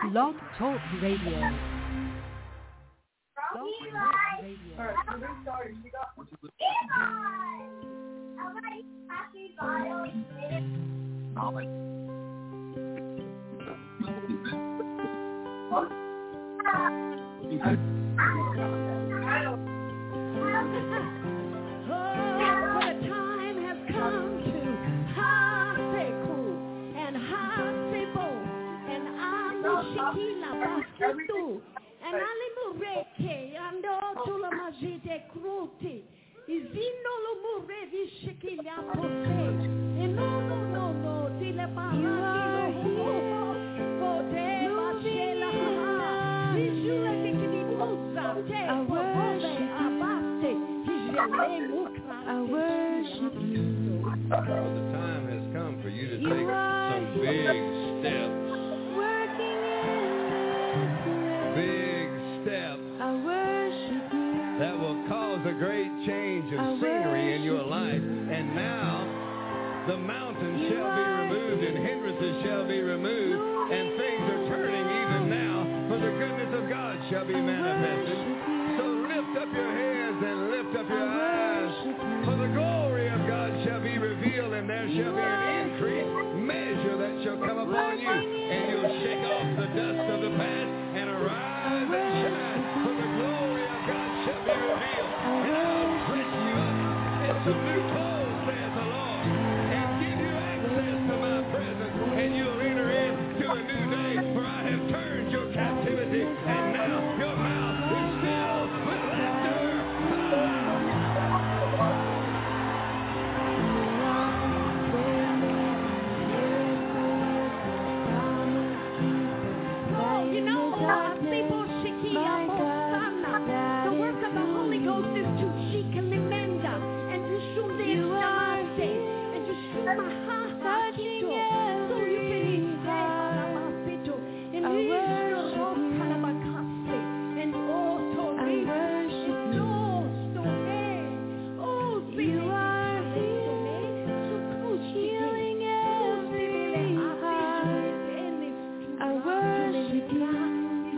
Blog Talk Radio. And alimureke ando tula majite kruti izindo lumure vishikilia pose and no dile para pote mashela visual bikini musa te pobe abaste visual mukra I worship you. The time has come for you to take some big steps. Big steps that will cause a great change of scenery in your life. And now the mountains shall be removed and hindrances shall be removed, and things are turning even now, for the goodness of God shall be manifested. So lift up your hands and lift up your eyes, for the glory of God shall be revealed, and there shall be an increased measure that shall come upon you, and you'll shake off the dust of the past and arise and shine, for the glory of God shall be revealed, and I'll dress you up in some new clothes, saith the Lord, and give you access to my presence, and you'll enter into a new day, for I have turned your captivity, and now your mouth is filled with laughter. The work of the Holy Ghost is to shikalimenda and to shumdeshamase and to shumahahakito, so you can eat and and also you are healing every heart. I worship you.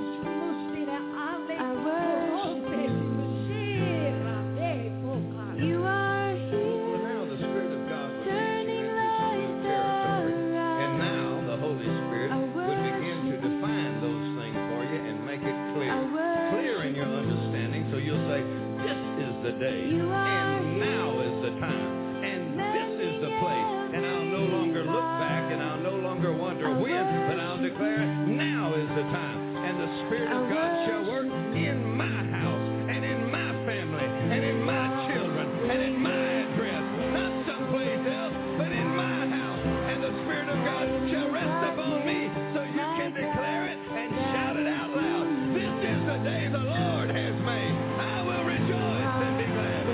The day, and now is the time, and this is the place, and I'll no longer look back, and I'll no longer wonder when, but I'll declare now is the time, and the Spirit of God shall work in my house, and in my family, and in my children, and in my address, not someplace else, but in my house, and the Spirit of God shall rest upon me, so you can declare it and shout it out loud. This is the day the Lord has made. I will rejoice and be glad.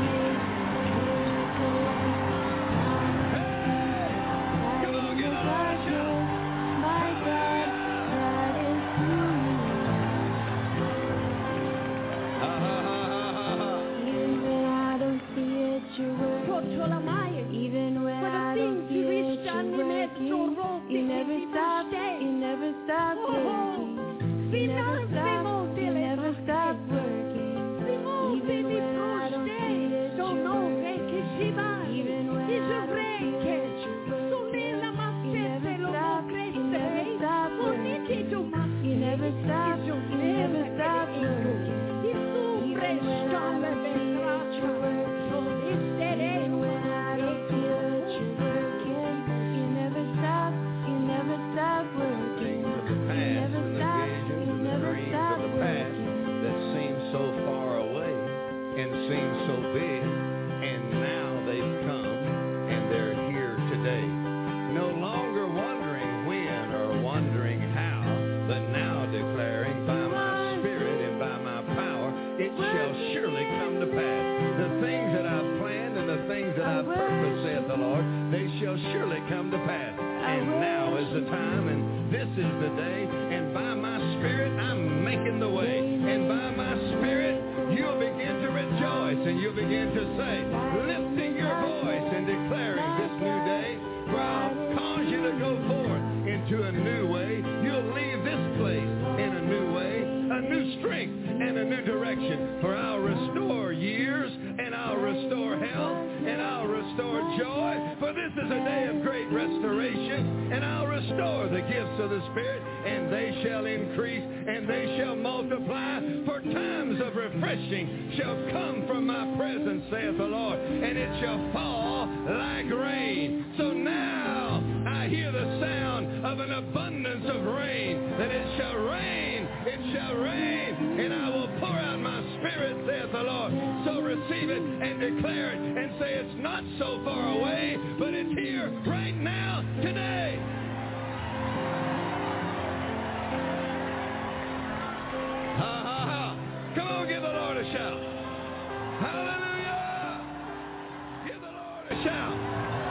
Hey, come on, get on that shout. My God, that is even when I don't see it, you're working. Even when I don't see it, you're working. You never stop. You never stop working. You never stop. You never stop working. Even when I don't see it, you're working. Even when I don't see it, you're working. You never stop. You never stop working. You never stop. You never stop working. Even when I don't see it, you're working. Even when I don't feel it, you're working. You never stop. You never stop working. Things of the past and the visions and the dreams of the past that seem so far away and seem so big, and now they've come and they're here today. No longer wondering when or wondering how, but now declaring by my Spirit and by my power, it shall surely come to pass. The things that I've planned and the things that I've purposed, saith the Lord, they shall surely come to pass. And now is the time, and this is the day, and by my Spirit I'm making the way, and by my Spirit you'll begin to rejoice, and you'll begin to say, lifting your voice and declaring this new day, for I'll cause you to go forth into a new way. You'll leave this place restoration. For I'll restore years, and I'll restore health, and I'll restore joy. For this is a day of great restoration, and I'll restore the gifts of the Spirit, and they shall increase, and they shall multiply. For times of refreshing shall come from my presence, saith the Lord, and it shall fall like rain. So now I hear the sound of an abundance of rain, that it shall rain, and I will pour out my Spirit, saith the Lord. So receive it and declare it and say it's not so far away, but it's here right now, today. Ha, ha, ha. Come on, give the Lord a shout. Hallelujah. Give the Lord a shout.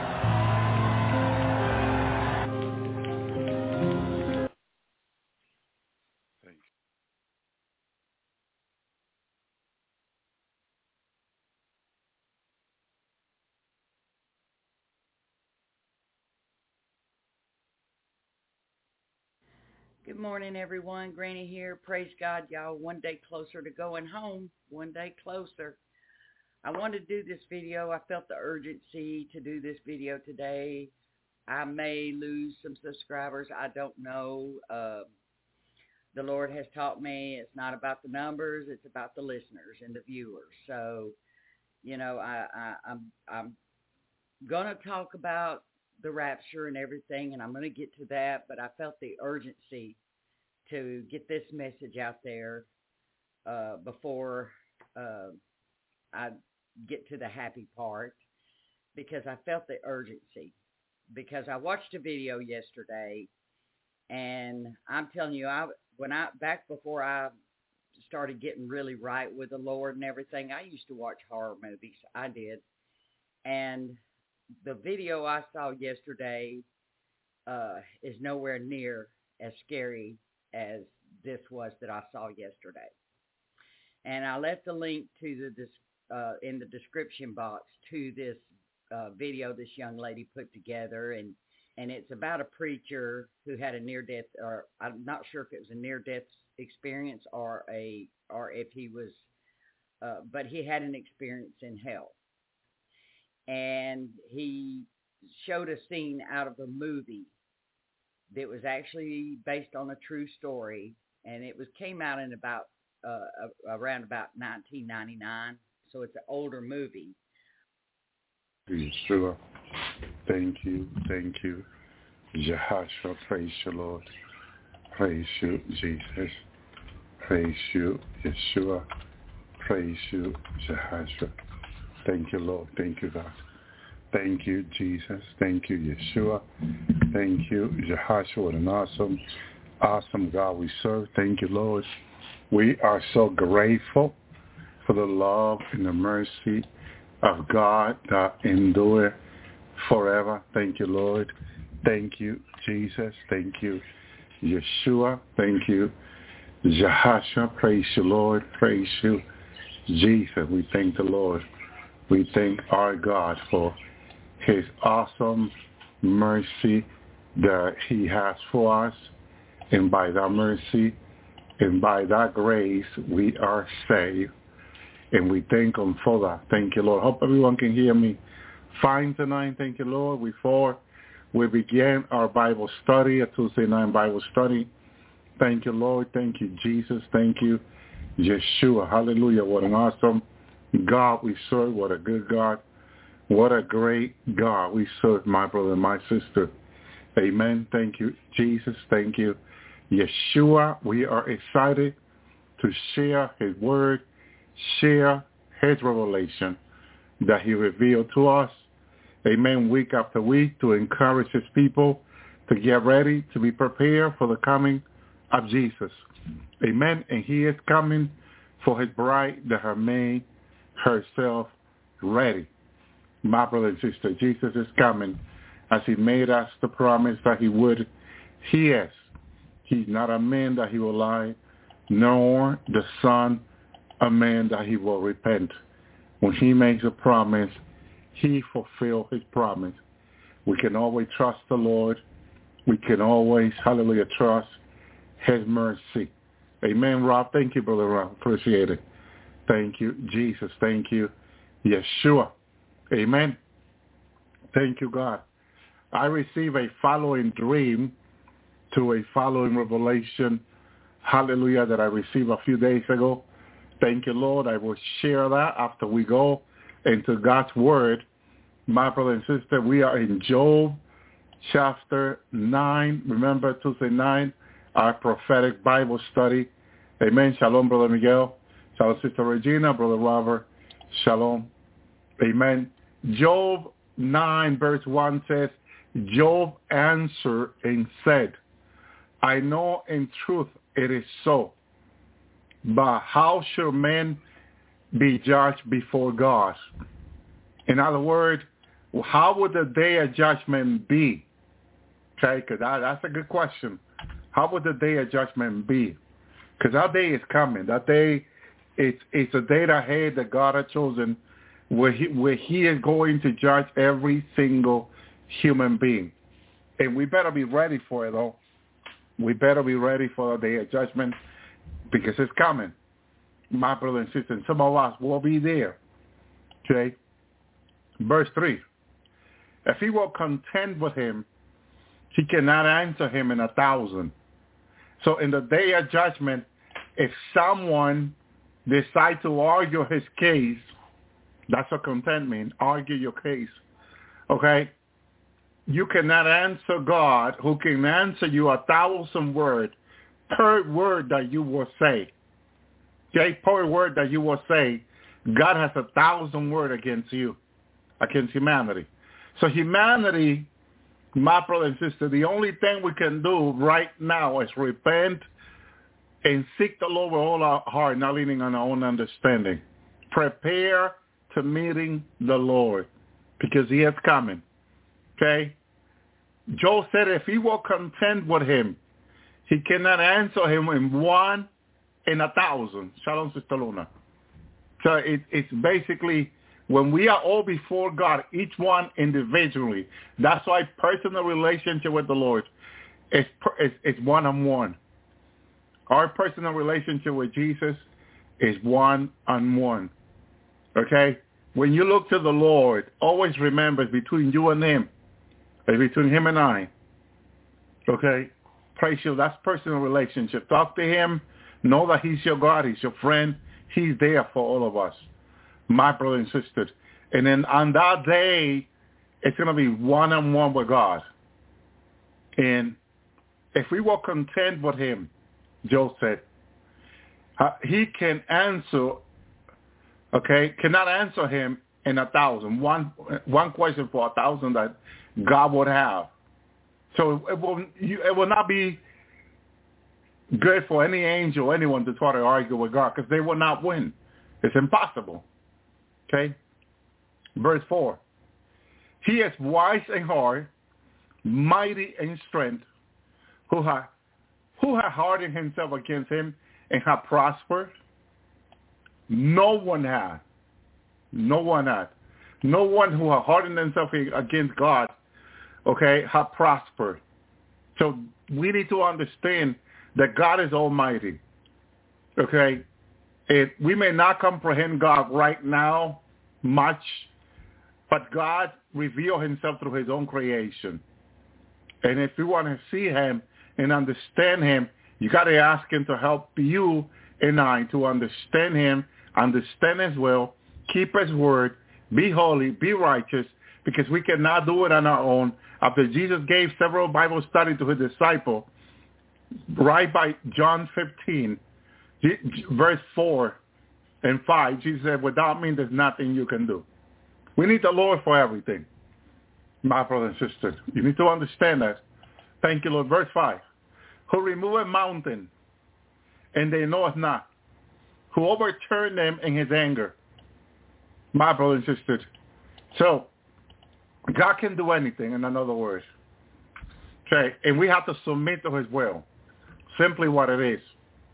Good morning, everyone. Granny here. Praise God, y'all. One day closer to going home. One day closer. I wanted to do this video. I felt the urgency to do this video today. I may lose some subscribers. I don't know. The Lord has taught me it's not about the numbers. It's about the listeners and the viewers. So, you know, I'm going to talk about the rapture and everything, and I'm going to get to that, but I felt the urgency to get this message out there before I get to the happy part, because I felt the urgency, because I watched a video yesterday, and I'm telling you, back before I started getting really right with the Lord and everything, I used to watch horror movies. I did. And the video I saw yesterday is nowhere near as scary as this was that I saw yesterday. And I left the link to in the description box to this video this young lady put together, and it's about a preacher who had a near-death, or I'm not sure if it was a near-death experience or if he was, but he had an experience in hell. And he showed a scene out of a movie that was actually based on a true story, and it came out in about around about 1999, so it's an older movie. Sure. Thank you. Jehoshua, praise you, Lord. Praise you, Jesus. Praise you, Yeshua. Praise you, Jehoshua. Thank you, Lord. Thank you, God. Thank you, Jesus. Thank you, Yeshua. Thank you, Jehoshua. What an awesome God we serve. Thank you, Lord. We are so grateful for the love and the mercy of God that endure forever. Thank you, Lord. Thank you, Jesus. Thank you, Yeshua. Thank you, Jehoshua. Praise you, Lord. Praise you, Jesus. We thank the Lord. We thank our God for his awesome mercy that he has for us. And by that mercy and by that grace, we are saved. And we thank him for that. Thank you, Lord. Hope everyone can hear me fine tonight. Thank you, Lord. Before we begin our Bible study, a Tuesday night Bible study, thank you, Lord. Thank you, Jesus. Thank you, Yeshua. Hallelujah. What an awesome God we serve. What a good God. What a great God we serve, my brother and my sister. Amen. Thank you, Jesus. Thank you, Yeshua. We are excited to share his word, share his revelation that he revealed to us. Amen. Week after week, to encourage his people to get ready, to be prepared for the coming of Jesus. Amen. And he is coming for his bride that has made herself ready. My brother and sister, Jesus is coming as he made us the promise that he would. He is. He's not a man that he will lie, nor the son a man that he will repent. When he makes a promise, he fulfills his promise. We can always trust the Lord. We can always, hallelujah, trust his mercy. Amen, Rob. Thank you, Brother Rob. Appreciate it. Thank you, Jesus. Thank you, Yeshua. Amen. Thank you, God. I receive a following dream to a following revelation. Hallelujah, that I received a few days ago. Thank you, Lord. I will share that after we go into God's word. My brother and sister, we are in Job chapter 9. Remember, Tuesday 9, our prophetic Bible study. Amen. Shalom, Brother Miguel. Shalom, Sister Regina. Brother Robert. Shalom. Amen. Job 9 verse 1 says, Job answered and said, I know in truth it is so, but how should men be judged before God? In other words, how would the day of judgment be? Okay, because that's a good question. How would the day of judgment be? Because that day is coming. That day, it's a day ahead that God has chosen where he is going to judge every single human being. And we better be ready for it, though. We better be ready for the day of judgment because it's coming. My brother and sister, and some of us will be there. Okay? Verse 3. If he will contend with him, he cannot answer him in 1,000. So in the day of judgment, if someone decides to argue his case, that's what contend means, argue your case. Okay? You cannot answer God, who can answer you 1,000 words per word that you will say. Okay? Per word that you will say, God has 1,000 words against you, against humanity. So humanity, my brother and sister, the only thing we can do right now is repent and seek the Lord with all our heart, not leaning on our own understanding. Prepare to meeting the Lord because he is coming. Okay? Job said if he will contend with him, he cannot answer him in 1 in 1,000. Shalom, Sister Luna. So it's basically when we are all before God, each one individually. That's why personal relationship with the Lord is one-on-one. Our personal relationship with Jesus is one-on-one. Okay? When you look to the Lord, always remember it's between you and him. It's between him and I. Okay? Praise you. That's personal relationship. Talk to him. Know that he's your God. He's your friend. He's there for all of us. My brother and sisters. And then on that day, it's going to be one-on-one with God. And if we will contend with him, Job said, he can answer, okay, cannot answer him in 1,000. One question for 1,000 that God would have. So it will not be good for any angel or anyone to try to argue with God because they will not win. It's impossible. Okay? Verse 4. He is wise in heart, mighty in strength, who hath hardened himself against him and hath prospered. No one hath. No one hath. No one who hath hardened himself against God, okay, hath prospered. So we need to understand that God is almighty. Okay? We may not comprehend God right now much, but God revealed himself through his own creation. And if you want to see him and understand him, you got to ask him to help you and I to understand him, understand his will, keep his word, be holy, be righteous, because we cannot do it on our own. After Jesus gave several Bible studies to his disciples, right by John 15, verse 4 and 5, Jesus said, without me, there's nothing you can do. We need the Lord for everything, my brothers and sisters. You need to understand that. Thank you, Lord. Verse 5. Who remove a mountain, and they know it not. Who overturned them in his anger. My brothers and sisters. So, God can do anything, in other words. Okay? And we have to submit to his will. Simply what it is.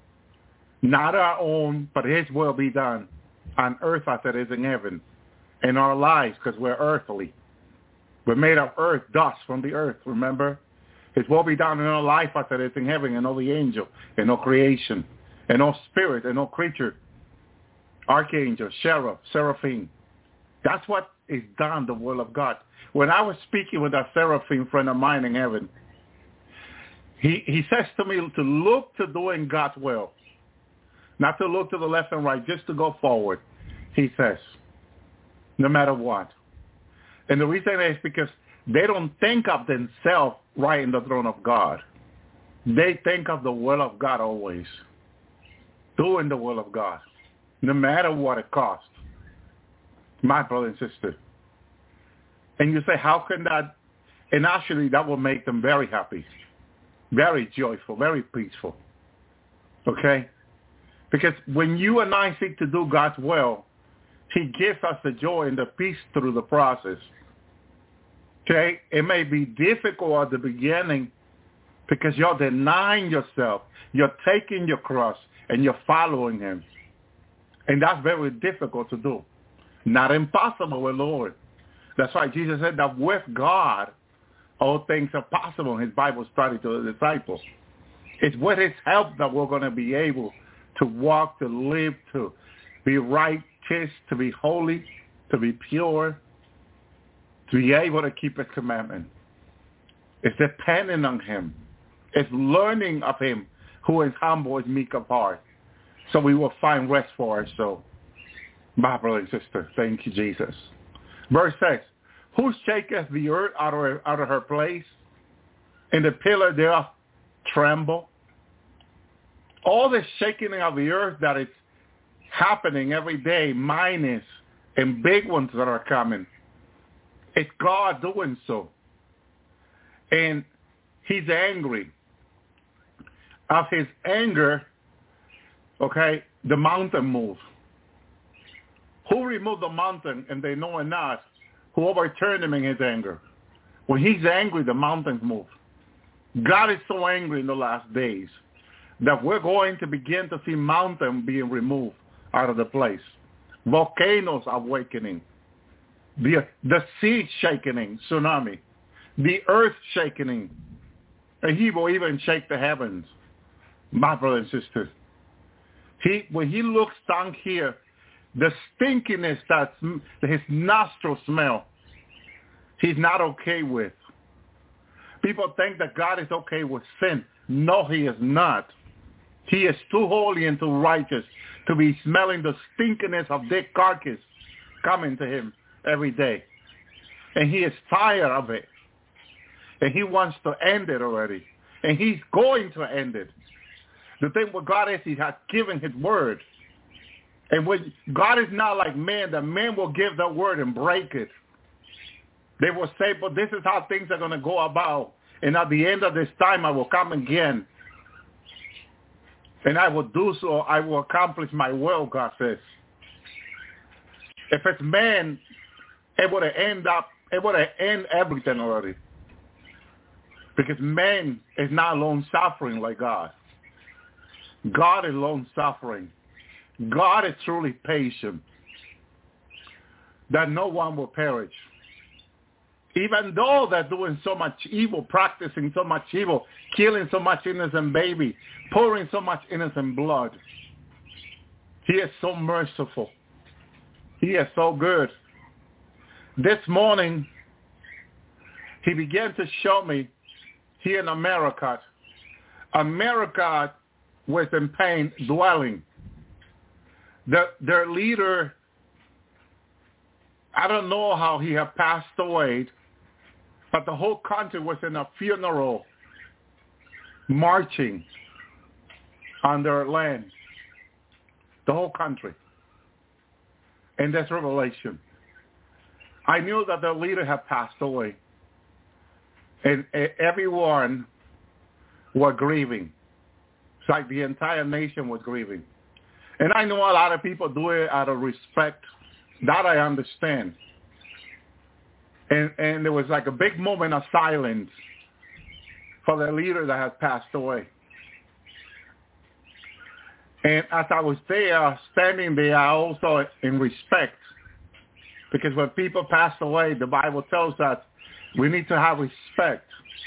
Not our own, but his will be done on earth as it is in heaven. In our lives, because we're earthly. We're made of earth, dust from the earth, remember? His will be done in our life as it is in heaven, and all the angel, and all creation, and all spirit, and all creature. archangel, cherub, seraphim. That's what is done, the will of God. When I was speaking with a seraphim friend of mine in heaven, he says to me to look to doing God's will, not to look to the left and right, just to go forward, he says, no matter what. And the reason is because they don't think of themselves right in the throne of God. They think of the will of God always, doing the will of God, no matter what it costs. My brother and sister. And you say, how can that? And actually, that will make them very happy, very joyful, very peaceful. Okay? Because when you and I seek to do God's will, he gives us the joy and the peace through the process. Okay? It may be difficult at the beginning because you're denying yourself. You're taking your cross and you're following him. And that's very difficult to do. Not impossible with the Lord. That's why Jesus said that with God, all things are possible in his Bible study to the disciples. It's with his help that we're going to be able to walk, to live, to be righteous, to be holy, to be pure, to be able to keep his commandment. It's depending on him. It's learning of him who is humble, is meek of heart. So we will find rest for our soul. My brother and sister, thank you, Jesus. Verse 6, who shaketh the earth out of her place, and the pillar thereof tremble? All the shaking of the earth that is happening every day, minus and big ones that are coming, it's God doing so. And he's angry. Of his anger, okay, the mountain moves. Who removed the mountain and they know it not? Who overturned him in his anger? When he's angry, the mountains move. God is so angry in the last days that we're going to begin to see mountains being removed out of the place. Volcanoes awakening. The sea shaking, tsunami. The earth shaking. And he will even shake the heavens. My brother and sister. When he looks down here, the stinkiness that his nostrils smell, he's not okay with. People think that God is okay with sin. No, he is not. He is too holy and too righteous to be smelling the stinkiness of dead carcass coming to him every day. And he is tired of it. And he wants to end it already. And he's going to end it. The thing with God is he has given his word. And when God is not like man, that man will give that word and break it. They will say, but this is how things are going to go about. And at the end of this time, I will come again. And I will do so. I will accomplish my will, God says. If it's man, it would have end everything already. Because man is not long-suffering like God. God is long-suffering. God is truly patient, that no one will perish. Even though they're doing so much evil, practicing so much evil, killing so much innocent baby, pouring so much innocent blood. He is so merciful. He is so good. This morning, he began to show me here in America was in pain dwelling. Their leader, I don't know how he had passed away, but the whole country was in a funeral, marching on their land. The whole country. In this revelation. I knew that the leader had passed away. And everyone was grieving. It's like the entire nation was grieving. And I know a lot of people do it out of respect. That I understand. And there was like a big moment of silence for the leader that had passed away. And as I was there, standing there, also in respect, because when people pass away, the Bible tells us we need to have respect.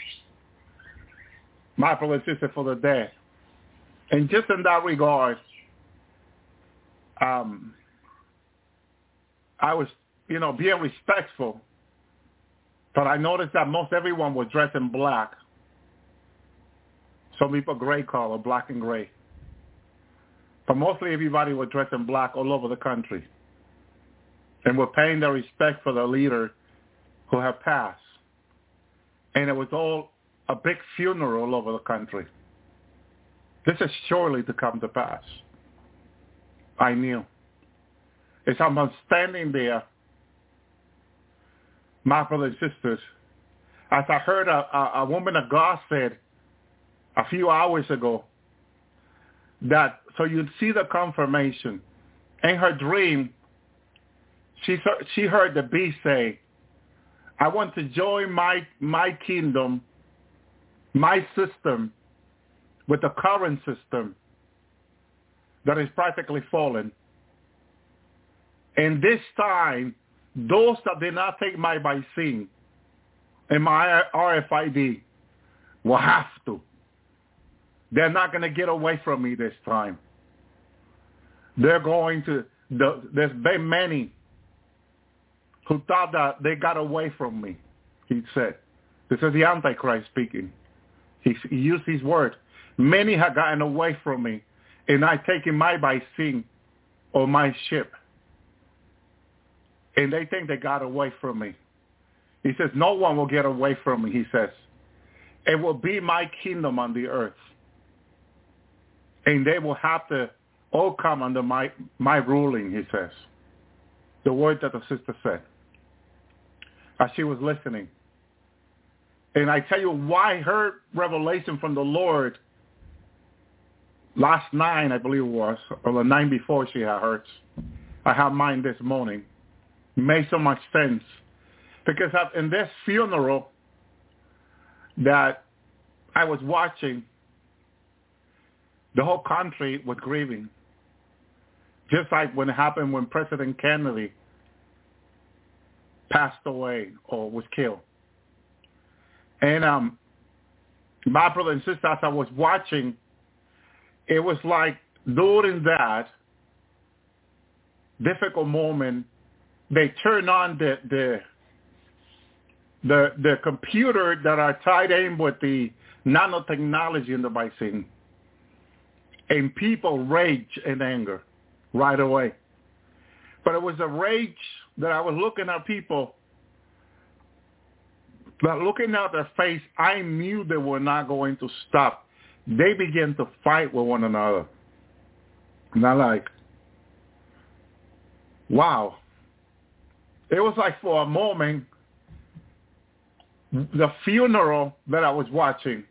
My brother and sister, for the dead. And just in that regard, I was, being respectful, but I noticed that most everyone was dressed in black. Some people gray color, black and gray. But mostly everybody was dressed in black all over the country. And were paying their respect for the leader who have passed. And it was all a big funeral all over the country. This is surely to come to pass. I knew. As I'm standing there, my brothers and sisters, as I heard a woman of God said a few hours ago, that so you'd see the confirmation. In her dream, she heard the beast say, I want to join my kingdom, my system, with the current system that is practically fallen. And this time, those that did not take my vaccine and my RFID will have to. They're not going to get away from me this time. They're going to, there's been many who thought that they got away from me, he said. This is the Antichrist speaking. He used his word. Many have gotten away from me, and I've taken my vaccine or my ship. And they think they got away from me. He says, no one will get away from me, he says. It will be my kingdom on the earth. And they will have to all come under my ruling, he says. The word that the sister said as she was listening. And I tell you why her revelation from the Lord last night, I believe it was, or the night before she had hers. I have mine this morning. Made so much sense. Because in this funeral that I was watching, the whole country was grieving. Just like when it happened when President Kennedy passed away or was killed. And my brother and sister, as I was watching, it was like during that difficult moment, they turn on the computer that are tied in with the nanotechnology in the vaccine. And people rage in anger right away. But it was a rage that I was looking at people, but looking at their face, I knew they were not going to stop. They began to fight with one another. And I'm like, wow. It was like for a moment, the funeral that I was watching,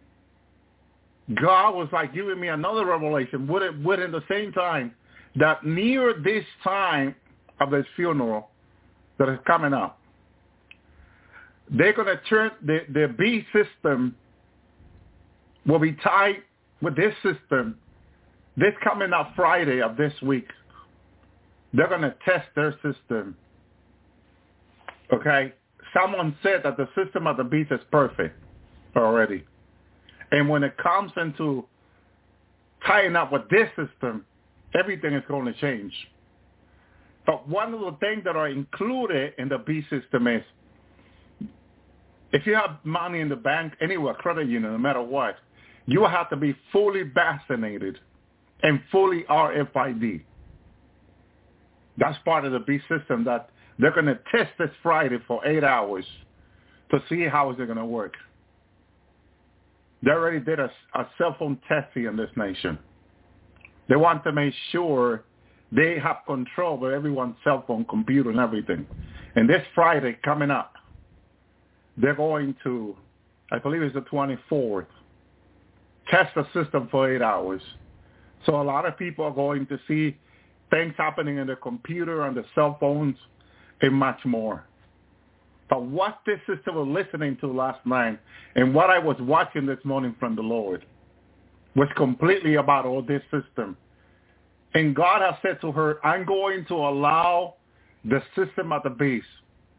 God was like giving me another revelation within the same time that near this time of this funeral that is coming up, they're going to turn the B system will be tied with this system this coming up Friday of this week. They're going to test their system. Okay? Someone said that the system of the beast is perfect already. And when it comes into tying up with this system, everything is going to change. But one of the things that are included in the beast system is if you have money in the bank, anywhere, credit union, no matter what, you will have to be fully vaccinated and fully RFID. That's part of the beast system that they're going to test this Friday for 8 hours to see how is it going to work. They already did a cell phone testing in this nation. They want to make sure they have control over everyone's cell phone, computer, and everything. And this Friday coming up, they're going to, I believe it's the 24th, test the system for 8 hours. So a lot of people are going to see things happening in the computer, on the cell phones, and much more. But what this sister was listening to last night and what I was watching this morning from the Lord was completely about all this system. And God has said to her, I'm going to allow the system of the beast,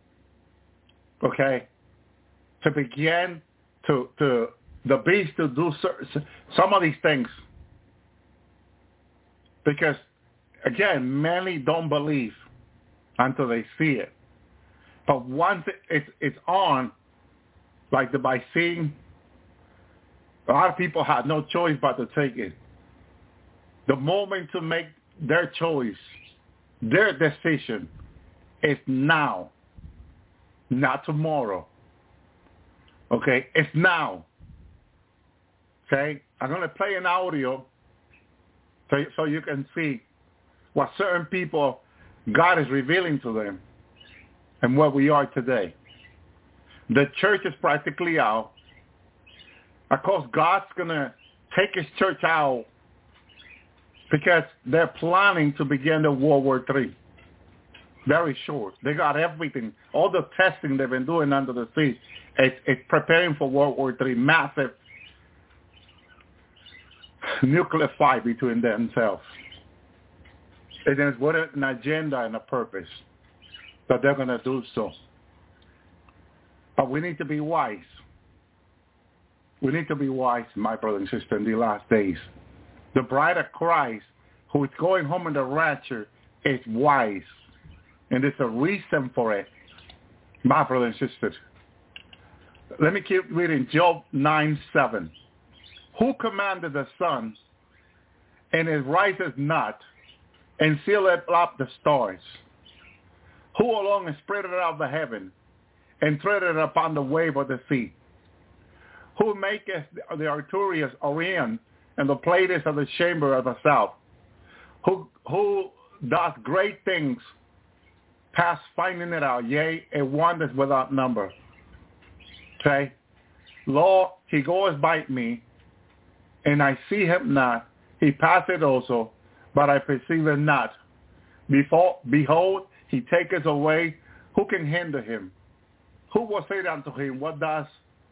okay, to begin to the beast to do some of these things. Because, again, many don't believe. until they see it. But once it's on, like the vaccine, a lot of people have no choice but to take it. The moment to make their choice, their decision, is now, not tomorrow. Okay? It's now. Okay? I'm going to play an audio so you can see what certain people, God is revealing to them and what we are today. The church is practically out. Of course, God's going to take his church out because they're planning to begin the World War III. Very short. They got everything. All the testing they've been doing under the sea, it's preparing for World War III. Massive nuclear fight between themselves. And there's what an agenda and a purpose that they're going to do so. But we need to be wise. We need to be wise, my brother and sister, in the last days. The bride of Christ, who is going home in the rapture, is wise. And there's a reason for it, my brother and sister. Let me keep reading Job 9:7. Who commanded the sun, and it rises not, and sealeth up the stars? Who alone spreadeth out the heaven, and treadeth upon the wave of the sea? Who maketh the Arcturus Orion, and the Pleiades of the chamber of the south? Who doth great things, past finding it out, yea, it wonders without number. Okay? Lord, he goeth by me, and I see him not. He passeth also, but I perceive it not. Behold, he taketh away. Who can hinder him? Who will say unto him, what dost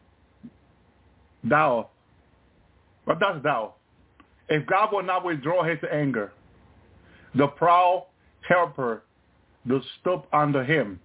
thou? What dost thou? If God will not withdraw his anger, the proud helper will stoop under him.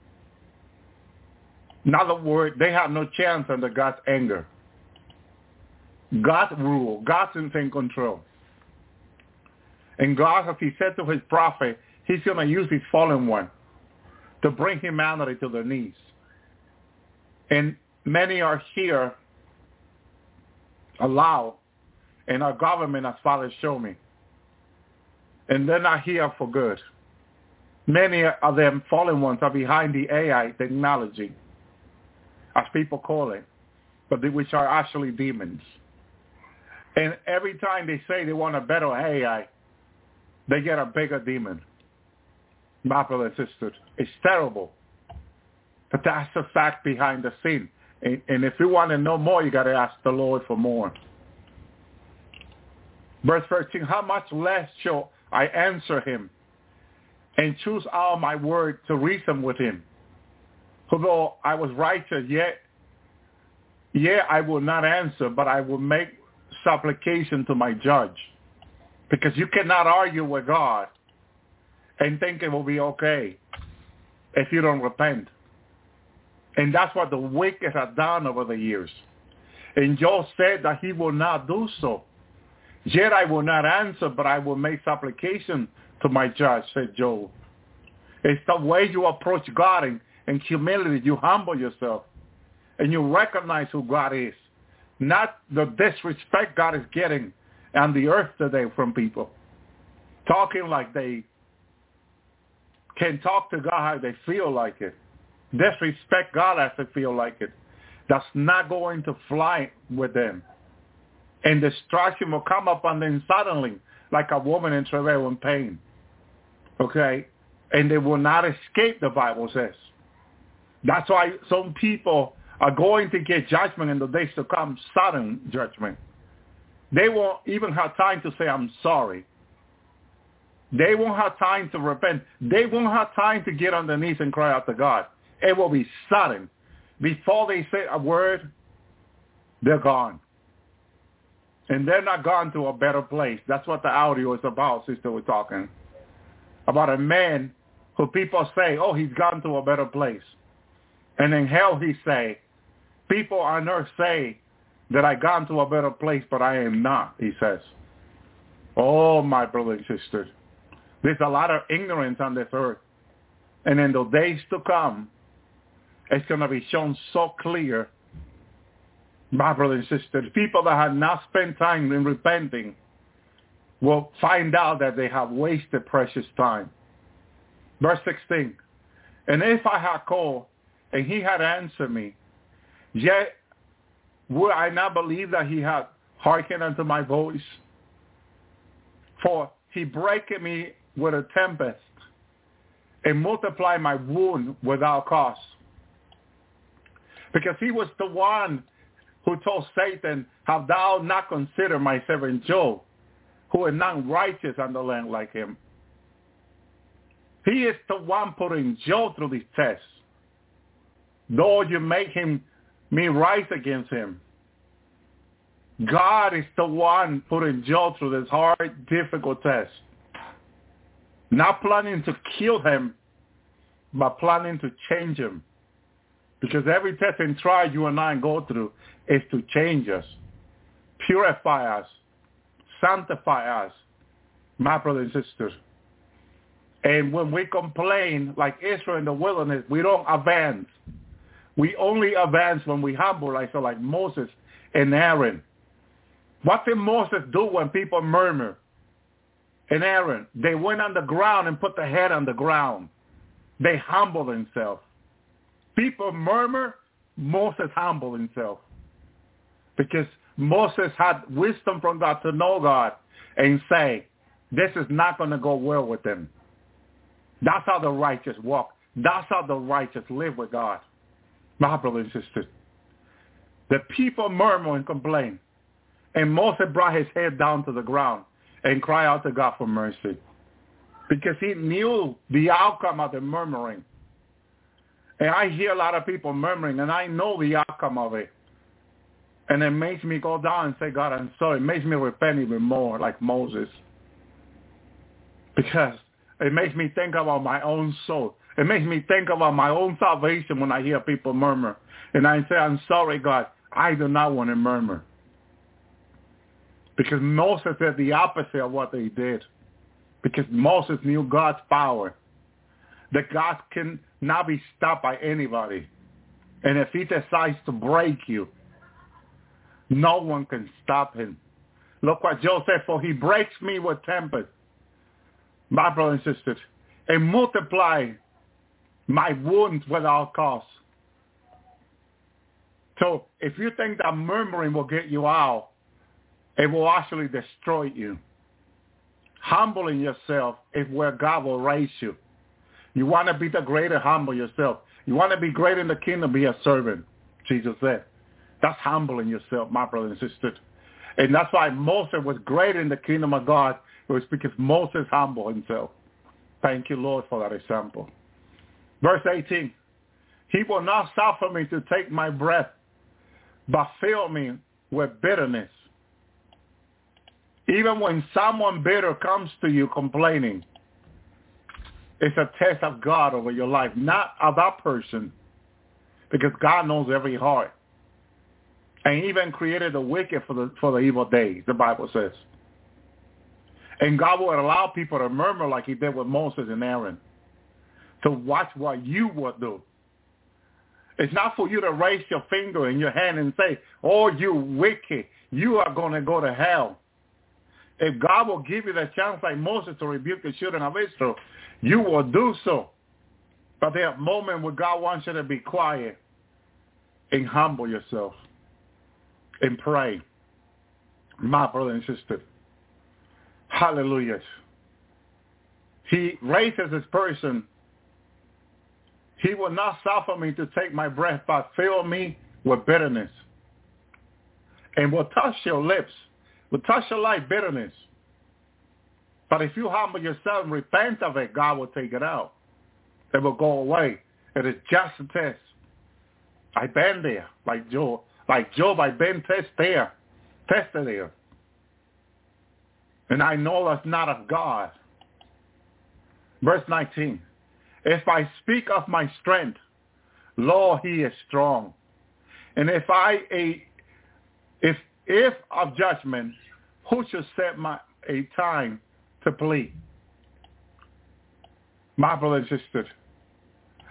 In other words, they have no chance under God's anger. God's rule, God's in control. And God, as he said to his prophet, he's going to use his fallen one to bring humanity to their knees. And many are here allowed in our government, as Father showed me. And they're not here for good. Many of them fallen ones are behind the AI technology, as people call it, but which are actually demons. And every time they say they want a better AI, they get a bigger demon. My brother and sister, it's terrible. But that's the fact behind the scene. And if you want to know more, you got to ask the Lord for more. Verse 13, how much less shall I answer him and choose out my word to reason with him? Although I was righteous, yet I will not answer, but I will make supplication to my judge. Because you cannot argue with God and think it will be okay if you don't repent. And that's what the wicked have done over the years. And Job said that he will not do so. Yet I will not answer, but I will make supplication to my judge, said Job. It's the way you approach God in humility. You humble yourself and you recognize who God is. Not the disrespect God is getting on the earth today from people. Talking like they can talk to God how they feel like it. Disrespect God as they feel like it. That's not going to fly with them. And destruction will come upon them suddenly, like a woman in travail and pain. Okay? And they will not escape, the Bible says. That's why some people are going to get judgment in the days to come, sudden judgment. They won't even have time to say, I'm sorry. They won't have time to repent. They won't have time to get on their knees and cry out to God. It will be sudden. Before they say a word, they're gone. And they're not gone to a better place. That's what the audio is about, sister, we're talking. About a man who people say, oh, he's gone to a better place. And in hell he say, people on earth say that I gone to a better place, but I am not, he says. Oh, my brother and sister. There's a lot of ignorance on this earth. And in the days to come, it's going to be shown so clear, my brothers and sisters. People that have not spent time in repenting will find out that they have wasted precious time. Verse 16, and if I had called and he had answered me, yet would I not believe that he had hearkened unto my voice? For he breaketh me with a tempest and multiplied my wound without cause. Because he was the one who told Satan, have thou not considered my servant Job, who is not righteous on the land like him? He is the one putting Job through these tests. Though you make me rise against him, God is the one putting Job through this hard, difficult test. Not planning to kill him, but planning to change him. Because every test and trial you and I go through is to change us, purify us, sanctify us, my brothers and sisters. And when we complain, like Israel in the wilderness, we don't advance. We only advance when we humble ourselves, like Moses and Aaron. What did Moses do when people murmur? And Aaron, they went on the ground and put the head on the ground. They humbled themselves. People murmur, Moses humbled himself. Because Moses had wisdom from God to know God and say, this is not going to go well with them. That's how the righteous walk. That's how the righteous live with God. My brothers and sisters. The people murmur and complain. And Moses brought his head down to the ground and cried out to God for mercy. Because he knew the outcome of the murmuring. And I hear a lot of people murmuring, and I know the outcome of it. And it makes me go down and say, God, I'm sorry. It makes me repent even more, like Moses. Because it makes me think about my own soul. It makes me think about my own salvation when I hear people murmur. And I say, I'm sorry, God. I do not want to murmur. Because Moses did the opposite of what they did. Because Moses knew God's power. That God can not be stopped by anybody. And if he decides to break you, no one can stop him. Look what Job said, for he breaks me with tempest, my brothers and sisters, and multiply my wounds without cause. So if you think that murmuring will get you out, it will actually destroy you. Humbling yourself is where God will raise you. You want to be the greater, humble yourself. You want to be great in the kingdom, be a servant, Jesus said. That's humbling yourself, my brothers and sisters. And that's why Moses was great in the kingdom of God. It was because Moses humbled himself. Thank you, Lord, for that example. Verse 18, he will not suffer me to take my breath, but fill me with bitterness. Even when someone bitter comes to you complaining, it's a test of God over your life, not of that person, because God knows every heart. And he even created the wicked for the evil days, the Bible says. And God will allow people to murmur like he did with Moses and Aaron, to watch what you would do. It's not for you to raise your finger in your hand and say, oh, you wicked, you are going to go to hell. If God will give you the chance like Moses to rebuke the children of Israel, you will do so. But there are moments where God wants you to be quiet and humble yourself and pray. My brother and sister. Hallelujah. He raises this person. He will not suffer me to take my breath, but fill me with bitterness. And will touch your lips. Will touch your life, bitterness. But if you humble yourself and repent of it, God will take it out. It will go away. It is just a test. I've been there, like Job. Like Job, I've been tested there. And I know that's not of God. Verse 19. If I speak of my strength, Lord, he is strong. And if of judgment, who should set a time to plead? My brother and sister,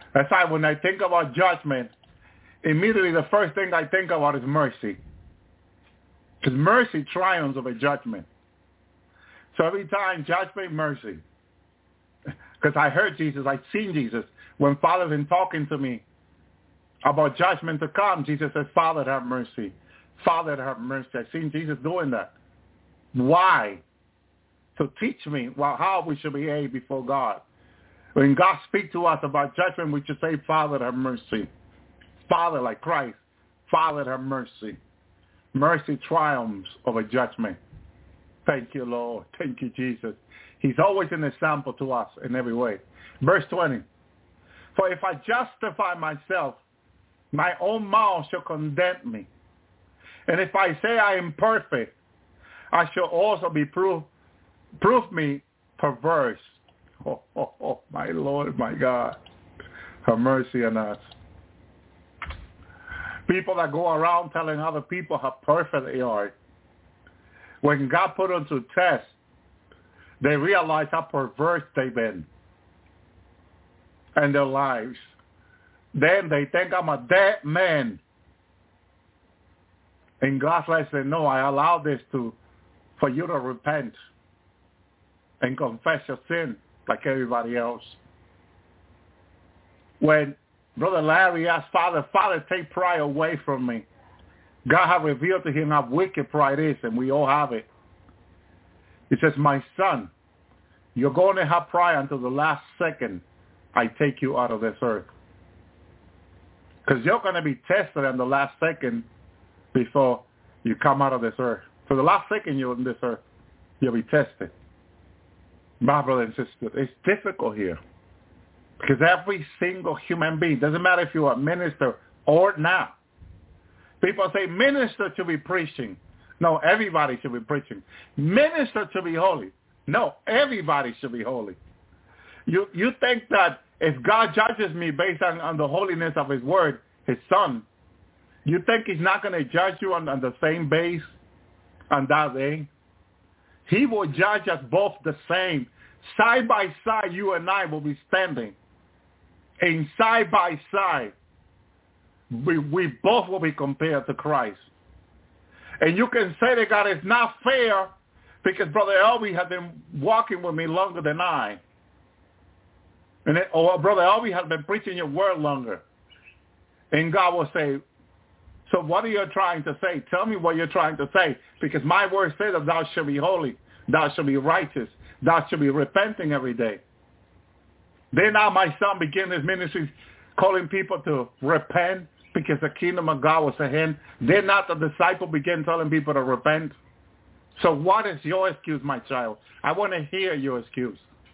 That's why when I think about judgment, immediately the first thing I think about is mercy. Because mercy triumphs over judgment. So every time, judgment, mercy. Because I heard Jesus, I've seen Jesus. When Father's been talking to me about judgment to come, Jesus says, Father, have mercy. Father, have mercy. I've seen Jesus doing that. Why? To teach me how we should behave before God. When God speaks to us about judgment, we should say, Father, have mercy. Father, like Christ. Father, have mercy. Mercy triumphs over judgment. Thank you, Lord. Thank you, Jesus. He's always an example to us in every way. Verse 20. For if I justify myself, my own mouth shall condemn me. And if I say I am perfect, I shall also be prove me perverse. Oh, my Lord, my God. Have mercy on us. People that go around telling other people how perfect they are. When God put them to test, they realize how perverse they've been in their lives. Then they think I'm a dead man. And God lets them know, I allow this for you to repent and confess your sin like everybody else. When Brother Larry asked Father, take pride away from me. God had revealed to him how wicked pride is, and we all have it. He says, my son, you're going to have pride until the last second I take you out of this earth. Because you're going to be tested in the last second before you come out of this earth. For the last second you're on this earth, you'll be tested. My brother and sister, it's difficult here. Because every single human being, doesn't matter if you're a minister or not. People say minister should be preaching. No, everybody should be preaching. Minister should be holy. No, everybody should be holy. You think that if God judges me based on the holiness of his word, his son, you think he's not going to judge you on the same base on that day? He will judge us both the same. Side by side, you and I will be standing. And side by side, we both will be compared to Christ. And you can say to God, it's not fair because Brother Elby has been walking with me longer than I. Or Brother Elby has been preaching your word longer. And God will say, so what are you trying to say? Tell me what you're trying to say. Because my word says that thou shalt be holy. Thou shalt be righteous. Thou shalt be repenting every day. Then now my son began his ministry calling people to repent because the kingdom of God was at hand. Then not the disciple began telling people to repent. So what is your excuse, my child? I want to hear your excuse.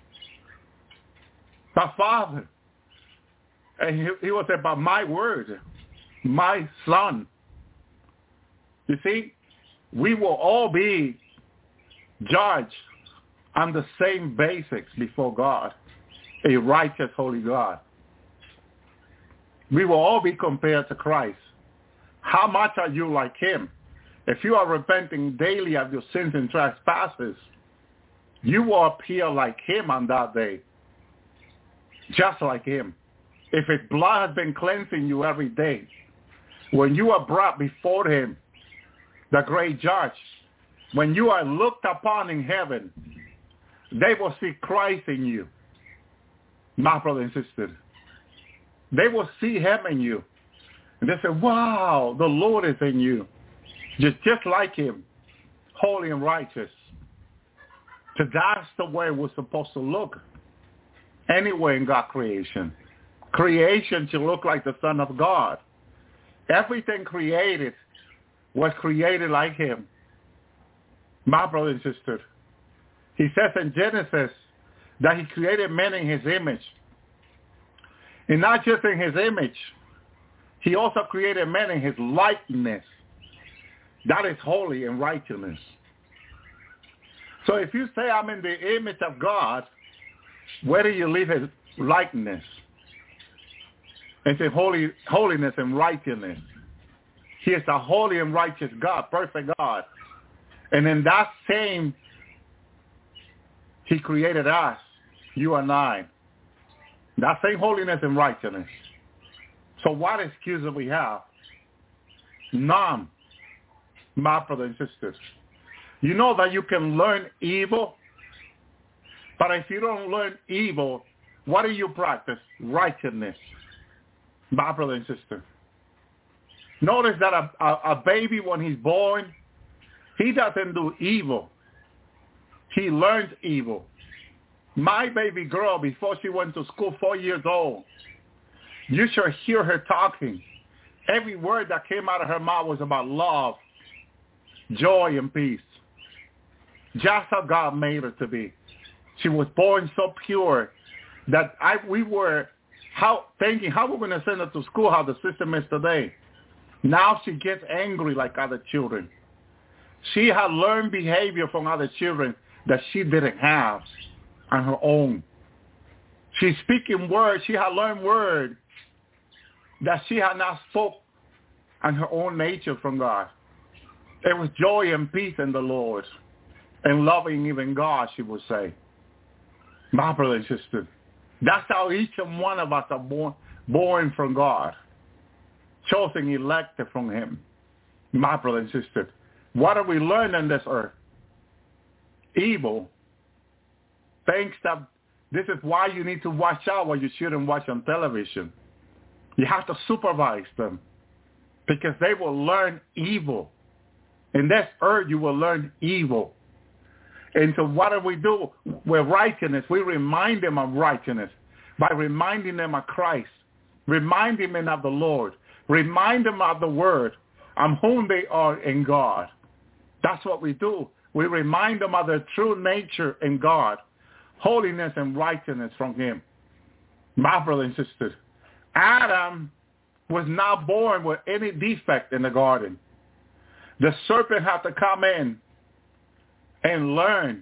My father. And he was about my word, my son. You see, we will all be judged on the same basics before God, a righteous, holy God. We will all be compared to Christ. How much are you like him? If you are repenting daily of your sins and trespasses, you will appear like him on that day, just like him. If his blood has been cleansing you every day, when you are brought before him, the great judge, when you are looked upon in heaven, they will see Christ in you. My brother and sister, they will see him in you. And they say, wow, the Lord is in you. Just like him, holy and righteous. So that's the way we're supposed to look anywhere in God's creation. Creation should look like the Son of God. Everything created was created like him. My brother and sister, he says in Genesis that he created man in his image. And not just in his image, he also created man in his likeness. That is holy and righteousness. So if you say I'm in the image of God, where do you leave his likeness? It's in holiness and righteousness. He is a holy and righteous God, perfect God. And in that same, he created us, you and I. That same holiness and righteousness. So what excuse do we have? None, my brothers and sisters. You know that you can learn evil, but if you don't learn evil, what do you practice? Righteousness, my brother and sister. Notice that a baby, when he's born, he doesn't do evil. He learns evil. My baby girl, before she went to school, 4 years old, you should hear her talking. Every word that came out of her mouth was about love, joy, and peace. Just how God made her to be. She was born so pure that we were thinking, how we're going to send her to school, how the system is today. Now she gets angry like other children. She had learned behavior from other children that she didn't have on her own. She's speaking words. She had learned words that she had not spoke on her own nature from God. There was joy and peace in the Lord and loving even God, she would say. My brother and sister, that's how each and one of us are born from God, chosen, elected from him. My brother and sister, what do we learn on this earth? Evil. Things that, this is why you need to watch out what you shouldn't watch on television. You have to supervise them because they will learn evil. In this earth, you will learn evil. And so what do we do with righteousness? We remind them of righteousness by reminding them of Christ, reminding them of the Lord, remind them of the Word, on whom they are in God. That's what we do. We remind them of their true nature in God, holiness and righteousness from him. My brothers and sisters, Adam was not born with any defect in the garden. The serpent had to come in and learn.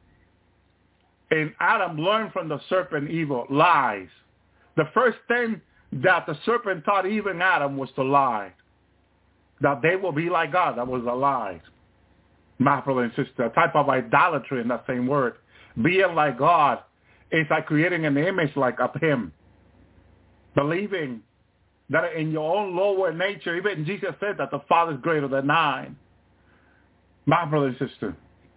And Adam learned from the serpent evil, lies. The first thing that the serpent taught even Adam was to lie. That they will be like God. That was a lie. My brother and sister, a type of idolatry in that same word. Being like God is like creating an image like of him. Believing that in your own lower nature, even Jesus said that the Father is greater than I. My brother and sister.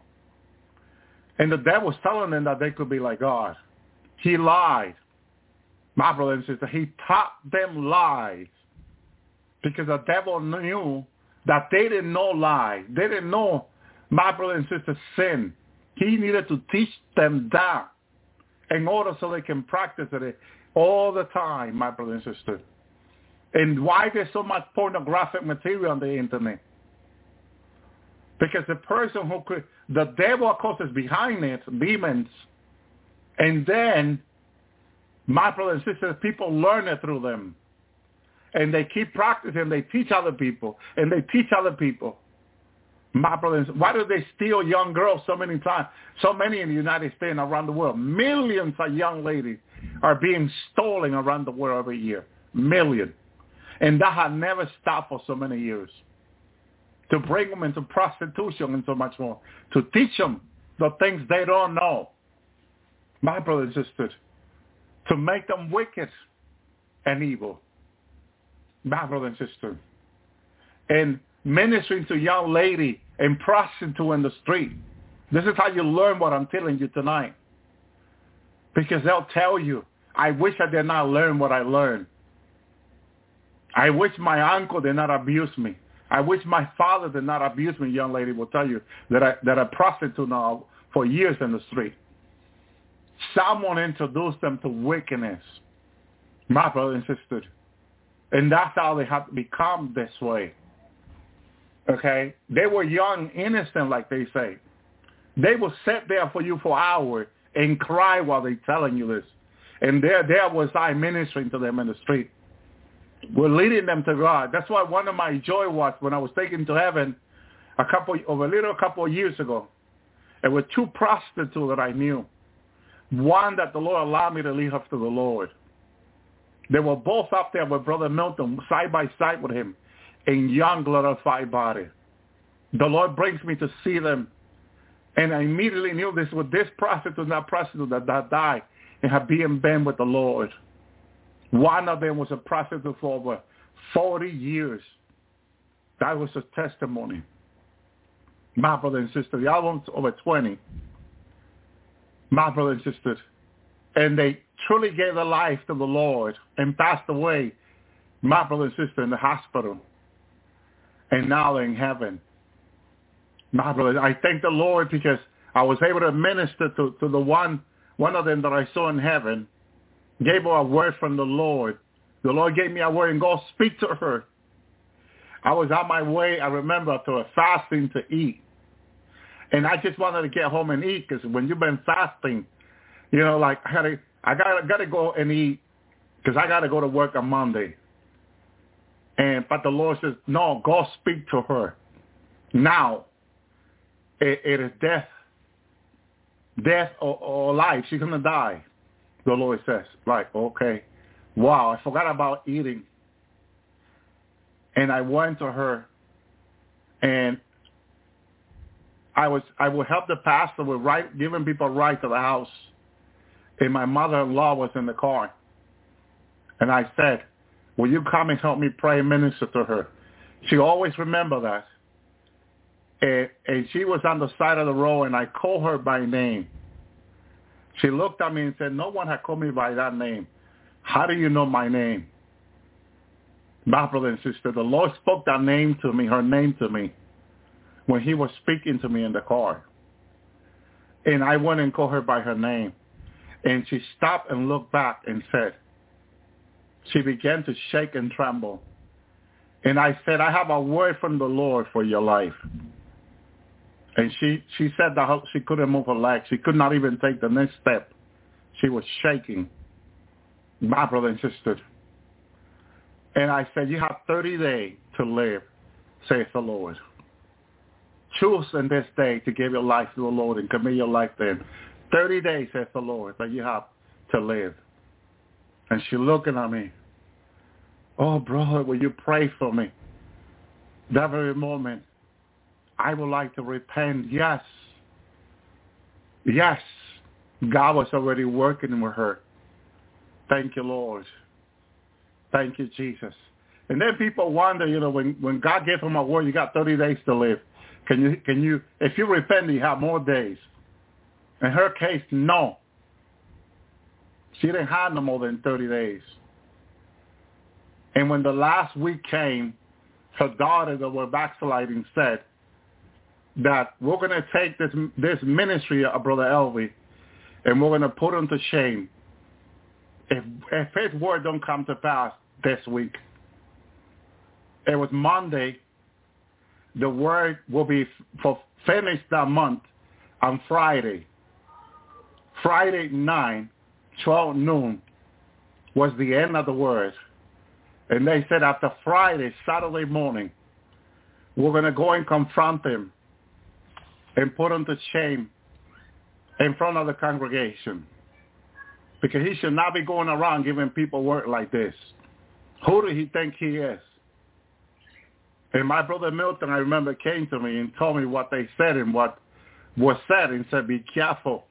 And the devil was telling them that they could be like God. He lied. My brother and sister, he taught them lies. Because the devil knew that they didn't know lies. They didn't know, my brother and sister, sin. He needed to teach them that in order so they can practice it all the time, my brother and sister. And why there's so much pornographic material on the internet? Because the person who could, the devil, of course, is behind it, demons. And then, my brothers and sisters, people learn it through them. And they keep practicing. They teach other people. And they teach other people. My brothers, why do they steal young girls so many times? So many in the United States and around the world. Millions of young ladies are being stolen around the world every year. Millions. And that has never stopped for so many years. To bring them into prostitution and so much more. To teach them the things they don't know. My brothers and sisters. To make them wicked and evil. My brother and sister. And ministering to young lady and prostitute in the street. This is how you learn what I'm telling you tonight. Because they'll tell you, I wish I did not learn what I learned. I wish my uncle did not abuse me. I wish my father did not abuse me, young lady will tell you that I prostitute now for years in the street. Someone introduced them to wickedness. My brother and sister. And that's how they have become this way. Okay? They were young, innocent, like they say. They will sit there for you for hours and cry while they're telling you this. And there was I ministering to them in the street. We're leading them to God. That's why one of my joy was when I was taken to heaven a couple of years ago. There were two prostitutes that I knew. One that the Lord allowed me to lead up to the Lord. They were both up there with Brother Milton, side by side with him, in young glorified body. The Lord brings me to see them. And I immediately knew this was this prostitute, that prostitute that died. and have been with the Lord. One of them was a prostitute for over 40 years. That was a testimony. My brother and sister, the other one's over 20. My brother and sisters. And they truly gave their life to the Lord and passed away, my brother and sister, in the hospital. And now they're in heaven. My brother, I thank the Lord because I was able to minister to the one of them that I saw in heaven. Gave her a word from the Lord. The Lord gave me a word and go speak to her. I was on my way, I remember, to a fasting to eat. And I just wanted to get home and eat because when you've been fasting, you know, like I gotta go and eat because I gotta go to work on Monday. But the Lord says, no, go speak to her. Now, it is death or life. She's gonna die. The Lord says, like, okay, wow, I forgot about eating. And I went to her, and I would help the pastor with giving people a ride to the house. And my mother-in-law was in the car. And I said, will you come and help me pray and minister to her? She always remembered that. And she was on the side of the road, and I called her by name. She looked at me and said, no one had called me by that name. How do you know my name? My brother and sister, the Lord spoke that name to me, her name to me, when he was speaking to me in the car. And I went and called her by her name. And she stopped and looked back and said, she began to shake and tremble. And I said, I have a word from the Lord for your life. And she said that she couldn't move her legs. She could not even take the next step. She was shaking. My brother and sister. And I said, you have 30 days to live, says the Lord. Choose in this day to give your life to the Lord and commit your life to him. 30 days, says the Lord, that you have to live. And she looking at me. Oh, brother, will you pray for me? That very moment, I would like to repent. Yes. Yes. God was already working with her. Thank you, Lord. Thank you, Jesus. And then people wonder, you know, when God gave them a word, you got 30 days to live. Can you, if you repent, you have more days. In her case, no. She didn't have no more than 30 days. And when the last week came, her daughter that were backsliding said that we're going to take this ministry of Brother Elvi and we're going to put him to shame. If his word don't come to pass this week. It was Monday. The word will be finished that month on Friday. Friday 12 noon was the end of the word. And they said after Friday, Saturday morning, we're going to go and confront him and put him to shame in front of the congregation. Because he should not be going around giving people word like this. Who do he think he is? And my brother Milton, I remember, came to me and told me what they said and what was said and said, be careful.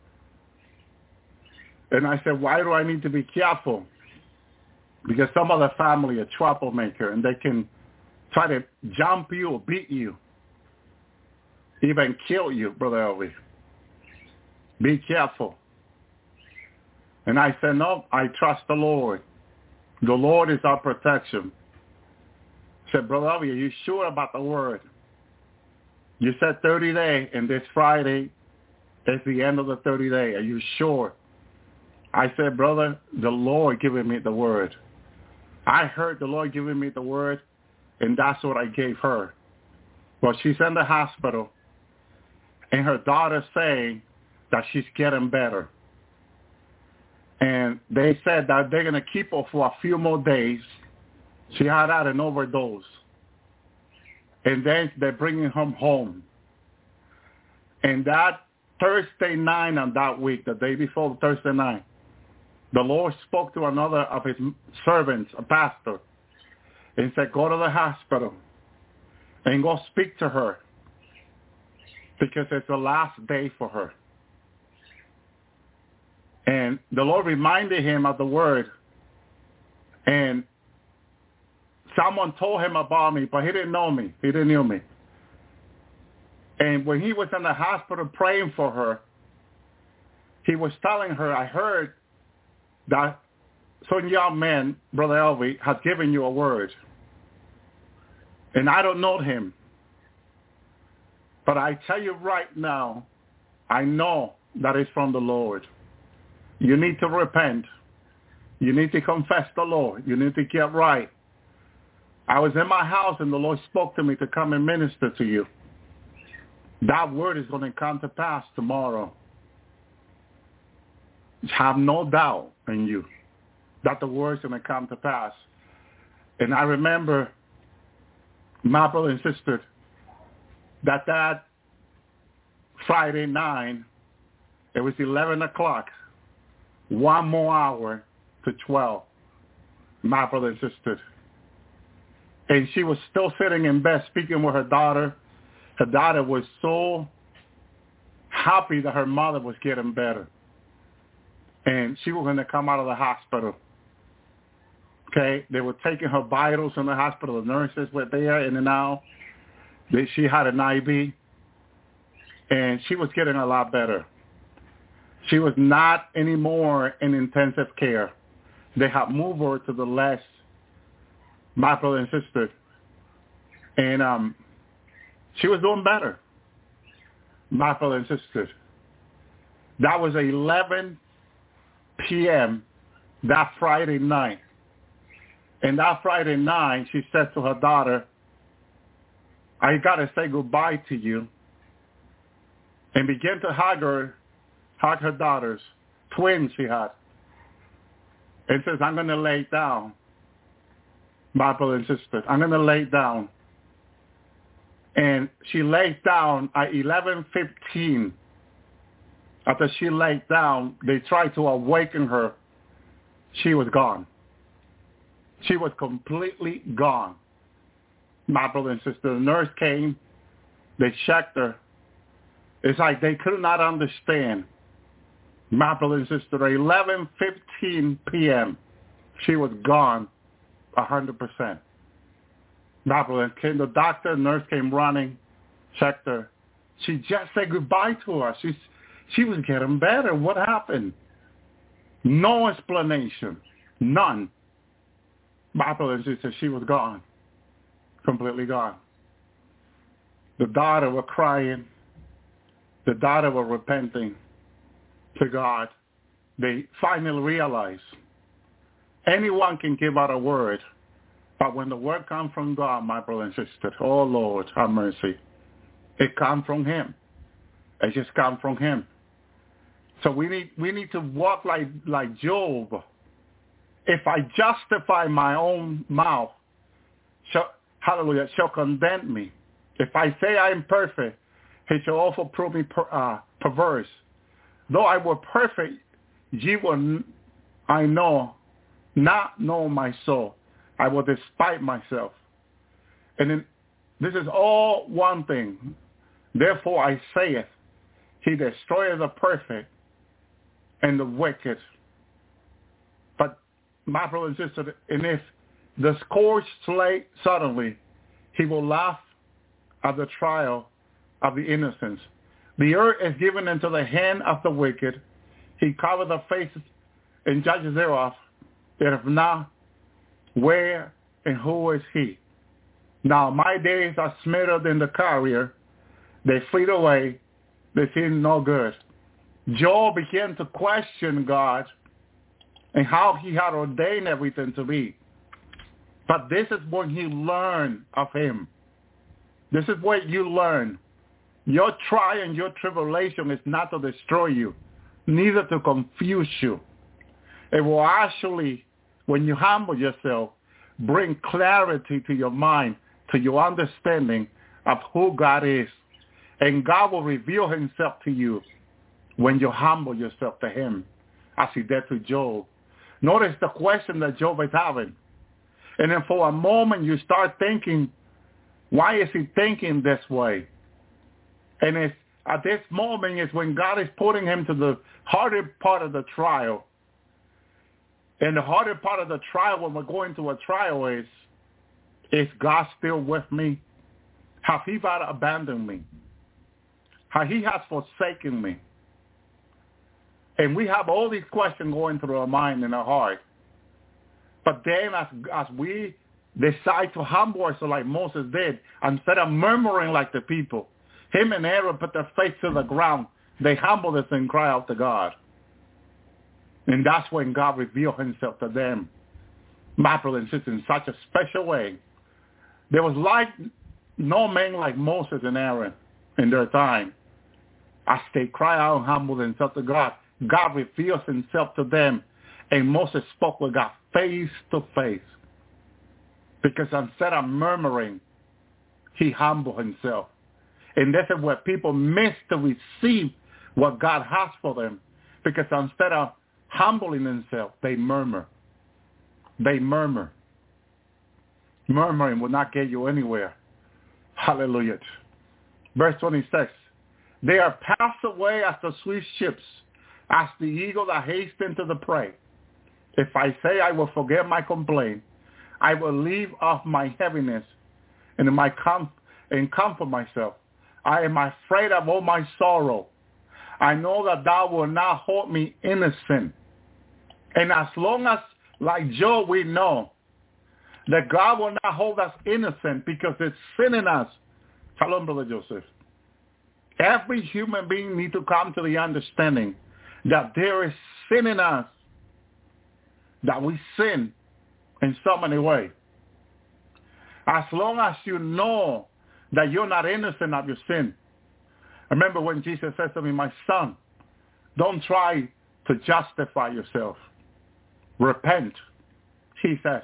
And I said, why do I need to be careful? Because some of the family are troublemaker and they can try to jump you or beat you, even kill you, Brother Elvi. Be careful. And I said, no, I trust the Lord. The Lord is our protection. I said, Brother Elvi, are you sure about the word? You said 30 days, and this Friday is the end of the 30 days. Are you sure? I said, brother, the Lord giving me the word. I heard the Lord giving me the word, and that's what I gave her. Well, she's in the hospital, and her daughter's saying that she's getting better. And they said that they're going to keep her for a few more days. She had had an overdose. And then they're bringing her home. And that Thursday night on that week, the day before Thursday night, the Lord spoke to another of his servants, a pastor, and said, go to the hospital and go speak to her because it's the last day for her. And the Lord reminded him of the word. And someone told him about me, but he didn't know me. He didn't know me. And when he was in the hospital praying for her, he was telling her, I heard that some young man, Brother Elvie, has given you a word. And I don't know him. But I tell you right now, I know that it's from the Lord. You need to repent. You need to confess the Lord. You need to get right. I was in my house and the Lord spoke to me to come and minister to you. That word is going to come to pass tomorrow. Have no doubt in you that the word is going to come to pass. And I remember, my brother and sister, that Friday night, it was 11 o'clock, 1 more hour to 12, my brother and sister. And she was still sitting in bed speaking with her daughter. Her daughter was so happy that her mother was getting better. And she was going to come out of the hospital. Okay? They were taking her vitals in the hospital. The nurses were there in and out. She had an IV. And she was getting a lot better. She was not anymore in intensive care. They had moved her to the less, my brother and sister. And she was doing better, my brother and sister. That was 11 p.m. that Friday night. And that Friday night, she said to her daughter, I got to say goodbye to you. And began to hug her daughters, twins she had. And says, I'm going to lay down, my brother and sister. I'm going to lay down. And she laid down at 11:15. After she laid down, they tried to awaken her. She was gone. She was completely gone. My brother and sister, the nurse came. They checked her. It's like they could not understand. My brother and sister, 11:15 p.m., she was gone 100%. My brother came, the doctor, nurse came running, checked her. She just said goodbye to her. She was getting better. What happened? No explanation. None. My brother and sister, she was gone. Completely gone. The daughter was crying. The daughter was repenting to God. They finally realized anyone can give out a word, but when the word comes from God, my brother and sister, oh Lord, have mercy. It comes from him. It just comes from him. So we need to walk like Job. If I justify my own mouth, hallelujah, shall condemn me. If I say I am perfect, he shall also prove me perverse. Though I were perfect, ye will, I know, not know my soul. I will despite myself. And then, this is all one thing. Therefore I saith, he destroyeth the perfect and the wicked. But my brother and sister, and if the scourge slay suddenly, he will laugh at the trial of the innocents. The earth is given into the hand of the wicked. He covered the faces and judges thereof. That if not, where and who is he? Now my days are smitted in the carrier. They fleet away. They seem no good. Job began to question God and how he had ordained everything to be. But this is what he learned of him. This is what you learn. Your trial and your tribulation is not to destroy you, neither to confuse you. It will actually, when you humble yourself, bring clarity to your mind, to your understanding of who God is. And God will reveal himself to you when you humble yourself to him, as he did to Job. Notice the question that Job is having. And then for a moment you start thinking, why is he thinking this way? And it's at this moment is when God is putting him to the harder part of the trial. And the harder part of the trial when we're going through a trial is God still with me? Has he not abandoned me? How he has forsaken me? And we have all these questions going through our mind and our heart. But then as we decide to humble ourselves like Moses did, instead of murmuring like the people, him and Aaron put their face to the ground. They humbled us and cried out to God. And that's when God revealed himself to them, my brother and sister, in such a special way. There was no man like Moses and Aaron in their time. As they cry out and humble themselves to God, God reveals himself to them. And Moses spoke with God face to face. Because instead of murmuring, he humbled himself. And this is where people miss to receive what God has for them. Because instead of humbling themselves, they murmur. They murmur. Murmuring will not get you anywhere. Hallelujah. Verse 26. They are passed away as the swift ships, as the eagle that hastens to the prey. If I say I will forget my complaint, I will leave off my heaviness and comfort myself. I am afraid of all my sorrow. I know that thou will not hold me innocent. And as long as, like Job, we know that God will not hold us innocent because it's sin in us. Shalom, Brother Joseph. Every human being needs to come to the understanding that there is sin in us, that we sin in so many ways. As long as you know that you're not innocent of your sin. I remember when Jesus said to me, my son, don't try to justify yourself. Repent, he says.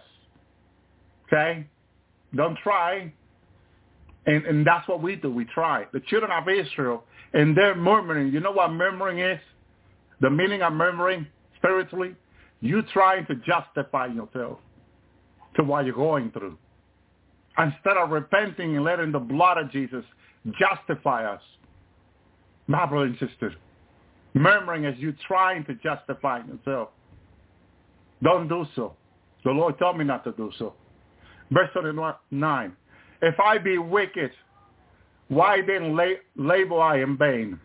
Okay? Don't try. And that's what we do. We try. The children of Israel, and they're murmuring. You know what murmuring is? The meaning of murmuring spiritually? You trying to justify yourself to what you're going through. Instead of repenting and letting the blood of Jesus justify us. My brother and sister, murmuring as you trying to justify yourself. Don't do so. The Lord told me not to do so. Verse 39. If I be wicked, why then labor I in vain?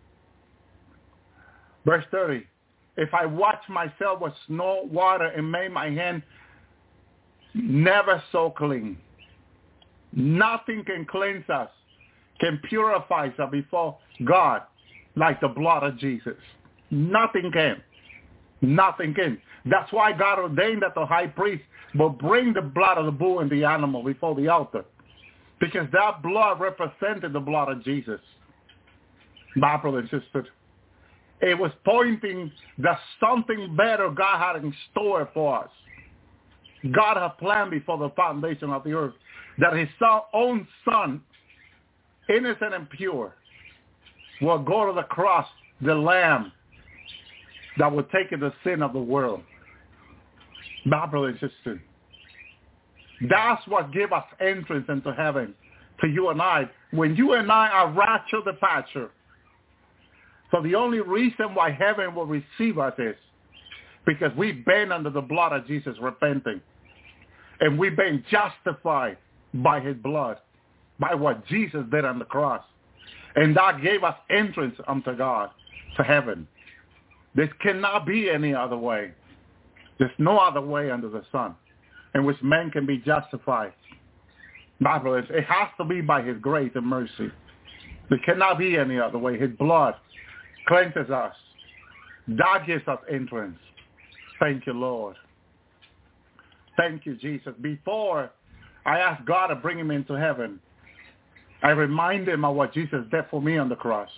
Verse 30. If I wash myself with snow water and make my hand never so clean. Nothing can cleanse us, can purify us before God like the blood of Jesus. Nothing can. Nothing can. That's why God ordained that the high priest will bring the blood of the bull and the animal before the altar. Because that blood represented the blood of Jesus. My brother and sister, it was pointing that something better God had in store for us. God had planned before the foundation of the earth that his own son, innocent and pure, will go to the cross, the lamb that would take the sin of the world. My brother and sister, that's what gave us entrance into heaven to you and I. When you and I are raptured departure. So the only reason why heaven will receive us is because we've been under the blood of Jesus repenting. And we've been justified by his blood, by what Jesus did on the cross. And that gave us entrance unto God, to heaven. This cannot be any other way. There's no other way under the sun in which man can be justified. My brothers, it has to be by his grace and mercy. There cannot be any other way. His blood cleanses us. That gives us entrance. Thank you, Lord. Thank you, Jesus. Before I ask God to bring him into heaven, I remind him of what Jesus did for me on the cross.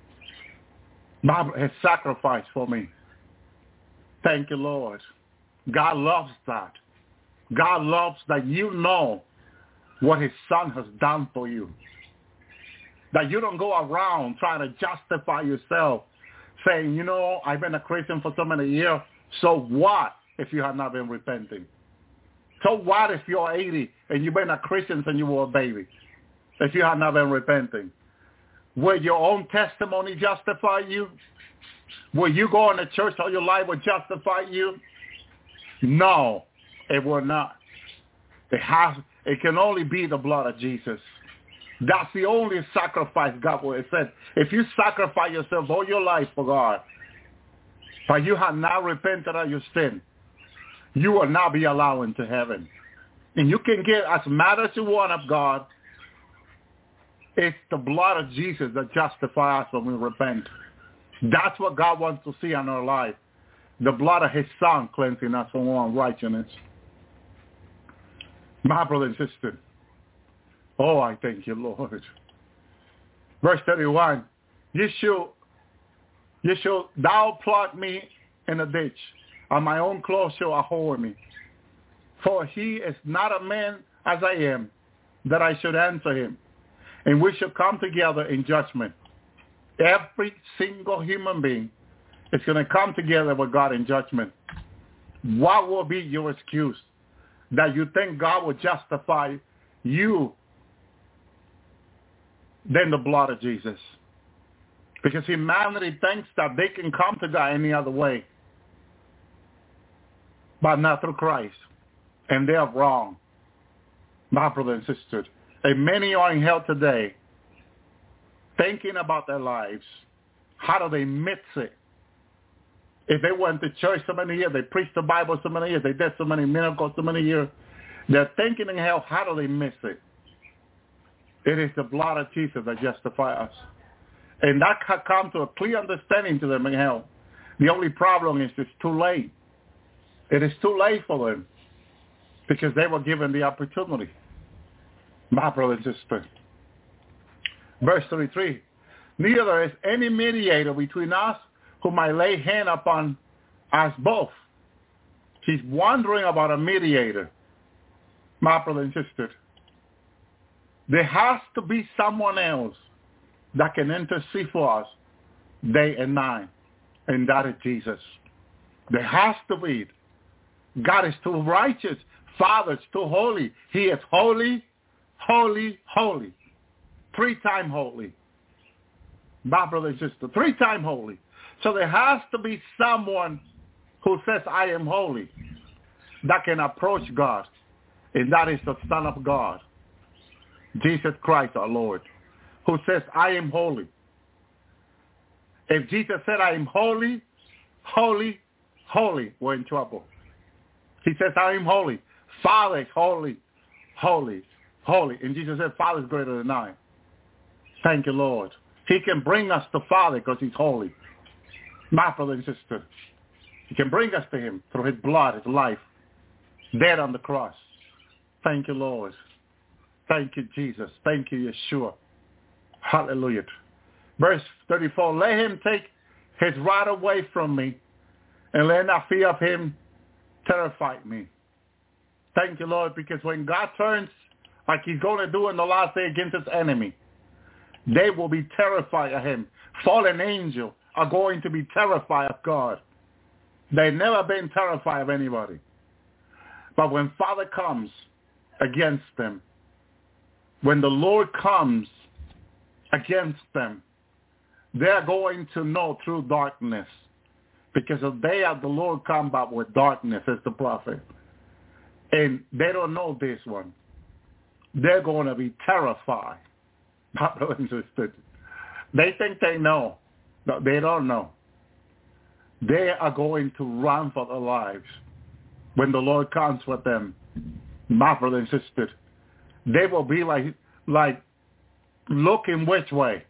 His sacrifice for me. Thank you, Lord. God loves that. God loves that you know what his son has done for you. That you don't go around trying to justify yourself, saying, you know, I've been a Christian for so many years, so what if you have not been repenting? So what if you're 80 and you've been a Christian since you were a baby, if you have not been repenting? Will your own testimony justify you? Will you going to church all your life will justify you? No, it will not. It can only be the blood of Jesus. That's the only sacrifice God will accept. If you sacrifice yourself all your life for God, but you have not repented of your sin, you will not be allowed into heaven. And you can get as mad as you want of God. It's the blood of Jesus that justifies us when we repent. That's what God wants to see in our life. The blood of his son cleansing us from all unrighteousness. My brother and sister. Oh, I thank you, Lord. Verse 31. Thou plot me in a ditch, and my own clothes shall abhor me. For he is not a man as I am, that I should answer him. And we shall come together in judgment. Every single human being is going to come together with God in judgment. What will be your excuse that you think God will justify you than the blood of Jesus? Because humanity thinks that they can come to God any other way, but not through Christ. And they are wrong, my brother and sister. And many are in hell today thinking about their lives. How do they miss it? If they went to church so many years, they preached the Bible so many years, they did so many miracles so many years, they're thinking in hell, how do they miss it? It is the blood of Jesus that justifies us. And that can come to a clear understanding to them in hell. The only problem is it's too late. It is too late for them because they were given the opportunity. My brother and sister. Verse 33. Neither is any mediator between us who might lay hand upon us both. He's wondering about a mediator. My brother and sister. There has to be someone else that can intercede for us day and night. And that is Jesus. There has to be. God is too righteous. Father is too holy. He is holy, holy, holy. 3 times holy. My brother and sister, 3 times holy. So there has to be someone who says, I am holy, that can approach God. And that is the Son of God, Jesus Christ our Lord, who says, I am holy. If Jesus said, I am holy, holy, holy, we're in trouble. He says, I am holy. Father is holy, holy, holy. And Jesus said, Father is greater than I. Thank you, Lord. He can bring us to Father because he's holy. My brother and sister, he can bring us to him through his blood, his life, dead on the cross. Thank you, Lord. Thank you, Jesus. Thank you, Yeshua. Hallelujah. Verse 34, let him take his right away from me, and let not fear of him terrify me. Thank you, Lord, because when God turns like he's going to do in the last day against his enemy, they will be terrified of him. Fallen angels are going to be terrified of God. They've never been terrified of anybody. But when Father comes against them, when the Lord comes against them, they're going to know through darkness. Because the day of the Lord come back with darkness, as the prophet. And they don't know this one. They're going to be terrified. My brothers and sisters. They think they know. No, they don't know. They are going to run for their lives when the Lord comes with them. My brothers and sisters. They will be like looking which way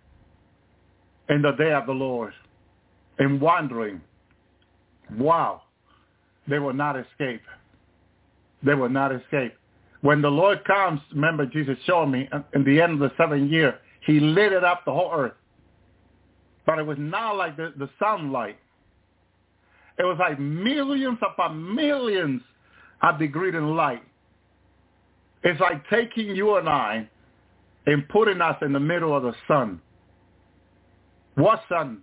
in the day of the Lord and wondering, wow, they will not escape. They will not escape. When the Lord comes, remember Jesus showed me, in the end of the 7th year, he lit it up the whole earth. But it was not like the sunlight. It was like millions upon millions of degrees in light. It's like taking you and I and putting us in the middle of the sun. What sun?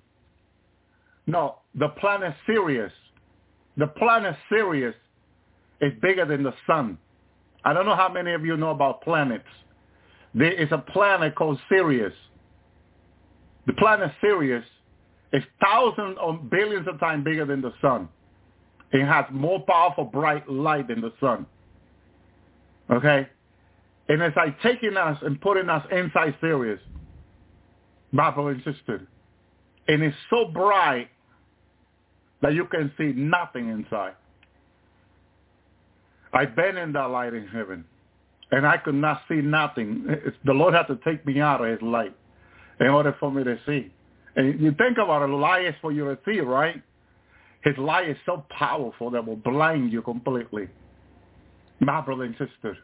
No, the planet Sirius. The planet Sirius is bigger than the sun. I don't know how many of you know about planets. There is a planet called Sirius. The planet Sirius is thousands or billions of times bigger than the sun. It has more powerful, bright light than the sun. Okay? And it's like taking us and putting us inside Sirius, my brother and sister. And it's so bright that you can see nothing inside. I've been in that light in heaven, and I could not see nothing. The Lord had to take me out of his light in order for me to see. And you think about it, light is for you to see, right? His light is so powerful that will blind you completely. My brother and sister,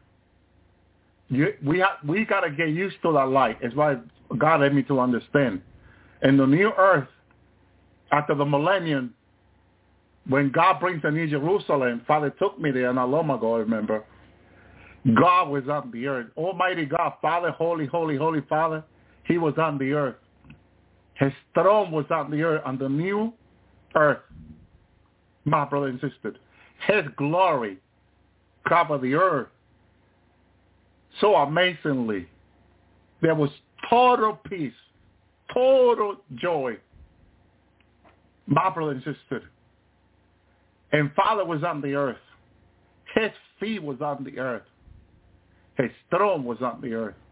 we got to get used to that light. It's why God led me to understand. In the new earth, after the millennium, when God brings the New Jerusalem, Father took me there not long ago, I remember. God was on the earth. Almighty God, Father, holy, holy, holy Father, he was on the earth. His throne was on the earth, on the new earth. My brother and sister, his glory covered the earth so amazingly. There was total peace, total joy. My brother and sister. And Father was on the earth. His feet was on the earth. His throne was on the earth.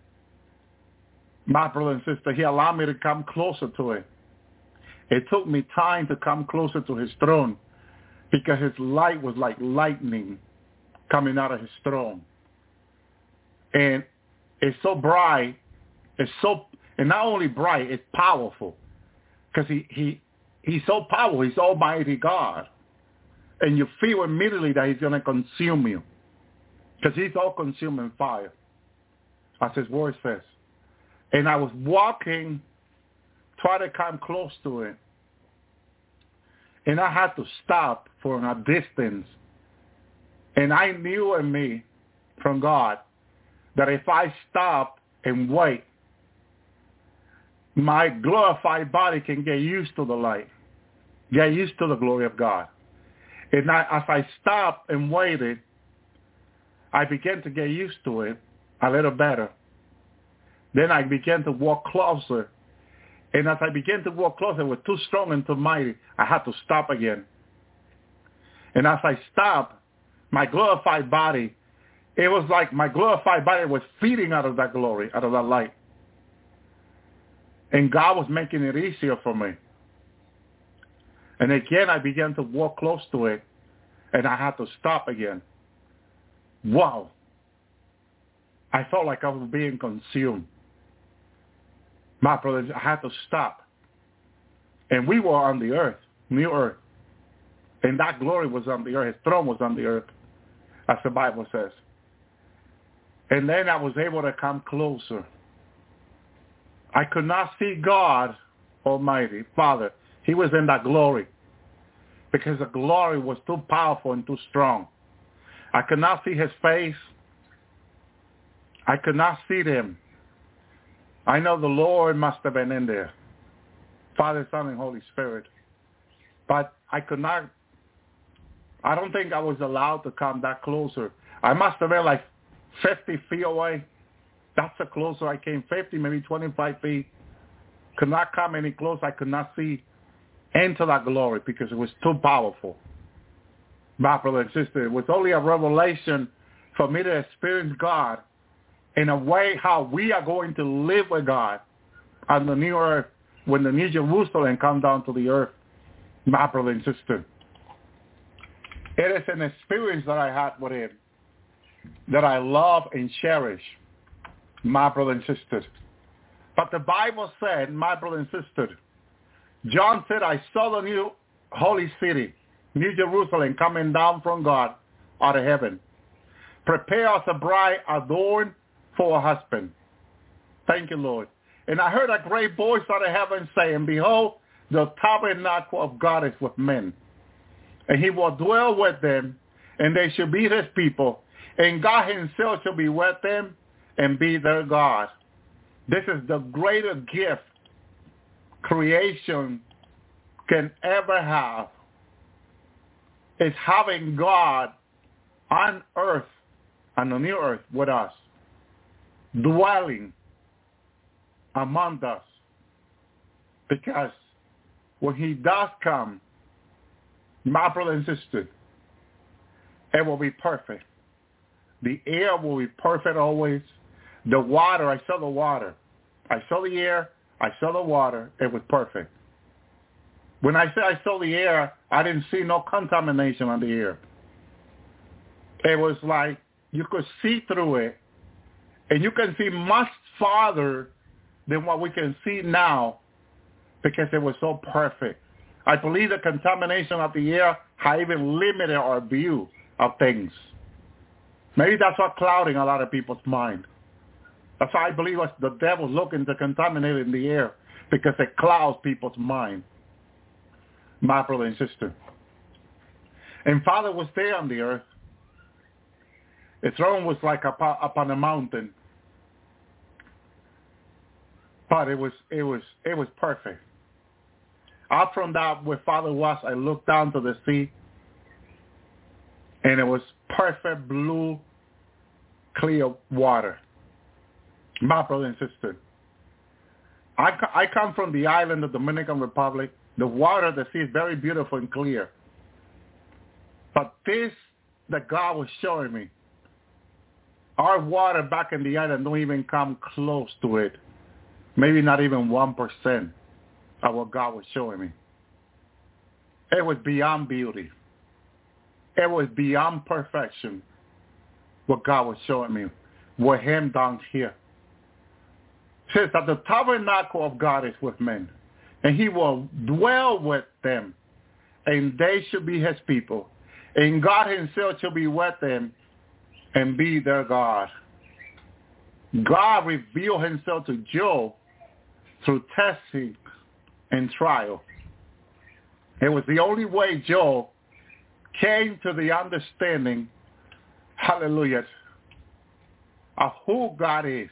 My brother and sister, he allowed me to come closer to it. It took me time to come closer to his throne because his light was like lightning coming out of his throne. And it's so bright, and not only bright, it's powerful. Because he's so powerful, he's Almighty God. And you feel immediately that he's going to consume you. Because he's all-consuming fire, as his word says. And I was walking, trying to come close to it. And I had to stop for a distance. And I knew in me, from God, that if I stop and wait, my glorified body can get used to the light, get used to the glory of God. And as I stopped and waited, I began to get used to it a little better. Then I began to walk closer. And as I began to walk closer, it was too strong and too mighty. I had to stop again. And as I stopped, my glorified body, it was like my glorified body was feeding out of that glory, out of that light. And God was making it easier for me. And again, I began to walk close to it, and I had to stop again. Wow. I felt like I was being consumed. My brothers, I had to stop. And we were on the earth, new earth. And that glory was on the earth. His throne was on the earth, as the Bible says. And then I was able to come closer. I could not see God Almighty, Father. He was in that glory because the glory was too powerful and too strong. I could not see his face. I could not see him. I know the Lord must have been in there, Father, Son, and Holy Spirit. But I could not, I don't think I was allowed to come that closer. I must have been like 50 feet away. That's the closer I came, 50, maybe 25 feet. Could not come any closer. I could not see into that glory because it was too powerful. My brother and sister, it was only a revelation for me to experience God in a way how we are going to live with God on the new earth when the New Jerusalem comes down to the earth, my brother and sister. It is an experience that I had with him that I love and cherish, my brother and sister. But the Bible said, my brother and sister, John said, I saw the new holy city, New Jerusalem, coming down from God out of heaven. Prepare as a bride adorned for a husband. Thank you, Lord. And I heard a great voice out of heaven saying, behold, the tabernacle of God is with men. And he will dwell with them, and they shall be his people. And God himself shall be with them and be their God. This is the greatest gift creation can ever have. It's having God on earth, on the new earth with us, dwelling among us. Because when he does come, my brother and sister, it will be perfect. The air will be perfect always. The water, I saw the water. I saw the air. I saw the water. It was perfect. When I say I saw the air, I didn't see no contamination on the air. It was like you could see through it, and you can see much farther than what we can see now because it was so perfect. I believe the contamination of the air had even limited our view of things. Maybe that's what's clouding a lot of people's mind. That's why I believe the devil's looking to contaminate in the air, because it clouds people's mind. My brother and sister. And Father was there on the earth. His throne was like upon a mountain. But it was perfect. Out from that where Father was, I looked down to the sea, and it was perfect blue, clear water. My brother and sister, I come from the island of Dominican Republic. The water, the sea is very beautiful and clear. But this that God was showing me, our water back in the island don't even come close to it. Maybe not even 1% of what God was showing me. It was beyond beauty. It was beyond perfection what God was showing me with him down here. It says that the tabernacle of God is with men, and he will dwell with them, and they should be his people. And God himself shall be with them and be their God. God revealed himself to Job through testing and trial. It was the only way Job came to the understanding, hallelujah, of who God is.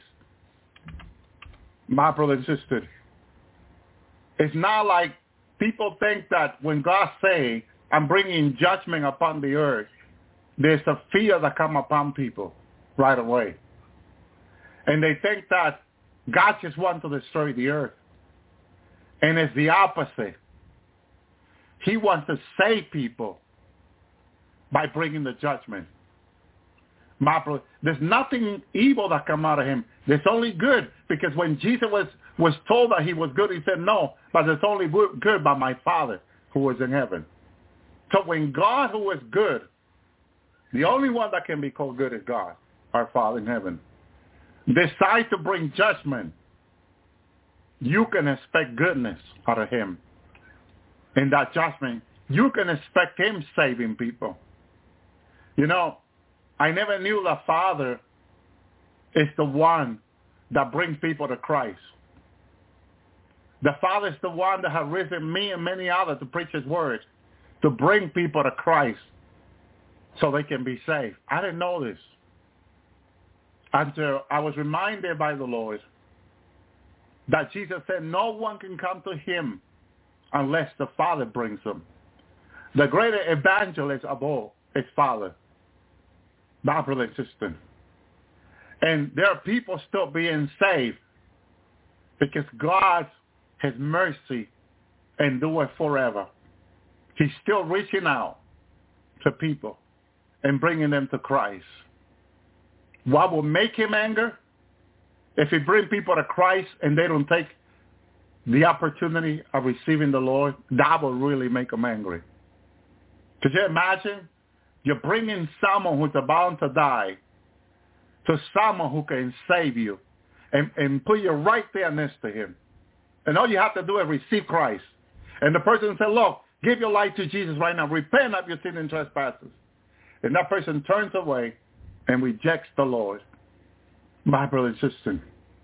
My brother and sister, it's not like people think that when God say, I'm bringing judgment upon the earth, there's a fear that come upon people right away. And they think that God just wants to destroy the earth. And it's the opposite. He wants to save people by bringing the judgment. My brother, there's nothing evil that come out of him. There's only good, because when Jesus was told that he was good, he said, no, but it's only good by my Father who was in heaven. So when God, who is good, the only one that can be called good is God, our Father in heaven, decide to bring judgment, you can expect goodness out of him. In that judgment, you can expect him saving people. You know, I never knew the Father is the one that brings people to Christ. The Father is the one that has risen me and many others to preach his word, to bring people to Christ so they can be saved. I didn't know this until I was reminded by the Lord that Jesus said no one can come to him unless the Father brings them. The greater evangelist of all is Father. My brother and sister. And there are people still being saved because God has mercy and do it forever. He's still reaching out to people and bringing them to Christ. What will make him angry? If he brings people to Christ and they don't take the opportunity of receiving the Lord, that will really make him angry. Could you imagine? You're bringing someone who's about to die to someone who can save you and put you right there next to him. And all you have to do is receive Christ. And the person said, look, give your life to Jesus right now. Repent of your sin and trespasses. And that person turns away and rejects the Lord. My brother and sister.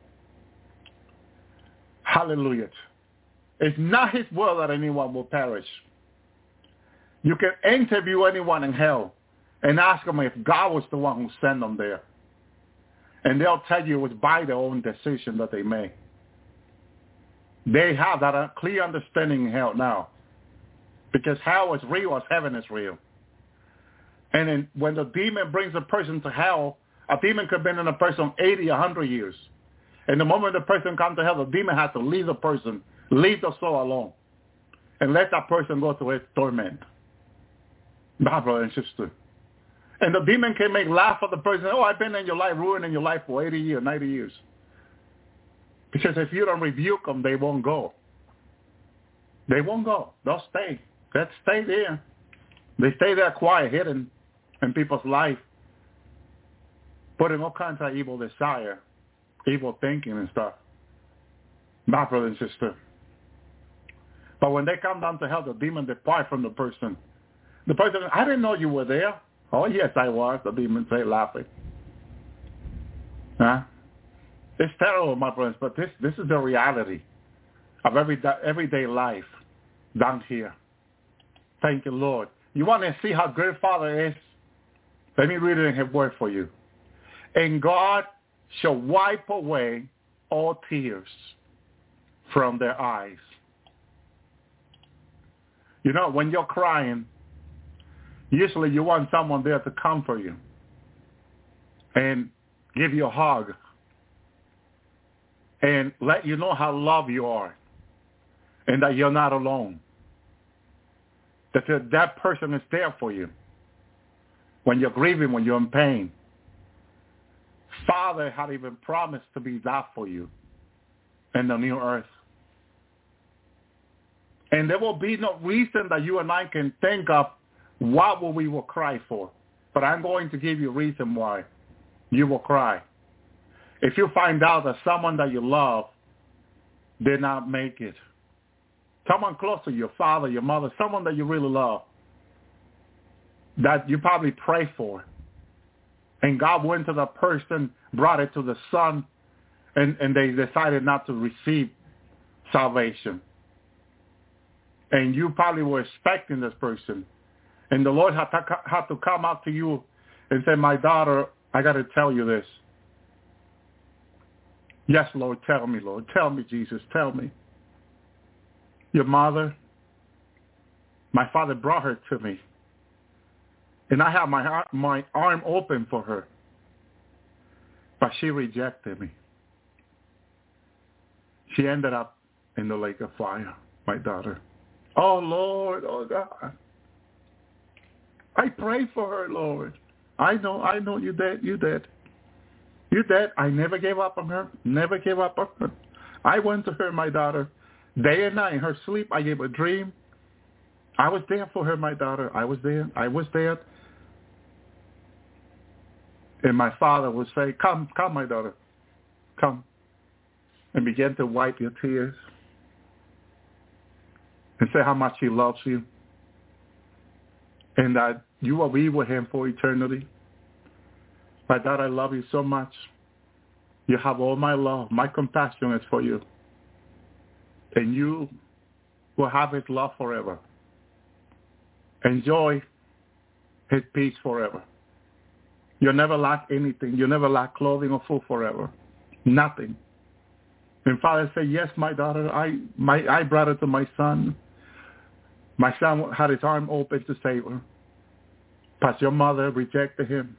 Hallelujah. It's not his will that anyone will perish. You can interview anyone in hell and ask them if God was the one who sent them there. And they'll tell you it was by their own decision that they made. They have that clear understanding in hell now. Because hell is real as heaven is real. And then when the demon brings a person to hell, a demon could have been in a person 80, 100 years. And the moment the person comes to hell, the demon has to leave the person leave the soul alone and let that person go to its torment. My brother and sister. And the demon can make laugh at the person. Oh, I've been in your life, ruining your life for 80 years, 90 years. Because if you don't rebuke them, they won't go. They won't go. They'll stay. They'll stay there. They stay there quiet, hidden in people's life, putting all kinds of evil desire, evil thinking and stuff. My brother and sister. But when they come down to hell, the demon depart from the person. The person, I didn't know you were there. Oh, yes, I was, the demon say, laughing. Huh? It's terrible, my brothers, but this is the reality of everyday life down here. Thank you, Lord. You want to see how good Father is? Let me read it in His word for you. And God shall wipe away all tears from their eyes. You know, when you're crying, usually you want someone there to comfort you and give you a hug and let you know how loved you are and that you're not alone. That person is there for you when you're grieving, when you're in pain. Father had even promised to be that for you in the new earth. And there will be no reason that you and I can think of what we will cry for. But I'm going to give you a reason why you will cry. If you find out that someone that you love did not make it, someone close to you, your father, your mother, someone that you really love, that you probably pray for, and God went to the person, brought it to the Son, and they decided not to receive salvation. And you probably were expecting this person. And the Lord had to come out to you and say, my daughter, I got to tell you this. Yes, Lord, tell me, Lord. Tell me, Jesus, tell me. Your mother, my father brought her to me. And I have my arm open for her. But she rejected me. She ended up in the lake of fire, my daughter. Oh, Lord, oh, God. I pray for her, Lord. I know you did. You did. I never gave up on her. Never gave up on her. I went to her, my daughter, day and night. In her sleep, I gave her a dream. I was there for her, my daughter. I was there. And my father would say, come, my daughter. Come. And begin to wipe your tears. And say how much he loves you. And that you will be with him for eternity. My daughter, I love you so much. You have all my love. My compassion is for you. And you will have his love forever. Enjoy his peace forever. You'll never lack anything. You'll never lack clothing or food forever. Nothing. And Father said, yes, my daughter, I brought her to my son. My son had his arm open to save her. But your mother rejected him.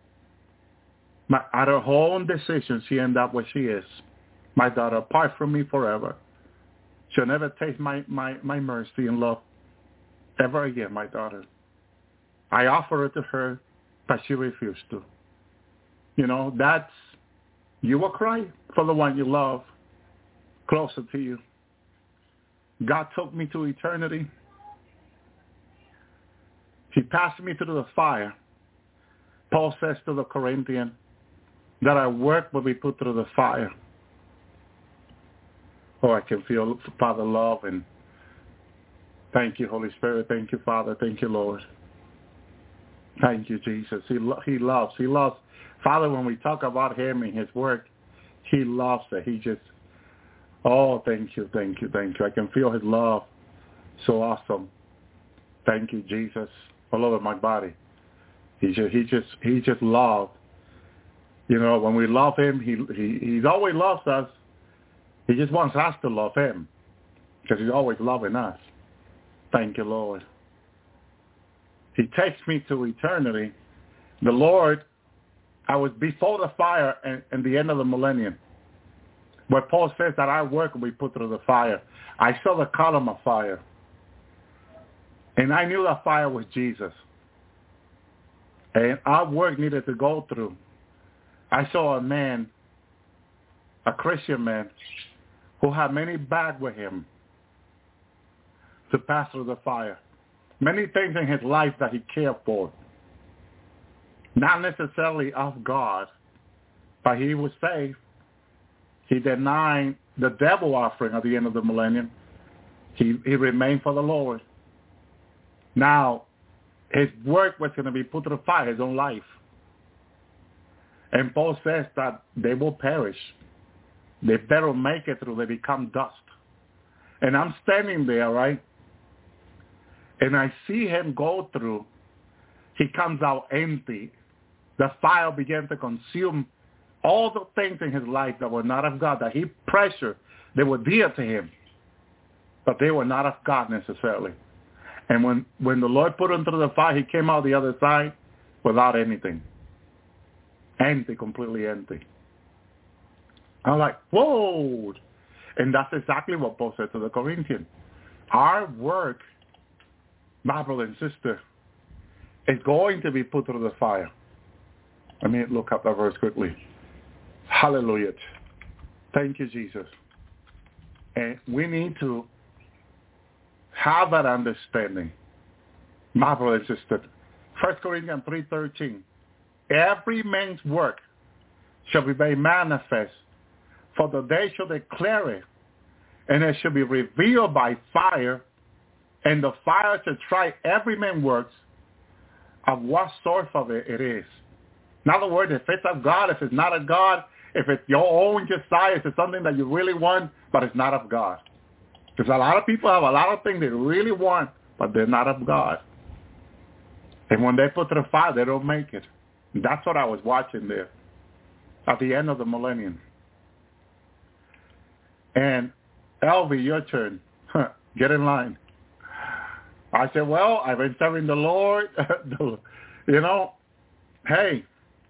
At her own decision, she ended up where she is. My daughter, apart from me forever. She'll never taste my mercy and love ever again, my daughter. I offered it to her, but she refused to. You know, you will cry for the one you love closer to you. God took me to eternity. He passed me through the fire. Paul says to the Corinthians that our work will be put through the fire. Oh, I can feel Father love, and thank you, Holy Spirit. Thank you, Father. Thank you, Lord. Thank you, Jesus. He loves. Father, when we talk about him and his work, he loves it. He just, oh, thank you. I can feel his love. So awesome. Thank you, Jesus. All over my body. He just loved. You know, when we love him, he always loves us. He just wants us to love him because he's always loving us. Thank you, Lord. He takes me to eternity. The Lord, I was before the fire and the end of the millennium. where Paul says that our work will be put through the fire. I saw the column of fire. And I knew that fire was Jesus. And our work needed to go through. I saw a man, a Christian man, who had many back with him to pass through the fire. Many things in his life that he cared for. Not necessarily of God, but he was saved. He denied the devil offering at the end of the millennium. He remained for the Lord. Now, his work was going to be put to the fire, his own life. And Paul says that they will perish. They better make it through. They become dust. And I'm standing there, right? And I see him go through. He comes out empty. The fire began to consume all the things in his life that were not of God, that he pressured. They were dear to him, but they were not of God necessarily. And when the Lord put him through the fire, he came out the other side without anything. Empty, completely empty. I'm like, whoa. And that's exactly what Paul said to the Corinthians. Our work, my brother and sister, is going to be put through the fire. Let me look up that verse quickly. Hallelujah. Thank you, Jesus. And we need to have that understanding. My brother and sister. 1 Corinthians 3:13. Every man's work shall be made manifest, for the day shall declare it, and it shall be revealed by fire, and the fire shall try every man's works of what sort of it is. In other words, if it's of God, if it's not of God, if it's your own desire, if it's something that you really want, but it's not of God. Because a lot of people have a lot of things they really want, but they're not of God. And when they put to the fire, they don't make it. And that's what I was watching there at the end of the millennium. And Elvie, your turn. Get in line. I said, well, I've been serving the Lord. You know, hey,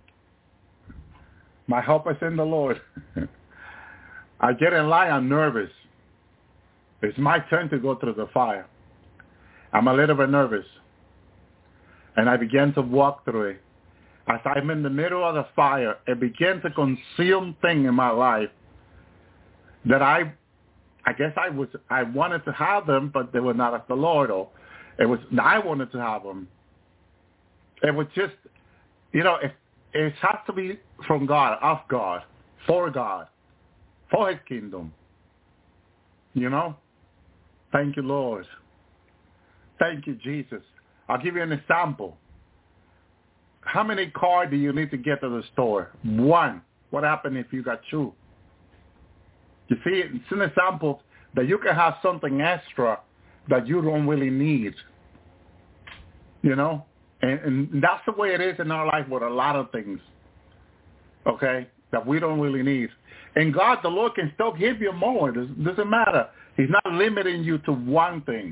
my help is in the Lord. I get in line, I'm nervous. It's my turn to go through the fire. I'm a little bit nervous. And I began to walk through it. As I'm in the middle of the fire, it began to consume things in my life that I guess I wanted to have them, but they were not of the Lord. Or I wanted to have them. It was just, you know, it has to be from God, of God, for his kingdom. You know? Thank you, Lord. Thank you, Jesus. I'll give you an example. How many cars do you need to get to the store? One. What happened if you got two? You see, it's an example that you can have something extra that you don't really need. You know? And that's the way it is in our life with a lot of things, okay, that we don't really need. And God, the Lord, can still give you more. It doesn't matter. He's not limiting you to one thing.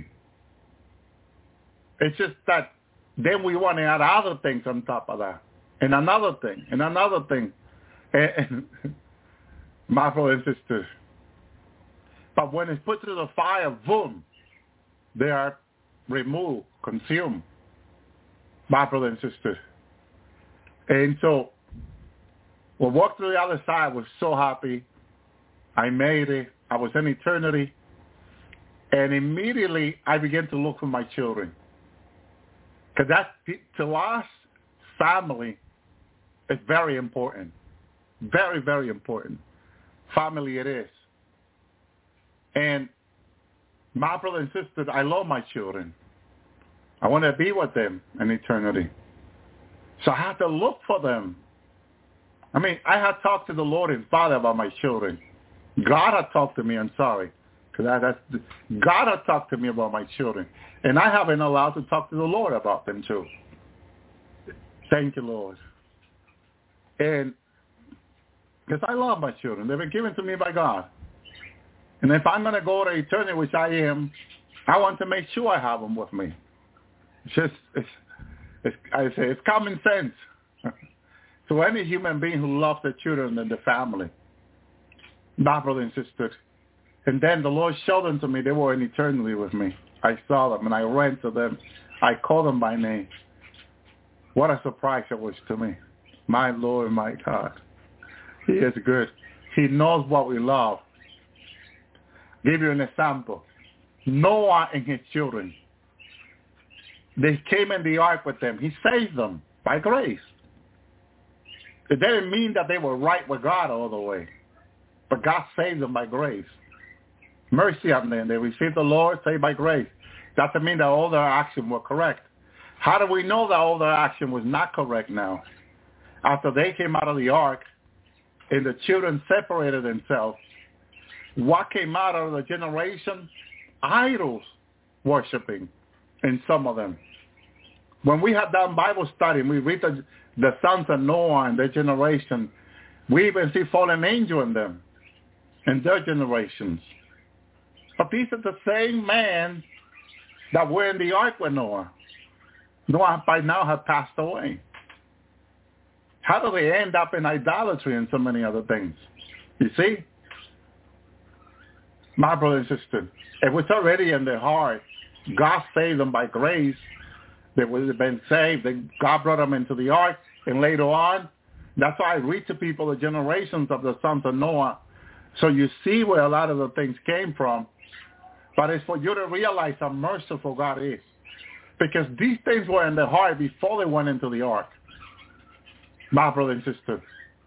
It's just that then we want to add other things on top of that. And another thing, and another thing. And my brother and sister. But when it's put through the fire, boom, they are removed, consumed. My brother and sister. And so we walked through the other side. I was so happy. I made it. I was in eternity. And immediately I began to look for my children. Because that, to us, family is very important. Very, very important. Family it is. And my brother and sister, I love my children. I want to be with them in eternity. So I had to look for them. I mean, I had talked to the Lord and Father about my children. God had talked to me, I'm sorry. God had talked to me about my children. And I haven't allowed to talk to the Lord about them too. Thank you, Lord. And because I love my children. They've been given to me by God. And if I'm going to go to eternity, which I am, I want to make sure I have them with me. It's common sense to any human being who loves their children and the family. My brothers and sisters. And then the Lord showed them to me. They were in eternity with me. I saw them and I ran to them. I called them by name. What a surprise it was to me. My Lord, my God. He is good. He knows what we love. Give you an example. Noah and his children. They came in the ark with them. He saved them by grace. It didn't mean that they were right with God all the way. But God saved them by grace. Mercy on them. They received the Lord, saved by grace. Doesn't mean that all their actions were correct. How do we know that all their action was not correct now? After they came out of the ark and the children separated themselves, what came out of the generation? Idols worshiping in some of them. When we have done Bible study and we read the sons of Noah and their generation, we even see fallen angel in them and their generations. But these are the same men that were in the ark with Noah. Noah by now had passed away. How do they end up in idolatry and so many other things? You see? My brother and sister, it was already in their heart. God saved them by grace. They would have been saved. God brought them into the ark. And later on, that's why I read to people the generations of the sons of Noah. So you see where a lot of the things came from. But it's for you to realize how merciful God is. Because these things were in their heart before they went into the ark. My brother and sister.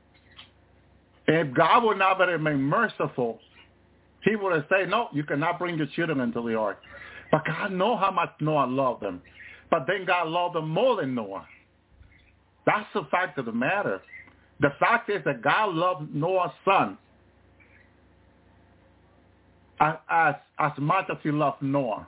If God would not have been merciful, he would have said, no, you cannot bring your children into the ark. But God knows how much Noah loved them. But then God loved them more than Noah. That's the fact of the matter. The fact is that God loved Noah's son as much as he loved Noah.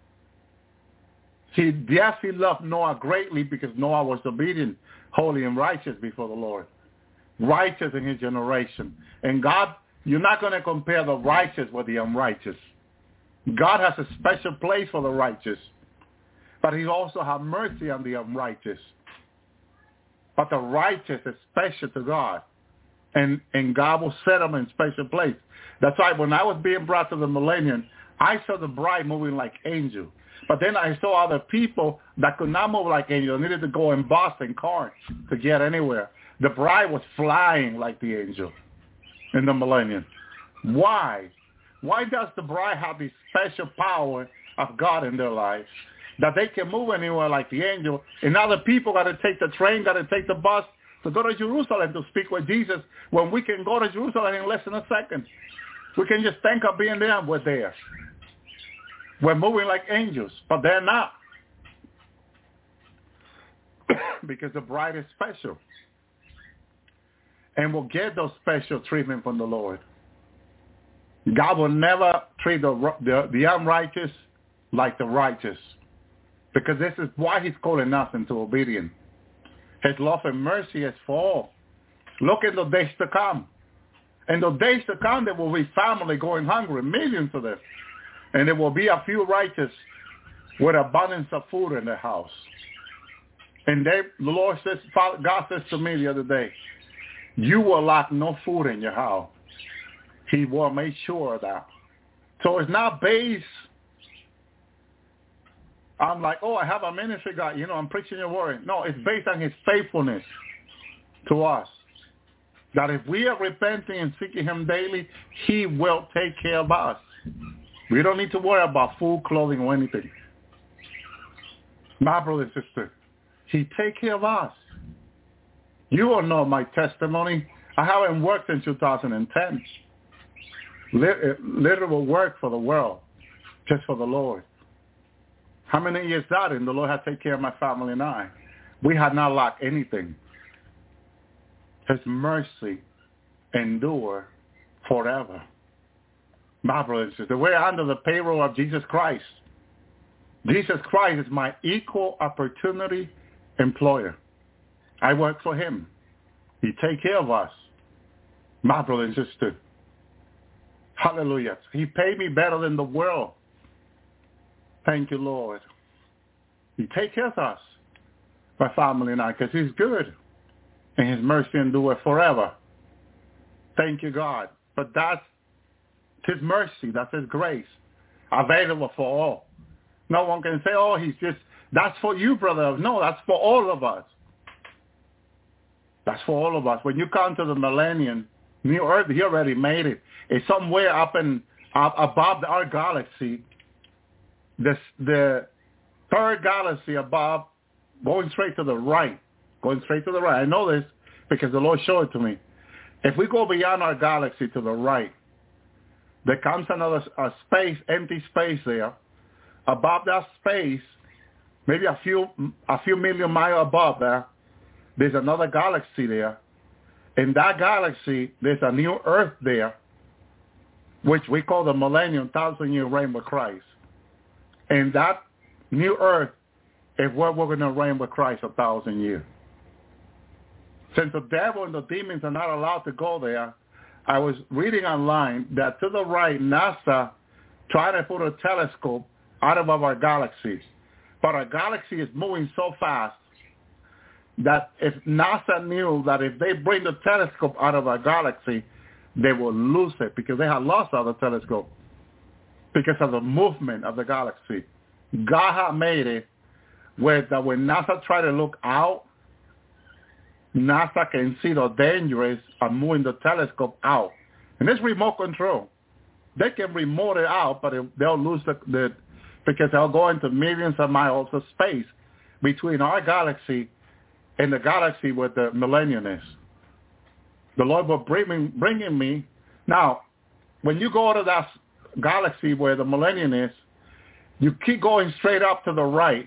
He loved Noah greatly because Noah was obedient, holy, and righteous before the Lord. Righteous in his generation. And God, you're not going to compare the righteous with the unrighteous. God has a special place for the righteous. But he also has mercy on the unrighteous. But the righteous is special to God. And God will set them in special place. That's why when I was being brought to the millennium, I saw the bride moving like angel. But then I saw other people that could not move like angel, needed to go in bus and car to get anywhere. The bride was flying like the angel in the millennium. Why? Why does the bride have this special power of God in their lives? That they can move anywhere like the angel, and other people got to take the train, got to take the bus to go to Jerusalem to speak with Jesus, when we can go to Jerusalem in less than a second. We can just think of being there, we're there. We're moving like angels, but they're not. Because the bride is special. And will get those special treatment from the Lord. God will never treat the unrighteous like the righteous. Because this is why he's calling us into obedience. His love and mercy is for all. Look in the days to come. In the days to come, there will be family going hungry, millions of them. And there will be a few righteous with abundance of food in their house. And the Lord says, God says to me the other day, you will lack no food in your house. He will make sure of that. So it's not based, I'm like, oh, I have a ministry, God, I'm preaching your word. No, it's based on his faithfulness to us. That if we are repenting and seeking him daily, he will take care of us. We don't need to worry about food, clothing, or anything. My brother and sister, he take care of us. You all know my testimony. I haven't worked in 2010. Literal work for the world, just for the Lord. How many years that? And the Lord has taken care of my family and I. We had not lacked anything. His mercy endure forever. My brothers and sisters, we're under the payroll of Jesus Christ. Jesus Christ is my equal opportunity employer. I work for him. He takes care of us. My brother and sister. Hallelujah. He paid me better than the world. Thank you, Lord. He takes care of us, my family and I, because he's good. And his mercy endure forever. Thank you, God. But that's His mercy, that's His grace, available for all. No one can say, oh, that's for you, brother. No, that's for all of us. That's for all of us. When you come to the millennium, new earth, He already made it. It's somewhere up above our galaxy, the third galaxy above, going straight to the right. I know this because the Lord showed it to me. If we go beyond our galaxy to the right, there comes another space, empty space there. Above that space, maybe a few million miles above there, there's another galaxy there. In that galaxy, there's a new earth there, which we call the millennium, 1,000-year reign with Christ. And that new earth is where we're going to reign with Christ 1,000 years. Since the devil and the demons are not allowed to go there, I was reading online that to the right, NASA tried to put a telescope out of our galaxy. But our galaxy is moving so fast that if NASA knew that if they bring the telescope out of our galaxy, they will lose it because they have lost other telescope because of the movement of the galaxy. God had made it where that when NASA try to look out, NASA can see the dangers of moving the telescope out. And it's remote control. They can remote it out, but they'll lose because they'll go into millions of miles of space between our galaxy and the galaxy where the millennium is. The Lord will bringing me. Now, when you go to that galaxy where the millennium is, you keep going straight up to the right.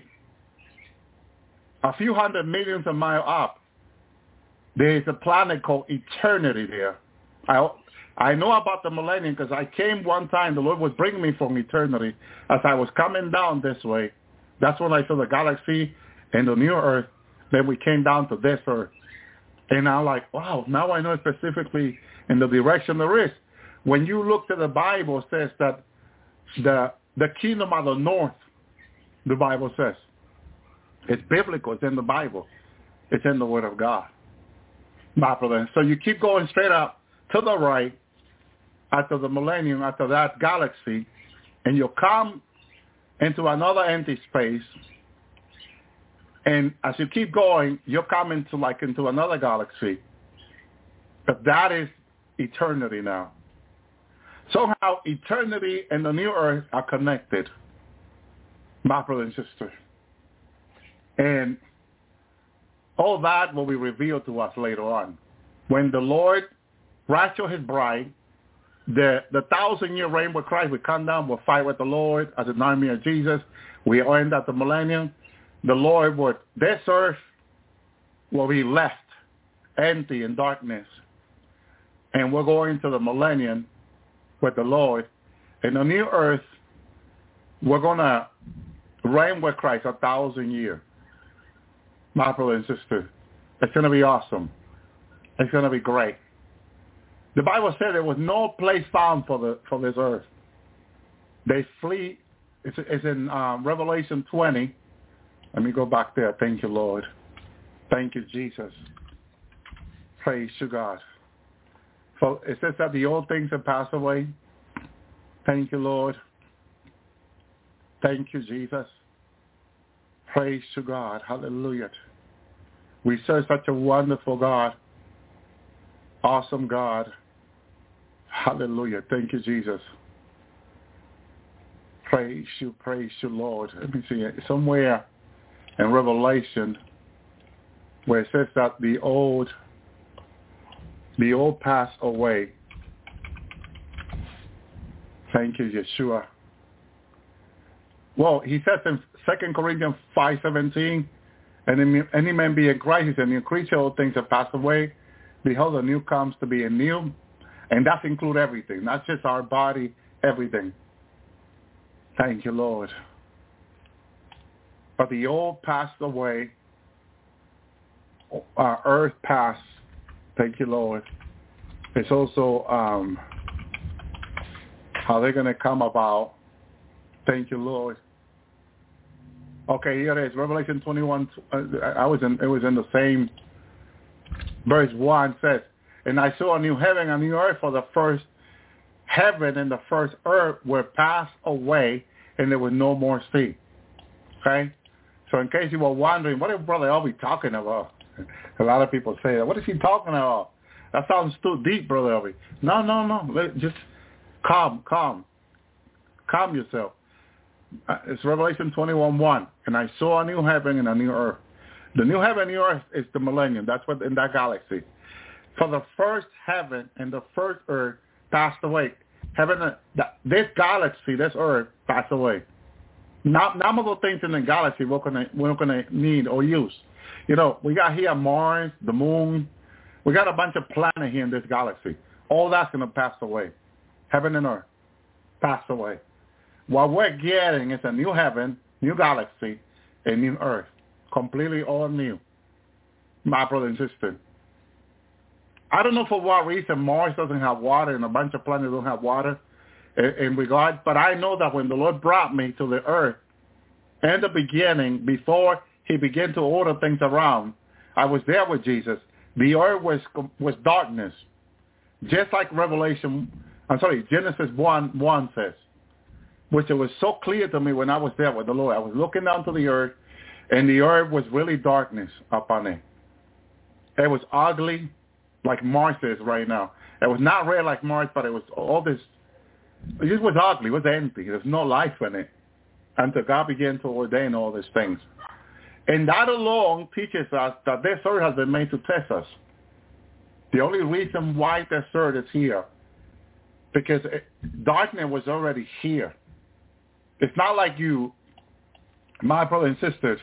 A few hundred millions of miles up, there is a planet called eternity there. I know about the millennium because I came one time. The Lord was bringing me from eternity. As I was coming down this way, that's when I saw the galaxy and the new earth. Then we came down to this earth. And I'm like, wow, now I know specifically in the direction there is. When you look to the Bible, it says that the kingdom of the north, the Bible says. It's biblical. It's in the Bible. It's in the Word of God. My brother. So you keep going straight up to the right after the millennium, after that galaxy, and you'll come into another empty space. And as you keep going, you'll come into another galaxy. But that is eternity now. Somehow eternity and the new earth are connected, my brother and sister. And all that will be revealed to us later on. When the Lord rapture His bride, the 1,000-year reign with Christ will come down, we'll fight with the Lord as an army of Jesus. We end at the millennium. The Lord this earth will be left empty in darkness. And we're going to the millennium with the Lord. In the new earth, we're going to reign with Christ 1,000 years. My brother and sister, it's going to be awesome. It's going to be great. The Bible said there was no place found for this earth. They flee. It's in Revelation 20. Let me go back there. Thank you, Lord. Thank you, Jesus. Praise to God. So it says that the old things have passed away. Thank you, Lord. Thank you, Jesus. Praise to God. Hallelujah. We serve such a wonderful God. Awesome God. Hallelujah. Thank you, Jesus. Praise you, Lord. Let me see. Somewhere in Revelation where it says that the old passed away. Thank you, Yeshua. Well, he says in 2 Corinthians 5:17, and any man be in Christ, he's a new creature, all things have passed away. Behold, the new comes to be a new. And that includes everything, not just our body, everything. Thank you, Lord. But the old passed away. Our earth passed. Thank you, Lord. It's also how they're going to come about. Thank you, Lord. Okay, here it is. Revelation 21. It was in the same verse 1 says, and I saw a new heaven and a new earth, for the first heaven and the first earth were passed away, and there was no more sea. Okay? So in case you were wondering, what is Brother Obi talking about? A lot of people say that. What is he talking about? That sounds too deep, Brother Obi. No. Just calm yourself. It's Revelation 21:1. And I saw a new heaven and a new earth. The new heaven and new earth is the millennium. That's what in that galaxy. For the first heaven and the first earth passed away. This galaxy, this earth, passed away. None of the things in the galaxy we're not gonna need or use. You know, we got here Mars, the moon. We got a bunch of planets here in this galaxy. All that's gonna pass away. Heaven and earth pass away. What we're getting is a new heaven, new galaxy, a new earth, completely all new. My brother and sister. I don't know for what reason Mars doesn't have water and a bunch of planets don't have water in regard, but I know that when the Lord brought me to the earth in the beginning, before he began to order things around, I was there with Jesus. The earth was darkness, just like Genesis 1:1 says, which it was so clear to me when I was there with the Lord. I was looking down to the earth, and the earth was really darkness upon it. It was ugly, like Mars is right now. It was not red like Mars, but it was all this. It just was ugly. It was empty. There's no life in it until God began to ordain all these things. And that alone teaches us that this earth has been made to test us. The only reason why this earth is here, because darkness was already here. It's not like you, my brothers and sisters,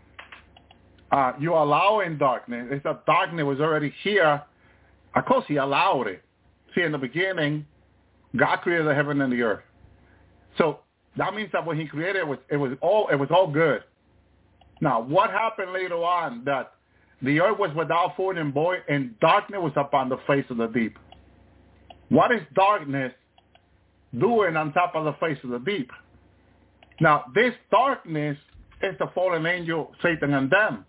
you allowing darkness. It's that darkness was already here. Of course, he allowed it. See, in the beginning, God created the heaven and the earth. So that means that when he created it was all good. Now, what happened later on that the earth was without form and void, and darkness was upon the face of the deep? What is darkness doing on top of the face of the deep? Now, this darkness is the fallen angel, Satan, and them.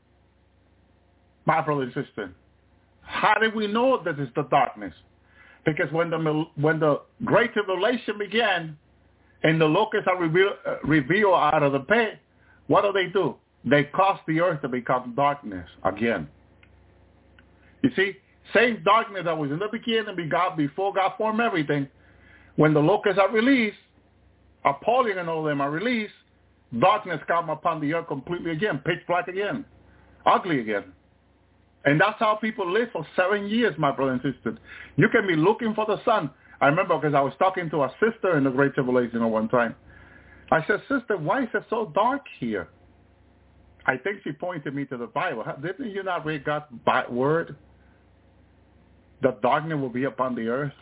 My brother and sister, how do we know this is the darkness? Because when the Great Tribulation began and the locusts are revealed out of the pit, what do? They cause the earth to become darkness again. You see, same darkness that was in the beginning before God formed everything, when the locusts are released, Apollyon and all of them are released, darkness comes upon the earth completely again, pitch black again, ugly again. And that's how people live for 7 years, my brother and sister. You can be looking for the sun. I remember because I was talking to a sister in the Great Tribulation at one time. I said, sister, why is it so dark here? I think she pointed me to the Bible. Didn't you not read God's word? That darkness will be upon the earth.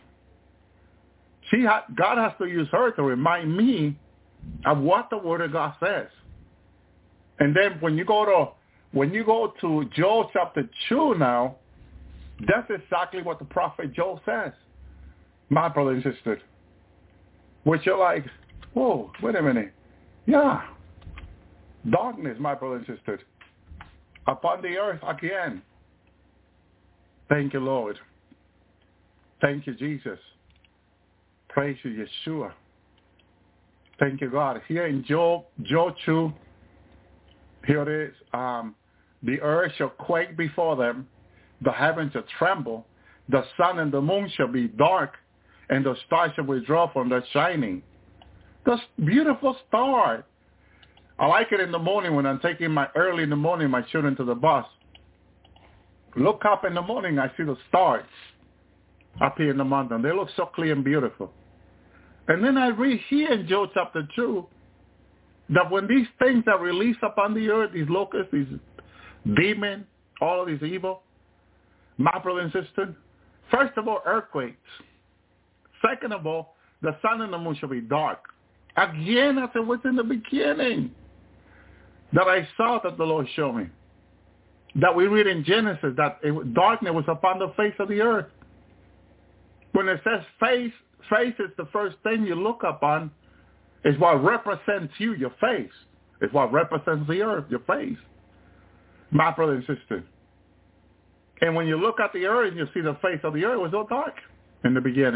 God has to use her to remind me of what the word of God says. And then when you go to Joel chapter 2 now, that's exactly what the prophet Joel says, my brother and sister. Which you're like, whoa, wait a minute. Yeah. Darkness, my brother and sister, upon the earth again. Thank you, Lord. Thank you, Jesus. Praise you, Yeshua. Thank you, God. Here in Joel 2, here it is. The earth shall quake before them. The heavens shall tremble. The sun and the moon shall be dark, and the stars shall withdraw from their shining. Those beautiful stars. I like it in the morning when I'm taking early in the morning my children to the bus. Look up in the morning, I see the stars up here in the mountain. They look so clear and beautiful. And then I read here in Joel chapter 2 that when these things are released upon the earth, these locusts, these demons, all of these evil, my brother and sister, first of all, earthquakes. Second of all, the sun and the moon shall be dark. Again, as it was in the beginning, that I saw that the Lord showed me. That we read in Genesis that darkness was upon the face of the earth. When it says face is the first thing you look upon, is what represents you, your face. It's what represents the earth, your face. My brother and sister. And when you look at the earth and you see the face of the earth, it was so dark in the beginning.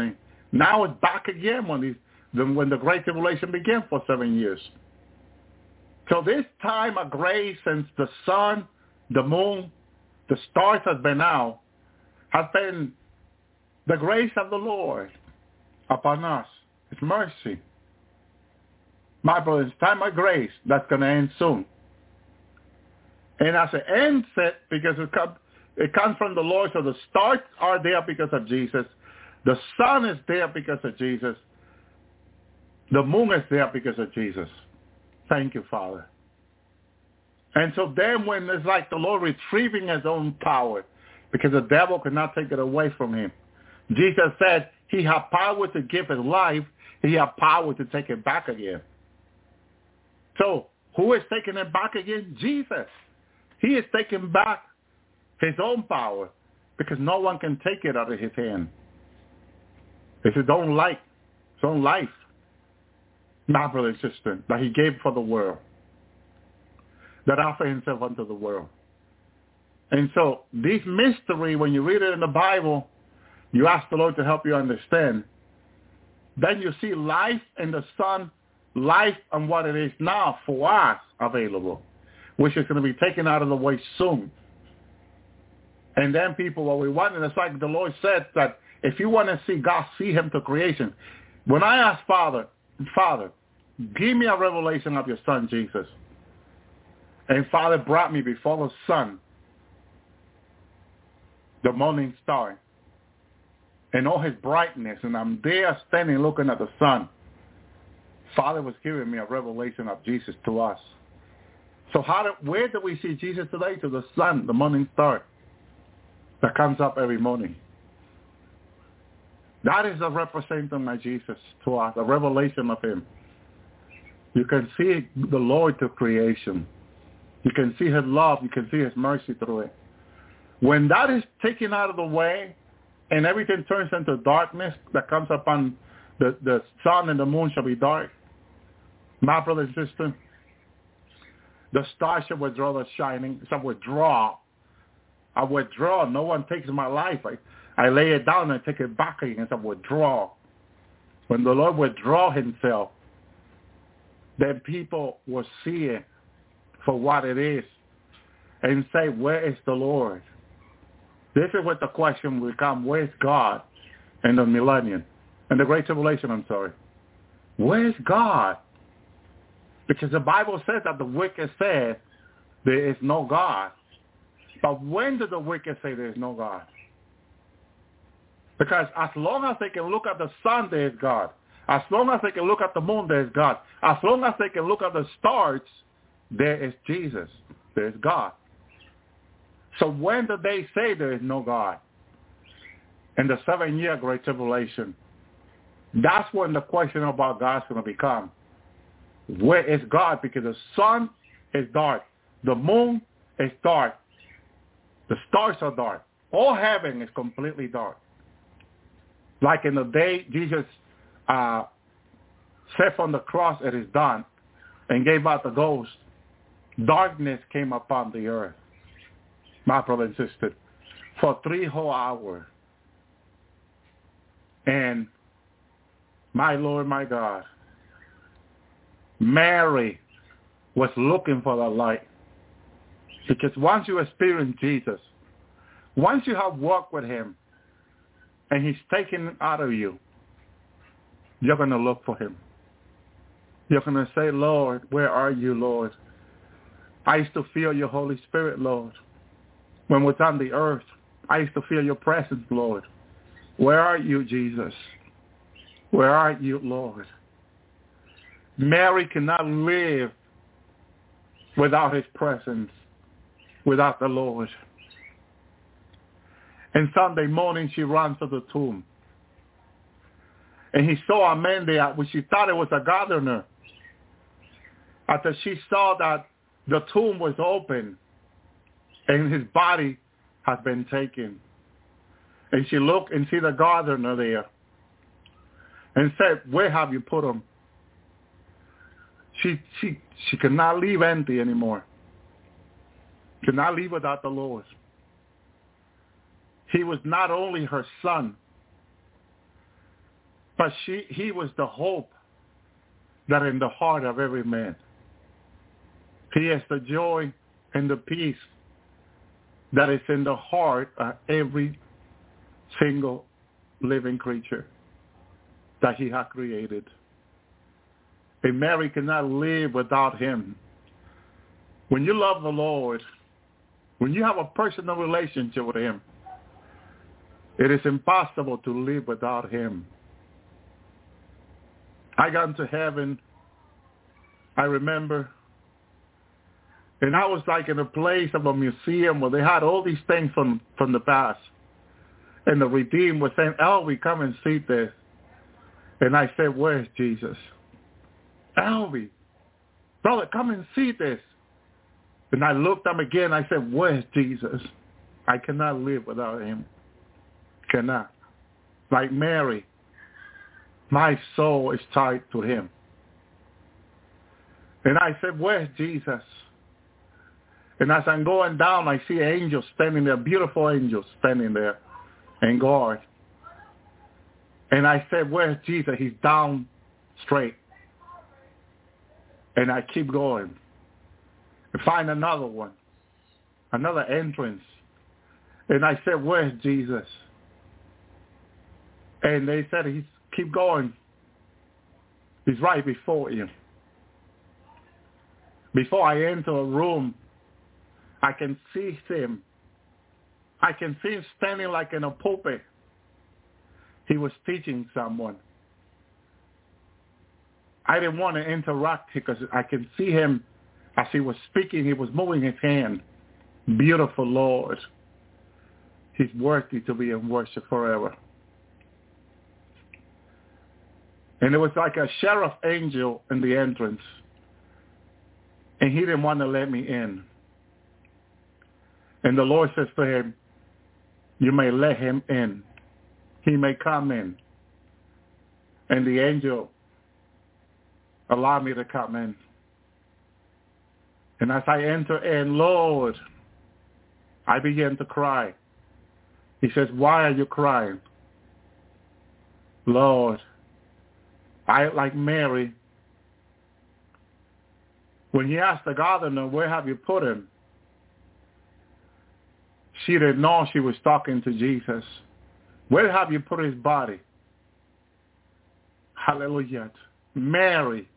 Now it's back again when the Great Tribulation began for 7 years. So this time of grace, since the sun, the moon, the stars have been out, has been the grace of the Lord upon us. It's mercy. My brothers, time of grace, that's going to end soon. And as it ends it, because it comes from the Lord, so the stars are there because of Jesus. The sun is there because of Jesus. The moon is there because of Jesus. Thank you, Father. And so then when it's like the Lord retrieving his own power, because the devil cannot take it away from him. Jesus said he had power to give his life. He had power to take it back again. So who is taking it back again? Jesus. He is taking back his own power because no one can take it out of his hand. It's his own life, my brother and sister, that he gave for the world, that offered himself unto the world. And so this mystery, when you read it in the Bible, you ask the Lord to help you understand. Then you see life in the Son, life and what it is now for us available, which is going to be taken out of the way soon. And then people, what we want, and it's like the Lord said that if you want to see God, see him to creation. When I asked Father, give me a revelation of your Son, Jesus. And Father brought me before the sun, the morning star, and all his brightness. And I'm there standing looking at the sun. Father was giving me a revelation of Jesus to us. So where do we see Jesus today? To the sun, the morning star that comes up every morning. That is a representation of Jesus to us, a revelation of him. You can see the Lord to creation. You can see his love. You can see his mercy through it. When that is taken out of the way and everything turns into darkness that comes upon the sun and the moon shall be dark, my brother and sister, the stars shall withdraw the shining, shall withdraw. I withdraw. No one takes my life. I lay it down and take it back again. I withdraw. When the Lord withdraw himself, then people will see it for what it is and say, where is the Lord? This is what the question will come. Where is God in the millennium? In the Great Tribulation, I'm sorry. Where is God? Because the Bible says that the wicked say there is no God. But when did the wicked say there is no God? Because as long as they can look at the sun, there is God. As long as they can look at the moon, there is God. As long as they can look at the stars, there is Jesus. There is God. So when did they say there is no God? In the 7-year Great Tribulation. That's when the question about God is going to become. Where is God? Because the sun is dark. The moon is dark. The stars are dark. All heaven is completely dark. Like in the day Jesus said from the cross, it is done, and gave out the ghost, darkness came upon the earth, my brother and sister, for 3 whole hours. And my Lord, my God, Mary was looking for the light. Because once you experience Jesus, once you have walked with him, and he's taken out of you, you're going to look for him. You're going to say, Lord, where are you, Lord? I used to feel your Holy Spirit, Lord. When we're on the earth, I used to feel your presence, Lord. Where are you, Jesus? Where are you, Lord? Mary cannot live without his presence, without the Lord. And Sunday morning, she runs to the tomb. And he saw a man there, which she thought it was a gardener. After she saw that the tomb was open and his body has been taken. And she looked and see the gardener there and said, where have you put him? She cannot leave empty anymore. Cannot leave without the Lord. He was not only her son, But he was the hope that in the heart of every man. He is the joy and the peace that is in the heart of every single living creature that he has created. And Mary cannot live without him. When you love the Lord, when you have a personal relationship with him, it is impossible to live without him. I got into heaven, I remember, and I was like in a place of a museum where they had all these things from the past. And the Redeemed was saying, Elvie, come and see this. And I said, where's Jesus? Elvie, brother, come and see this. And I looked up again. I said, where's Jesus? I cannot live without him. Cannot. Like Mary, my soul is tied to him. And I said, where's Jesus? And as I'm going down, I see angels standing there, beautiful angels standing there and guard. And I said, where's Jesus? He's down straight. And I keep going. And find another one, another entrance. And I said, where's Jesus? And they said, keep going. He's right before you. Before I enter a room, I can see him. I can see him standing like in a pulpit. He was teaching someone. I didn't want to interact because I can see him as he was speaking. He was moving his hand. Beautiful Lord. He's worthy to be in worship forever. And it was like a sheriff angel in the entrance. And he didn't want to let me in. And the Lord says to him, you may let him in. He may come in. And the angel allowed me to come in. And as I enter in, Lord, I began to cry. He says, why are you crying? Lord, I, like Mary, when he asked the gardener, where have you put him? She didn't know she was talking to Jesus. Where have you put his body? Hallelujah. Mary.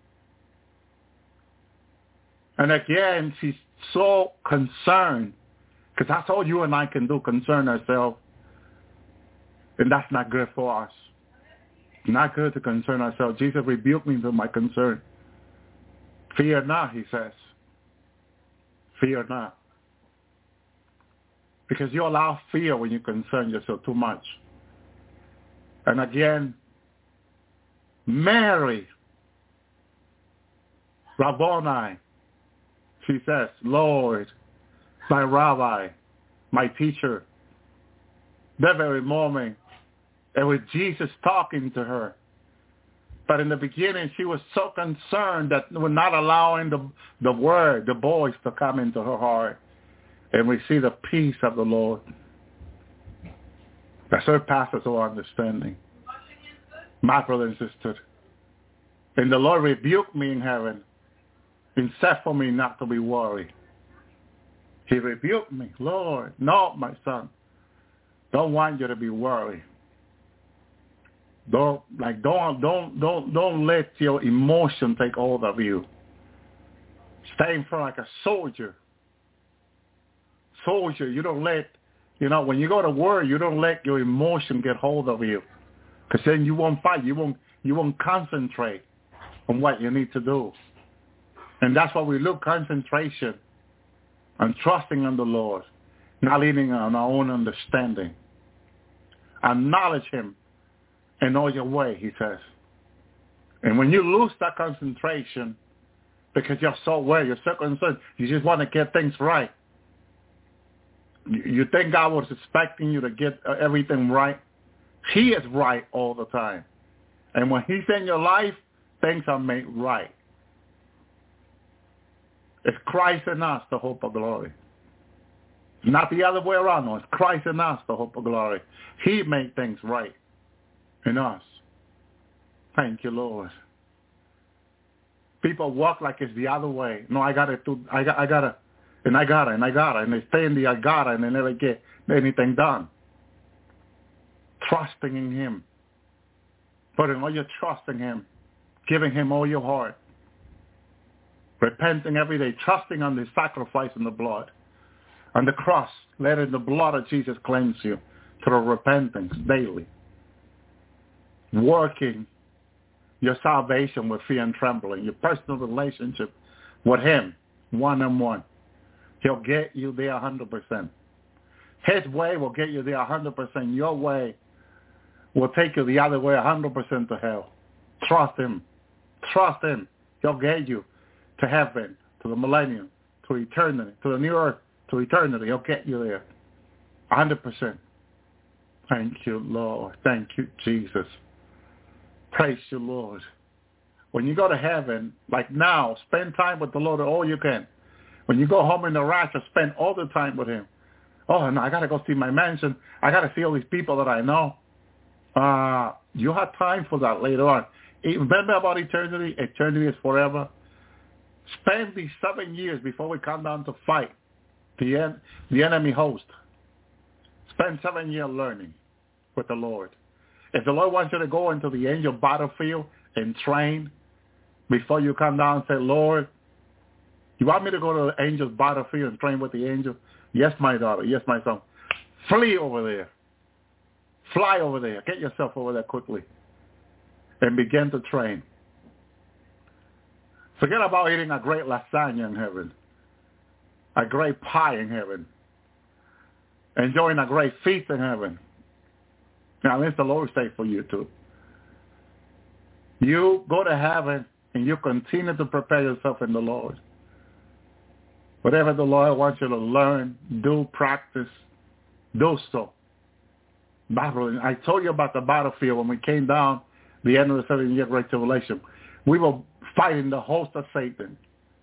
And again, she's so concerned, because that's all you and I can do, concern ourselves. And that's not good for us. Not good to concern ourselves. Jesus rebuked me for my concern. Fear not, he says. Fear not. Because you allow fear when you concern yourself too much. And again, Mary, Rabboni, she says, Lord, my rabbi, my teacher. That very moment, it was Jesus talking to her. But in the beginning, she was so concerned that we're not allowing the word, the voice to come into her heart. And we see the peace of the Lord that surpasses all understanding. My brother and sister. And the Lord rebuked me in heaven and said for me not to be worried. He rebuked me. Lord, no, my son. Don't want you to be worried. Don't let your emotion take hold of you. Stay in front like a soldier. Soldier, you don't let, when you go to war, you don't let your emotion get hold of you. Because then you won't fight. You won't concentrate on what you need to do. And that's why we look concentration and trusting in the Lord, not leaning on our own understanding. Acknowledge him in all your way, he says. And when you lose that concentration, because you're so aware, you're so concerned, you just want to get things right. You think God was expecting you to get everything right? He is right all the time. And when he's in your life, things are made right. It's Christ in us, the hope of glory. Not the other way around. No, it's Christ in us, the hope of glory. He made things right in us. Thank you, Lord. People walk like it's the other way. No, I gotta, and they stay in the I gotta, and they never get anything done. Trusting in Him, putting all your trust in Him, giving Him all your heart, repenting every day, trusting on the sacrifice and the blood, on the cross, letting the blood of Jesus cleanse you through repentance daily, working your salvation with fear and trembling, your personal relationship with Him, one-on-one. He'll get you there 100%. His way will get you there 100%. Your way will take you the other way 100% to hell. Trust Him. Trust Him. He'll get you to heaven, to the millennium, to eternity, to the new earth, to eternity. He'll get you there 100%. Thank you, Lord. Thank you, Jesus. Praise you, Lord. When you go to heaven, like now, spend time with the Lord all you can. When you go home in the rapture, spend all the time with Him. Oh, no, I got to go see my mansion. I got to see all these people that I know. You have time for that later on. Remember about eternity? Eternity is forever. Spend these 7 years before we come down to fight the enemy host. Spend 7 years learning with the Lord. If the Lord wants you to go into the angel battlefield and train before you come down and say, Lord, you want me to go to the angel's battlefield and train with the angel? Yes, my daughter. Yes, my son. Flee over there. Fly over there. Get yourself over there quickly and begin to train. Forget about eating a great lasagna in heaven, a great pie in heaven, enjoying a great feast in heaven. Now, let the Lord say for you too. You go to heaven and you continue to prepare yourself in the Lord. Whatever the Lord wants you to learn, do, practice, do so. I told you about the battlefield when we came down the end of the 7-year Great Tribulation. We were fighting the host of Satan.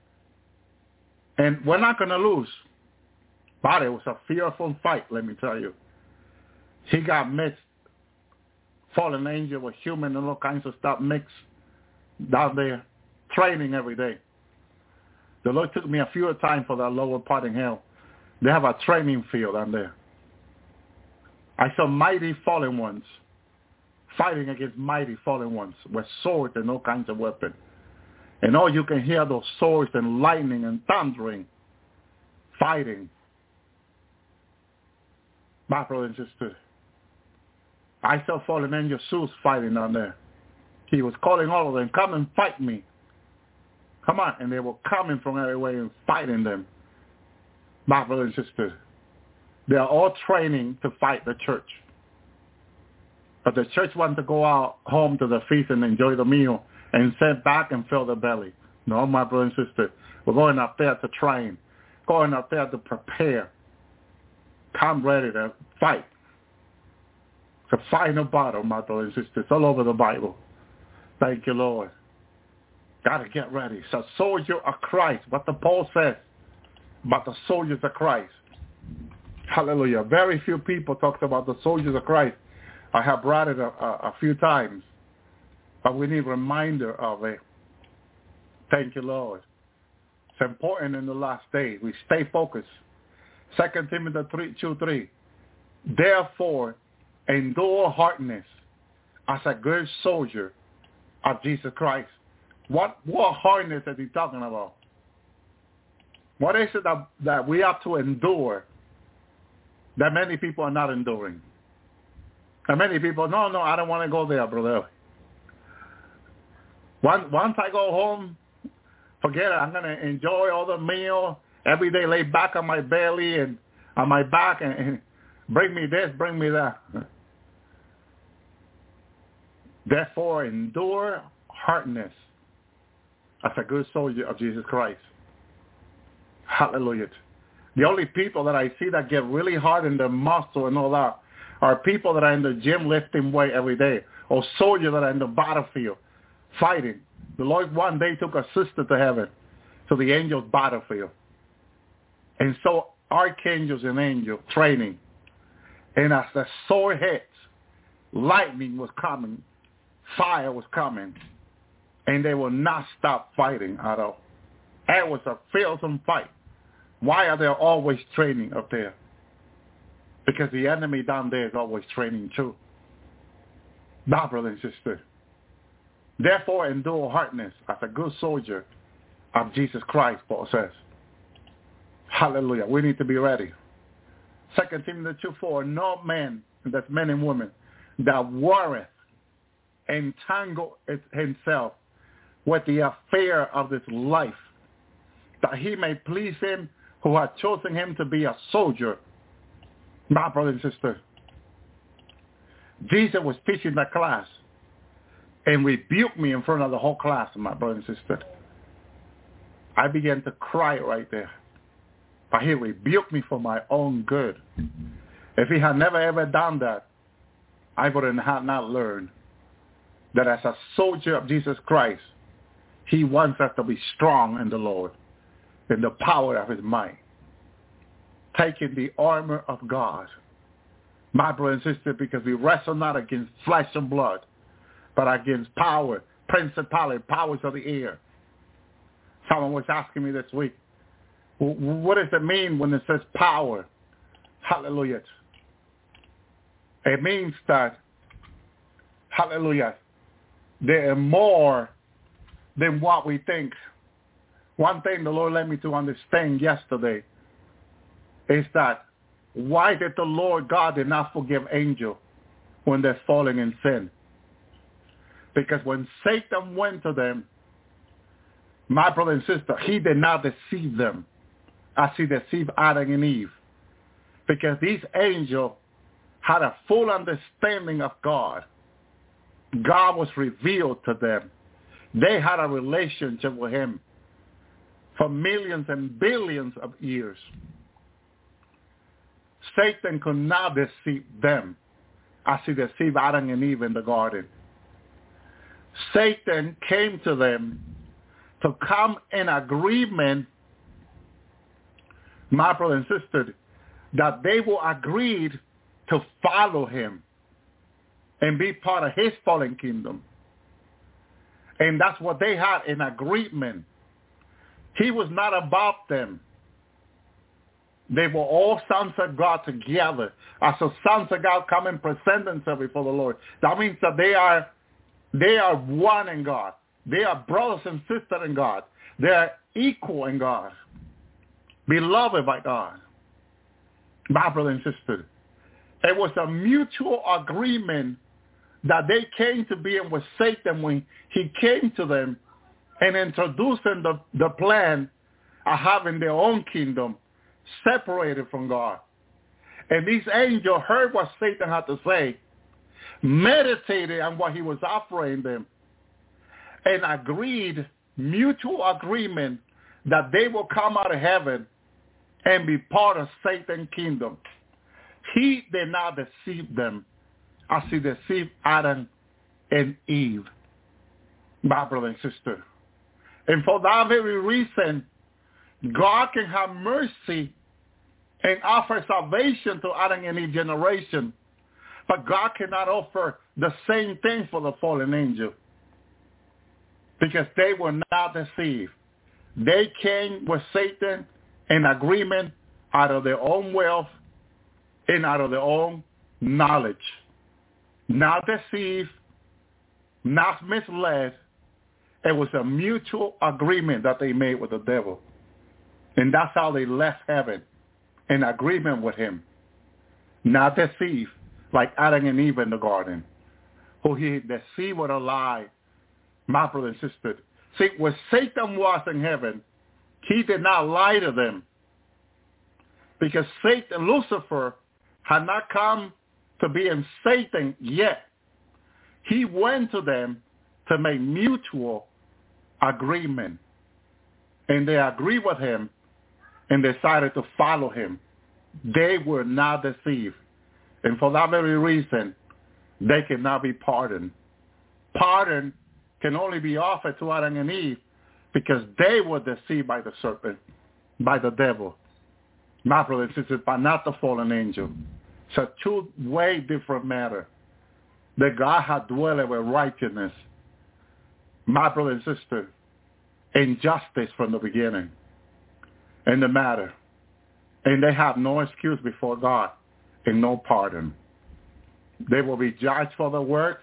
And we're not going to lose. But it was a fearful fight, let me tell you. He got mixed. Fallen angel with human and all kinds of stuff mixed down there, training every day. The Lord took me a few times for that lower part in hell. They have a training field down there. I saw mighty fallen ones fighting against mighty fallen ones with swords and all kinds of weapons. And all you can hear those swords and lightning and thundering, fighting. My brother and sister, I saw fallen angel Zeus fighting down there. He was calling all of them, come and fight me. Come on. And they were coming from every way and fighting them. My brother and sister, they are all training to fight the church. But the church wants to go out home to the feast and enjoy the meal and sit back and fill their belly. No, my brother and sister, we're going up there to train, going up there to prepare. Come ready to fight. It's a final battle, my brothers and sisters, all over the Bible. Thank you, Lord. Got to get ready. It's a soldier of Christ, what the Paul says about the soldiers of Christ. Hallelujah. Very few people talked about the soldiers of Christ. I have brought it a few times, but we need a reminder of it. Thank you, Lord. It's important in the last days. We stay focused. 2 Timothy 3:2-3. Therefore, endure hardness as a good soldier of Jesus Christ. What hardness is he talking about? What is it that we have to endure that many people are not enduring? And many people, no, I don't want to go there, brother. Once I go home, forget it. I'm going to enjoy all the meal every day, lay back on my belly and on my back and bring me this, bring me that. Therefore, endure hardness as a good soldier of Jesus Christ. Hallelujah. The only people that I see that get really hard in their muscle and all that are people that are in the gym lifting weight every day, or soldiers that are in the battlefield fighting. The Lord one day took a sister to heaven, to the angel's battlefield. And so archangels and angels training. And as the sword hits, lightning was coming, fire was coming, and they will not stop fighting at all. It was a fearsome fight. Why are they always training up there? Because the enemy down there is always training too. Now, brother and sister, therefore endure hardness as a good soldier of Jesus Christ, Paul says. Hallelujah. We need to be ready. 2 Timothy 2:4, no man, that's men and women, that worrieth, entangle himself with the affair of this life, that he may please him who hath chosen him to be a soldier. My brother and sister, Jesus was teaching that class and rebuked me in front of the whole class, my brother and sister. I began to cry right there. But he rebuked me for my own good. If he had never ever done that, I would have not learned that as a soldier of Jesus Christ, he wants us to be strong in the Lord, in the power of his might, taking the armor of God. My brother and sister, because we wrestle not against flesh and blood, but against power, principality, powers of the air. Someone was asking me this week, what does it mean when it says power? Hallelujah. It means that, hallelujah, there are more than what we think. One thing the Lord led me to understand yesterday is that why did the Lord God did not forgive angels when they're falling in sin? Because when Satan went to them, my brother and sister, he did not deceive them as he deceived Adam and Eve. Because these angels had a full understanding of God. God was revealed to them. They had a relationship with him for millions and billions of years. Satan could not deceive them as he deceived Adam and Eve in the garden. Satan came to them to come in agreement, my brother and sister, that they will agree to follow him and be part of his fallen kingdom. And that's what they had in agreement. He was not about them. They were all sons of God together. As the sons of God come and present themselves before the Lord. That means that they are one in God. They are brothers and sisters in God. They are equal in God. Beloved by God. My brother and sister. It was a mutual agreement that they came to be in with Satan when he came to them and introduced them the plan of having their own kingdom separated from God. And these angels heard what Satan had to say, meditated on what he was offering them, and agreed, mutual agreement, that they will come out of heaven and be part of Satan's kingdom. He did not deceive them as he deceived Adam and Eve, my brother and sister. And for that very reason, God can have mercy and offer salvation to Adam and Eve generation, but God cannot offer the same thing for the fallen angel because they were not deceived. They came with Satan in agreement out of their own wealth and out of their own knowledge. Not deceived, not misled. It was a mutual agreement that they made with the devil. And that's how they left heaven, in agreement with him. Not deceived, like Adam and Eve in the garden, who he deceived with a lie. My brother and sister. See, when Satan was in heaven, he did not lie to them. Because Satan, Lucifer, had not come to be in Satan yet. He went to them to make mutual agreement. And they agreed with him and decided to follow him. They were not deceived. And for that very reason, they cannot be pardoned. Pardon can only be offered to Adam and Eve because they were deceived by the serpent, by the devil. My brother and sister, but not the fallen angel. It's a two-way different matter. that God had dwelled with righteousness, my brother and sister, and justice from the beginning in the matter. And they have no excuse before God and no pardon. They will be judged for their work,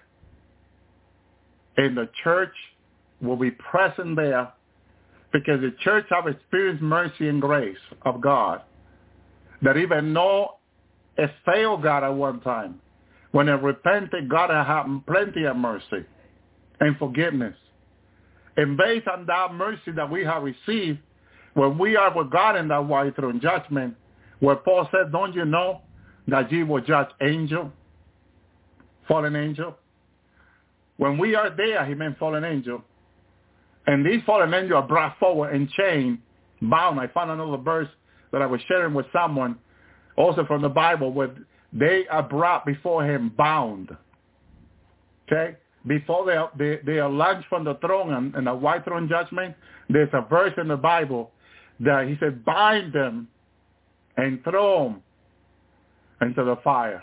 and the church will be present there because the church have experienced mercy and grace of God that even though it failed God at one time, when it repented, God had plenty of mercy and forgiveness. And based on that mercy that we have received, when we are with God in that white throne judgment, where Paul said, don't you know that ye will judge angel, fallen angel? When we are there, he meant fallen angel. And these fallen angels are brought forward and chained, bound. I found another verse that I was sharing with someone, also from the Bible, where they are brought before him bound. Okay? Before they are launched from the throne and the white throne judgment, there's a verse in the Bible that he said, bind them and throw them into the fire.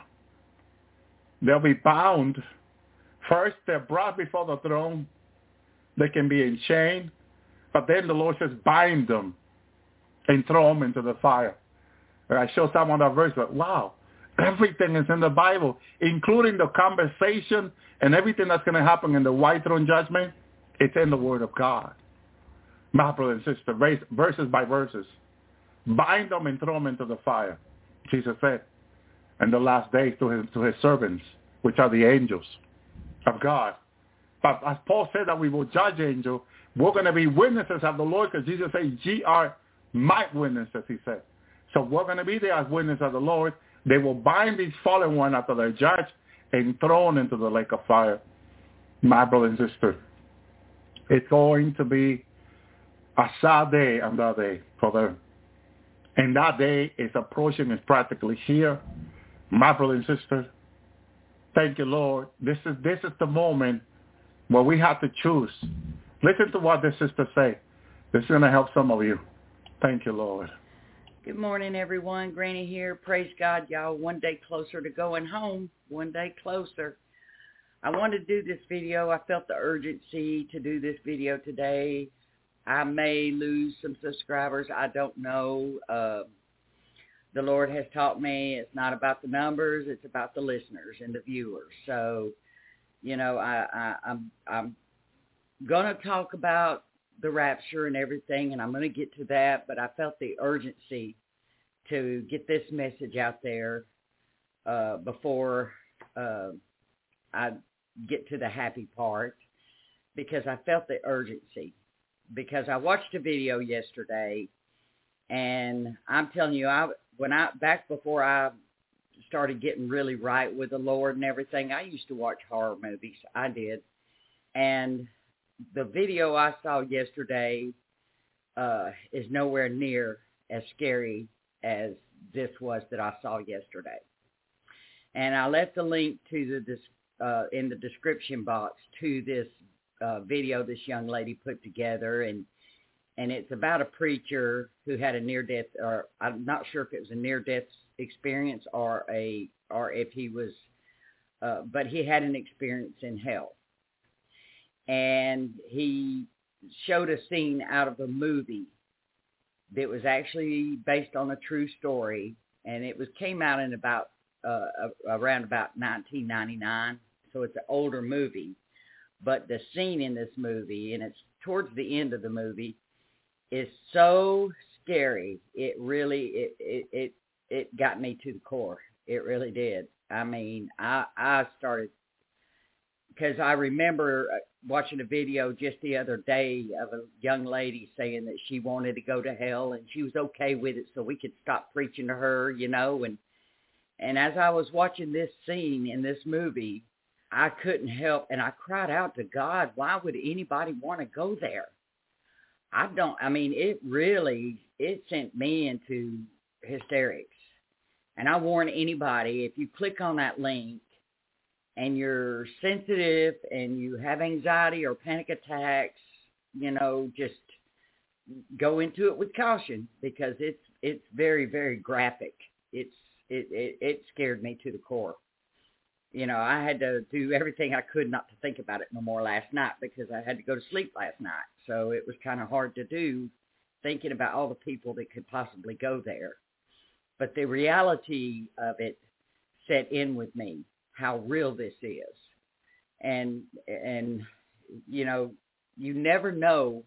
They'll be bound. First, they're brought before the throne. They can be in chain. But then the Lord says, bind them and throw them into the fire. And I showed someone that verse, but wow, everything is in the Bible, including the conversation and everything that's going to happen in the white throne judgment. It's in the Word of God. My brother and sister, verses by verses. Bind them and throw them into the fire, Jesus said, in the last days to his servants, which are the angels of God. But as Paul said that we will judge angels, we're going to be witnesses of the Lord, because Jesus said, ye are my witnesses, he said. So we're going to be there as witnesses of the Lord. They will bind these fallen ones after they're judged and thrown into the lake of fire. My brother and sister, it's going to be a sad day on that day for them. And that day is approaching, it's practically here. My brother and sister, thank you, Lord. This is the moment where we have to choose. Listen to what this sister say. This is going to help some of you. Thank you, Lord. Good morning, everyone. Granny here. Praise God, y'all. One day closer to going home. One day closer. I wanted to do this video. I felt the urgency to do this video today. I may lose some subscribers. I don't know. The Lord has taught me it's not about the numbers. It's about the listeners and the viewers. So, you know, I'm going to talk about the rapture and everything, and I'm going to get to that, but I felt the urgency to get this message out there before I get to the happy part, because I felt the urgency. Because I watched a video yesterday, and I'm telling you, back before I started getting really right with the Lord and everything, I used to watch horror movies. I did. And the video I saw yesterday is nowhere near as scary as this was that I saw yesterday. And I left the link to in the description box to this video this young lady put together, and it's about a preacher who had a near-death, or I'm not sure if it was a near-death experience or if he was, but he had an experience in hell. And he showed a scene out of a movie that was actually based on a true story, and it came out in around about 1999, so it's an older movie. But the scene in this movie, and it's towards the end of the movie, is so scary. It really, it got me to the core. It really did. I mean, I started, because I remember watching a video just the other day of a young lady saying that she wanted to go to hell and she was okay with it, so we could stop preaching to her, you know. And as I was watching this scene in this movie, I couldn't help, and I cried out to God, why would anybody want to go there? It sent me into hysterics. And I warn anybody, if you click on that link and you're sensitive and you have anxiety or panic attacks, you know, just go into it with caution, because it's very, very graphic. It scared me to the core. You know, I had to do everything I could not to think about it no more last night because I had to go to sleep last night. So it was kind of hard to do, thinking about all the people that could possibly go there. But the reality of it set in with me, how real this is. And you know, you never know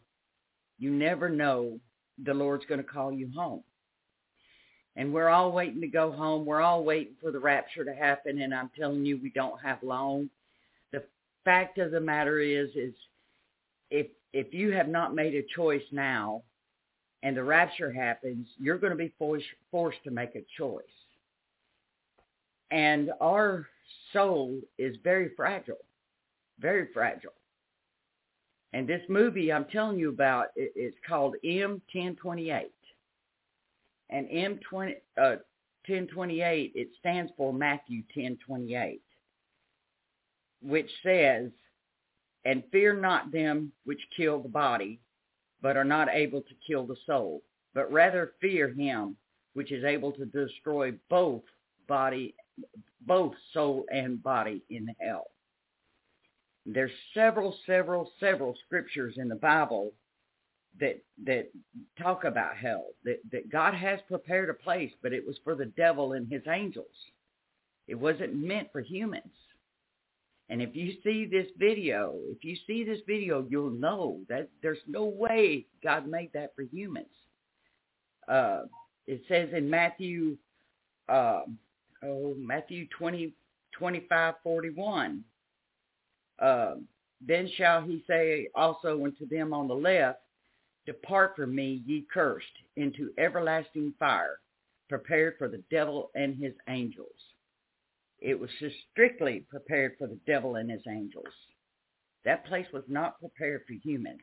the Lord's going to call you home. And we're all waiting to go home. We're all waiting for the rapture to happen, and I'm telling you, we don't have long. The fact of the matter is if you have not made a choice now and the rapture happens, you're going to be forced to make a choice. And our soul is very fragile, very fragile. And this movie I'm telling you about, it's called M1028. And M1028, it stands for Matthew 10:28, which says, "And fear not them which kill the body, but are not able to kill the soul, but rather fear him which is able to destroy both soul and body in hell." There's several scriptures in the Bible that talk about hell, that God has prepared a place, but it was for the devil and his angels. It wasn't meant for humans. And if you see this video, you'll know that there's no way God made that for humans. It says in Matthew 25:41, then shall he say also unto them on the left, Depart from me, ye cursed, into everlasting fire, prepared for the devil and his angels. It was just strictly prepared for the devil and his angels. That place was not prepared for humans.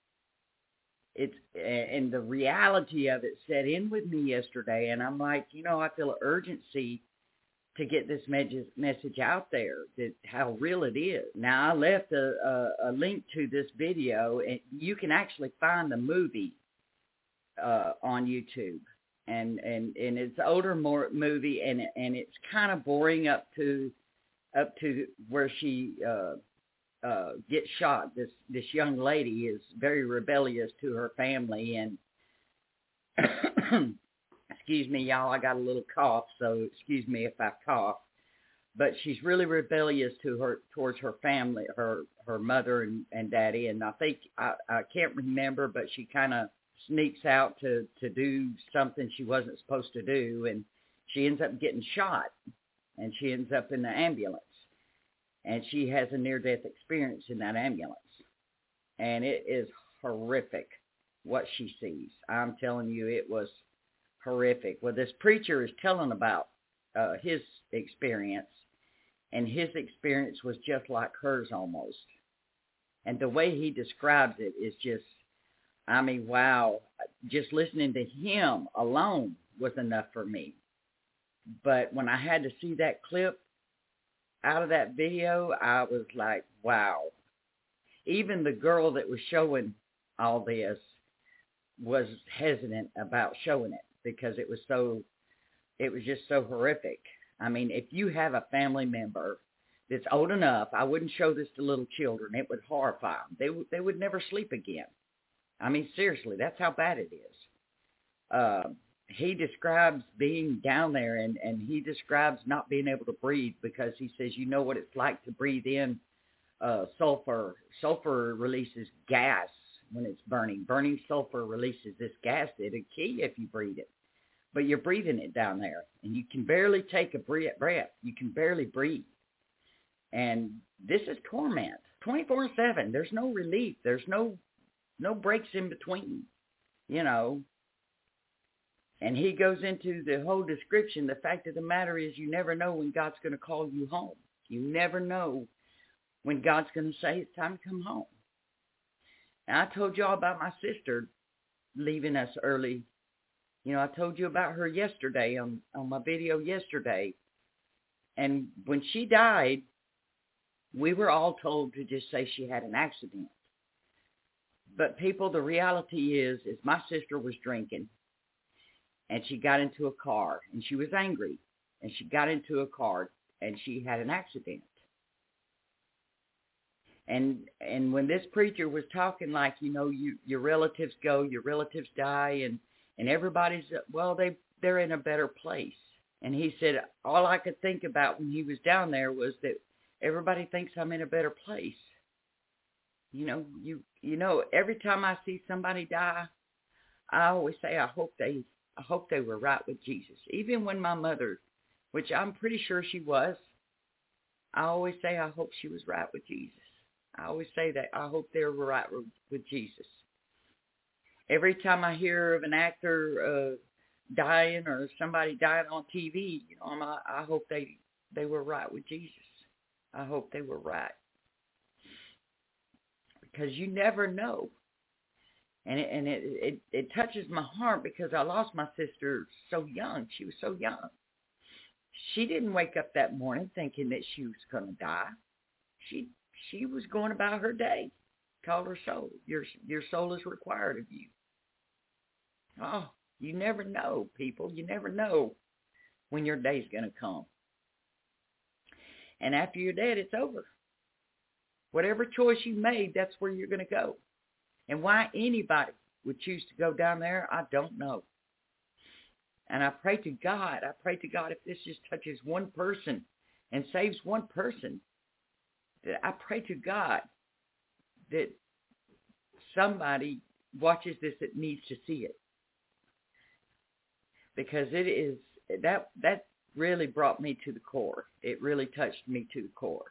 And the reality of it set in with me yesterday, and I'm like, I feel an urgency to get this message out there, that how real it is. Now, I left a link to this video, and you can actually find the movie on YouTube. And it's an older movie, and it's kind of boring up to where she gets shot. This young lady is very rebellious to her family, and excuse me, y'all, I got a little cough, so excuse me if I cough. But she's really rebellious towards her family, her mother and daddy. And I think, I can't remember, but she kind of sneaks out to do something she wasn't supposed to do. And she ends up getting shot. And she ends up in the ambulance. And she has a near-death experience in that ambulance. And it is horrific what she sees. I'm telling you, it was horrific. Well, this preacher is telling about his experience, and his experience was just like hers almost. And the way he describes it is just, wow. Just listening to him alone was enough for me. But when I had to see that clip out of that video, I was like, wow. Even the girl that was showing all this was hesitant about showing it, because it was just so horrific. I mean, if you have a family member that's old enough, I wouldn't show this to little children. It would horrify them. They would never sleep again. I mean, seriously, that's how bad it is. He describes being down there, and he describes not being able to breathe, because he says, you know what it's like to breathe in sulfur. Sulfur releases gas when it's burning. Burning sulfur releases this gas that'll kill you if you breathe it. But you're breathing it down there, and you can barely take a breath. You can barely breathe. And this is torment, 24/7. There's no relief. There's no breaks in between, And he goes into the whole description. The fact of the matter is, you never know when God's going to call you home. You never know when God's going to say it's time to come home. Now, I told y'all about my sister leaving us early. I told you about her yesterday on my video yesterday. And when she died, we were all told to just say she had an accident. But people, the reality is my sister was drinking. And she got into a car. And she was angry. And she got into a car. and she had an accident. And when this preacher was talking, like, you know, your relatives go, your relatives die, and everybody's, well, they're in a better place. And he said, all I could think about when he was down there was that everybody thinks I'm in a better place. You know, every time I see somebody die, I always say, I hope they were right with Jesus. Even when my mother, which I'm pretty sure she was, I always say, I hope she was right with Jesus. I always say that. I hope they were right with Jesus. Every time I hear of an actor dying or somebody dying on TV, you know, I hope they were right with Jesus. I hope they were right. Because you never know. And it touches my heart because I lost my sister so young. She was so young. She didn't wake up that morning thinking that she was going to die. She was going about her day. Called her soul. Your soul is required of you. Oh, you never know, people. You never know when your day's going to come. And after you're dead, it's over. Whatever choice you made, that's where you're going to go. And why anybody would choose to go down there, I don't know. And I pray to God if this just touches one person and saves one person, that I pray to God that somebody watches this that needs to see it. Because it is, that really brought me to the core. It really touched me to the core.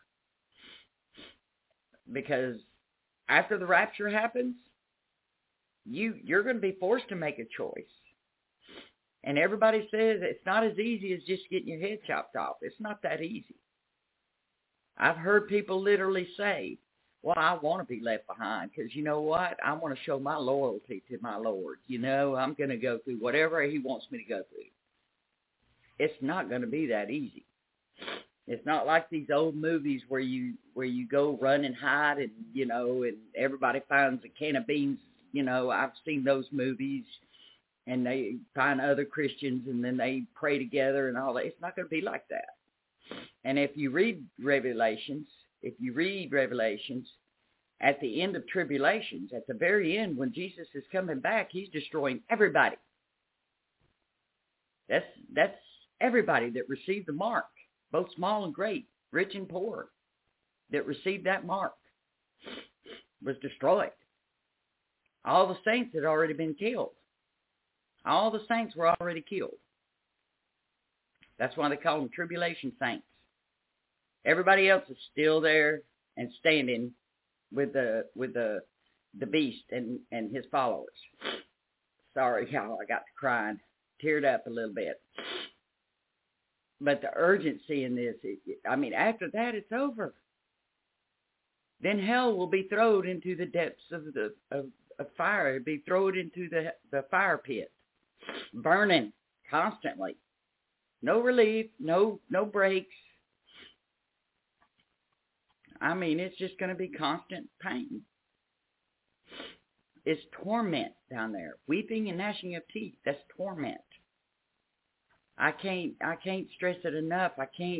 Because after the rapture happens, you're going to be forced to make a choice. And everybody says it's not as easy as just getting your head chopped off. It's not that easy. I've heard people literally say, well, I want to be left behind because you know what? I want to show my loyalty to my Lord. You know, I'm going to go through whatever he wants me to go through. It's not going to be that easy. It's not like these old movies where you go run and hide and, you know, and everybody finds a can of beans. You know, I've seen those movies, and they find other Christians and then they pray together and all that. It's not going to be like that. And if you read Revelations, at the end of tribulations, at the very end, when Jesus is coming back, he's destroying everybody. That's everybody that received the mark, both small and great, rich and poor, that received that mark was destroyed. All the saints had already been killed. All the saints were already killed. That's why they call them tribulation saints. Everybody else is still there and standing with the beast and his followers. Sorry, y'all, I got to crying, teared up a little bit. But the urgency in this, after that, it's over. Then hell will be thrown into the depths of fire. It'll be thrown into the fire pit, burning constantly. No relief, no breaks. It's just going to be constant pain. It's torment down there. Weeping and gnashing of teeth, that's torment. I can't stress it enough.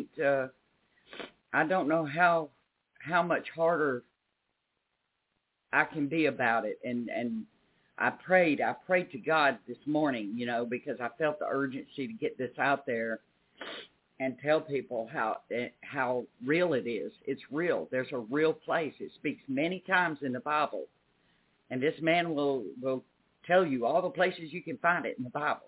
I don't know how much harder I can be about it. And I prayed to God this morning, you know, because I felt the urgency to get this out there and tell people how real it is. It's real. There's a real place. It speaks many times in the Bible. And this man will tell you all the places you can find it in the Bible.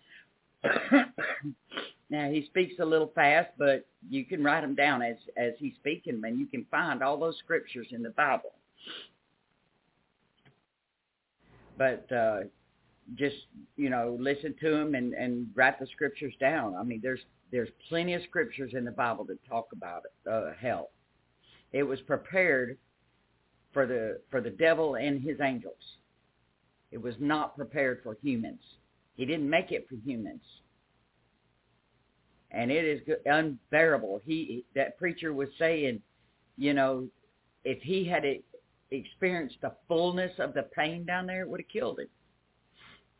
Now, he speaks a little fast, but you can write them down as he's speaking, and you can find all those scriptures in the Bible. But just, you know, listen to him and write the scriptures down. There's plenty of scriptures in the Bible that talk about it, hell. It was prepared for the devil and his angels. It was not prepared for humans. He didn't make it for humans. And it is unbearable. That preacher was saying, you know, if he had experienced the fullness of the pain down there, it would have killed him.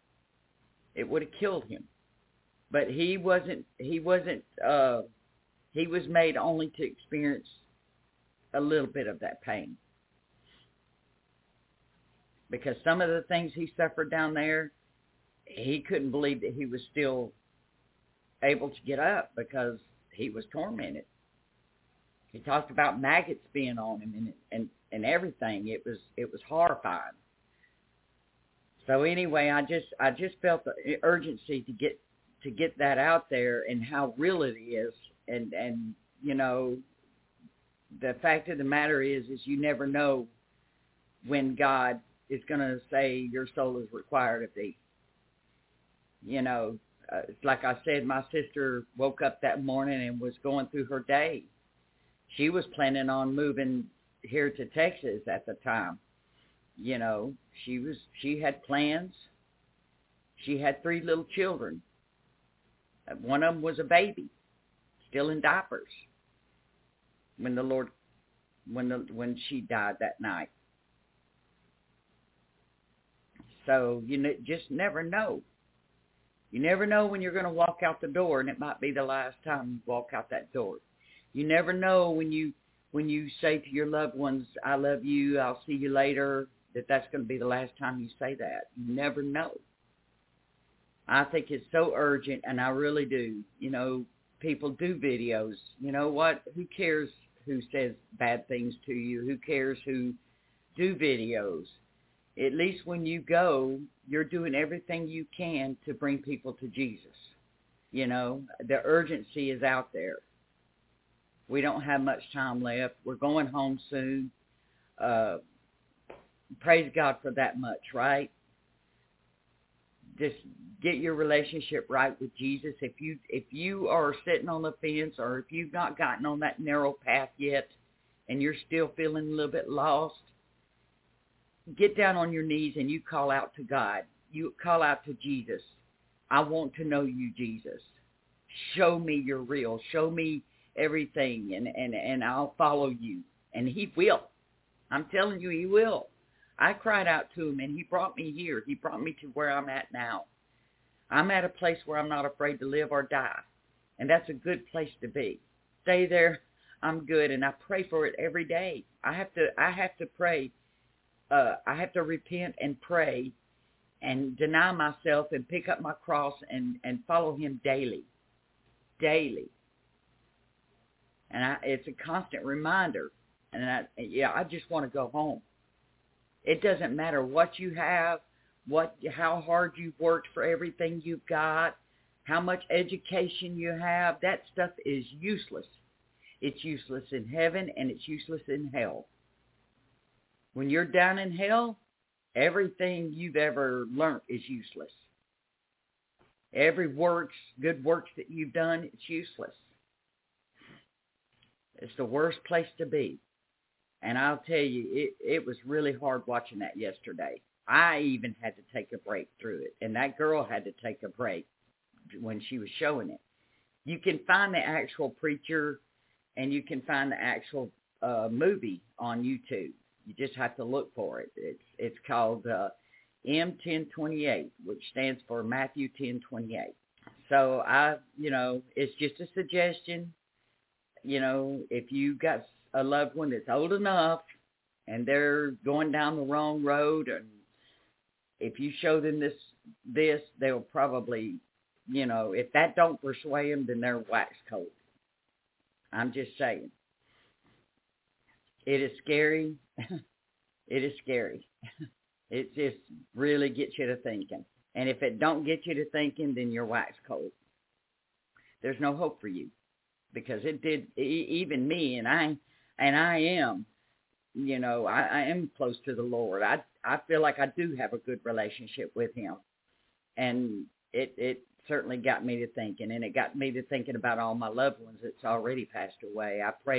It would have killed him. But he wasn't He was made only to experience a little bit of that pain. Because some of the things he suffered down there, he couldn't believe that he was still able to get up because he was tormented. He talked about maggots being on him and everything. It was horrifying. So anyway, I just felt the urgency to get that out there and how real it is, and you know, the fact of the matter is you never know when God is going to say your soul is required of thee. You know, like I said, my sister woke up that morning and was going through her day. She was planning on moving here to Texas at the time. You know, she had plans. She had 3 little children. One of them was a baby, still in diapers, when she died that night. So you just never know. You never know when you're going to walk out the door, and it might be the last time you walk out that door. You never know when you say to your loved ones, I love you, I'll see you later, that's going to be the last time you say that. You never know. I think it's so urgent, and I really do. You know, people do videos. You know what? Who cares who says bad things to you? Who cares who do videos? At least when you go, you're doing everything you can to bring people to Jesus. You know, the urgency is out there. We don't have much time left. We're going home soon. Praise God for that much, right? Just get your relationship right with Jesus. If you are sitting on the fence, or if you've not gotten on that narrow path yet and you're still feeling a little bit lost, get down on your knees and you call out to God. You call out to Jesus. I want to know you, Jesus. Show me you're real. Show me everything, and I'll follow you. And he will. I'm telling you, he will. I cried out to him, and he brought me here. He brought me to where I'm at now. I'm at a place where I'm not afraid to live or die, and that's a good place to be. Stay there. I'm good, and I pray for it every day. I have to pray. I have to repent and pray and deny myself and pick up my cross and follow him daily. Daily. And it's a constant reminder. And I just want to go home. It doesn't matter what you have, how hard you've worked for everything you've got, how much education you have. That stuff is useless. It's useless in heaven, and it's useless in hell. When you're down in hell, everything you've ever learned is useless. Every good works that you've done, it's useless. It's the worst place to be. And I'll tell you, it was really hard watching that yesterday. I even had to take a break through it. And that girl had to take a break when she was showing it. You can find the actual preacher, and you can find the actual movie on YouTube. You just have to look for it. It's called M1028, which stands for Matthew 10:28. So it's just a suggestion. You know, if you got a loved one that's old enough and they're going down the wrong road, and if you show them this, they'll probably, if that don't persuade them, then they're wax cold. I'm just saying. It is scary. It is scary. It just really gets you to thinking. And if it don't get you to thinking, then you're wax cold. There's no hope for you, because it did even me, and I am, I am close to the Lord. I feel like I do have a good relationship with him, and it certainly got me to thinking, and it got me to thinking about all my loved ones that's already passed away. I pray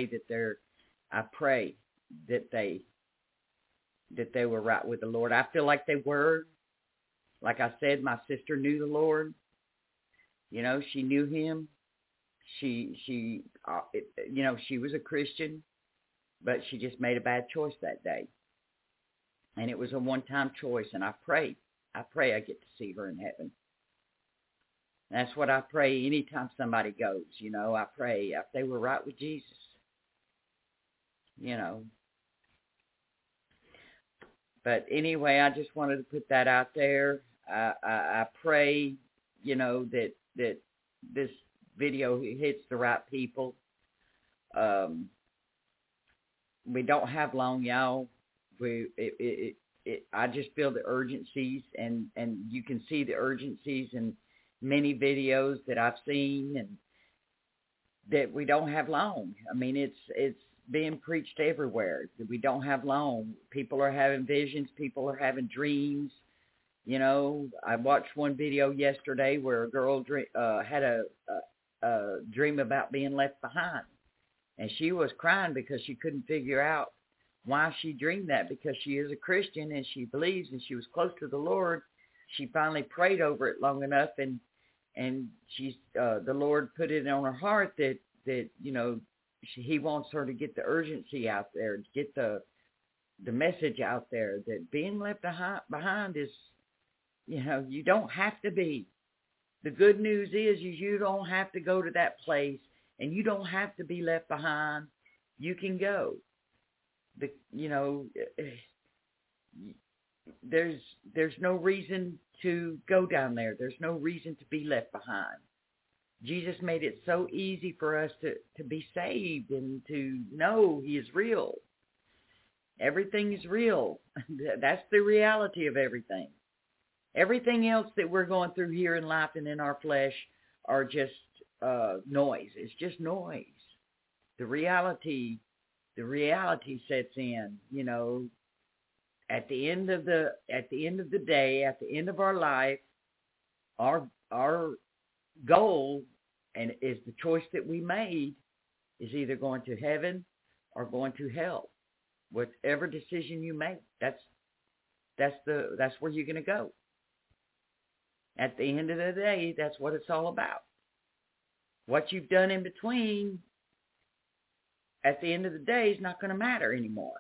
that they were right with the Lord. I feel like they were. Like I said, my sister knew the Lord. She knew him. She was a Christian, but she just made a bad choice that day. And it was a one-time choice, and I pray I get to see her in heaven. That's what I pray anytime somebody goes. You know, I pray if they were right with Jesus. You know. But anyway, I just wanted to put that out there. I pray, you know, that this video hits the right people. We don't have long, y'all. I just feel the urgencies, and you can see the urgencies in many videos that I've seen, and that we don't have long. I mean, it's being preached everywhere. We don't have long. People are having visions. People are having dreams. You know, I watched one video yesterday where a girl had a dream about being left behind. And she was crying because she couldn't figure out why she dreamed that, because she is a Christian and she believes and she was close to the Lord. She finally prayed over it long enough, and she's the Lord put it on her heart that you know, He wants her to get the urgency out there, get the message out there that being left behind is, you know, you don't have to be. The good news is you don't have to go to that place, and you don't have to be left behind. You can go. You know, there's no reason to go down there. There's no reason to be left behind. Jesus made it so easy for us to be saved and to know He is real. Everything is real. That's the reality of everything. Everything else that we're going through here in life and in our flesh are just noise. It's just noise. The reality sets in. You know, at the end of the day, at the end of our life, our goal, and is the choice that we made, is either going to heaven or going to hell. Whatever decision you make, that's where you're going to go. At the end of the day, that's what it's all about. What you've done in between, at the end of the day, is not going to matter anymore.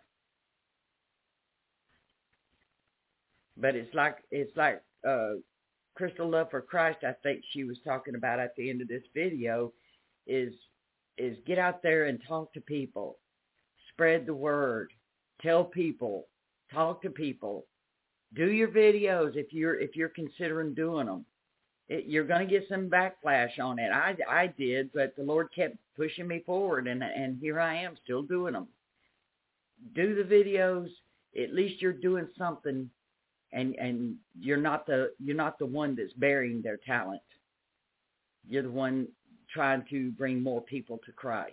But it's like Crystal Love for Christ, I think she was talking about at the end of this video, is get out there and talk to people, spread the word, tell people, talk to people, do your videos if you're considering doing them. You're going to get some backlash on it. I did, but the Lord kept pushing me forward, and here I am still doing them. Do the videos. At least you're doing something. And you're not the one that's burying their talent. You're the one trying to bring more people to Christ.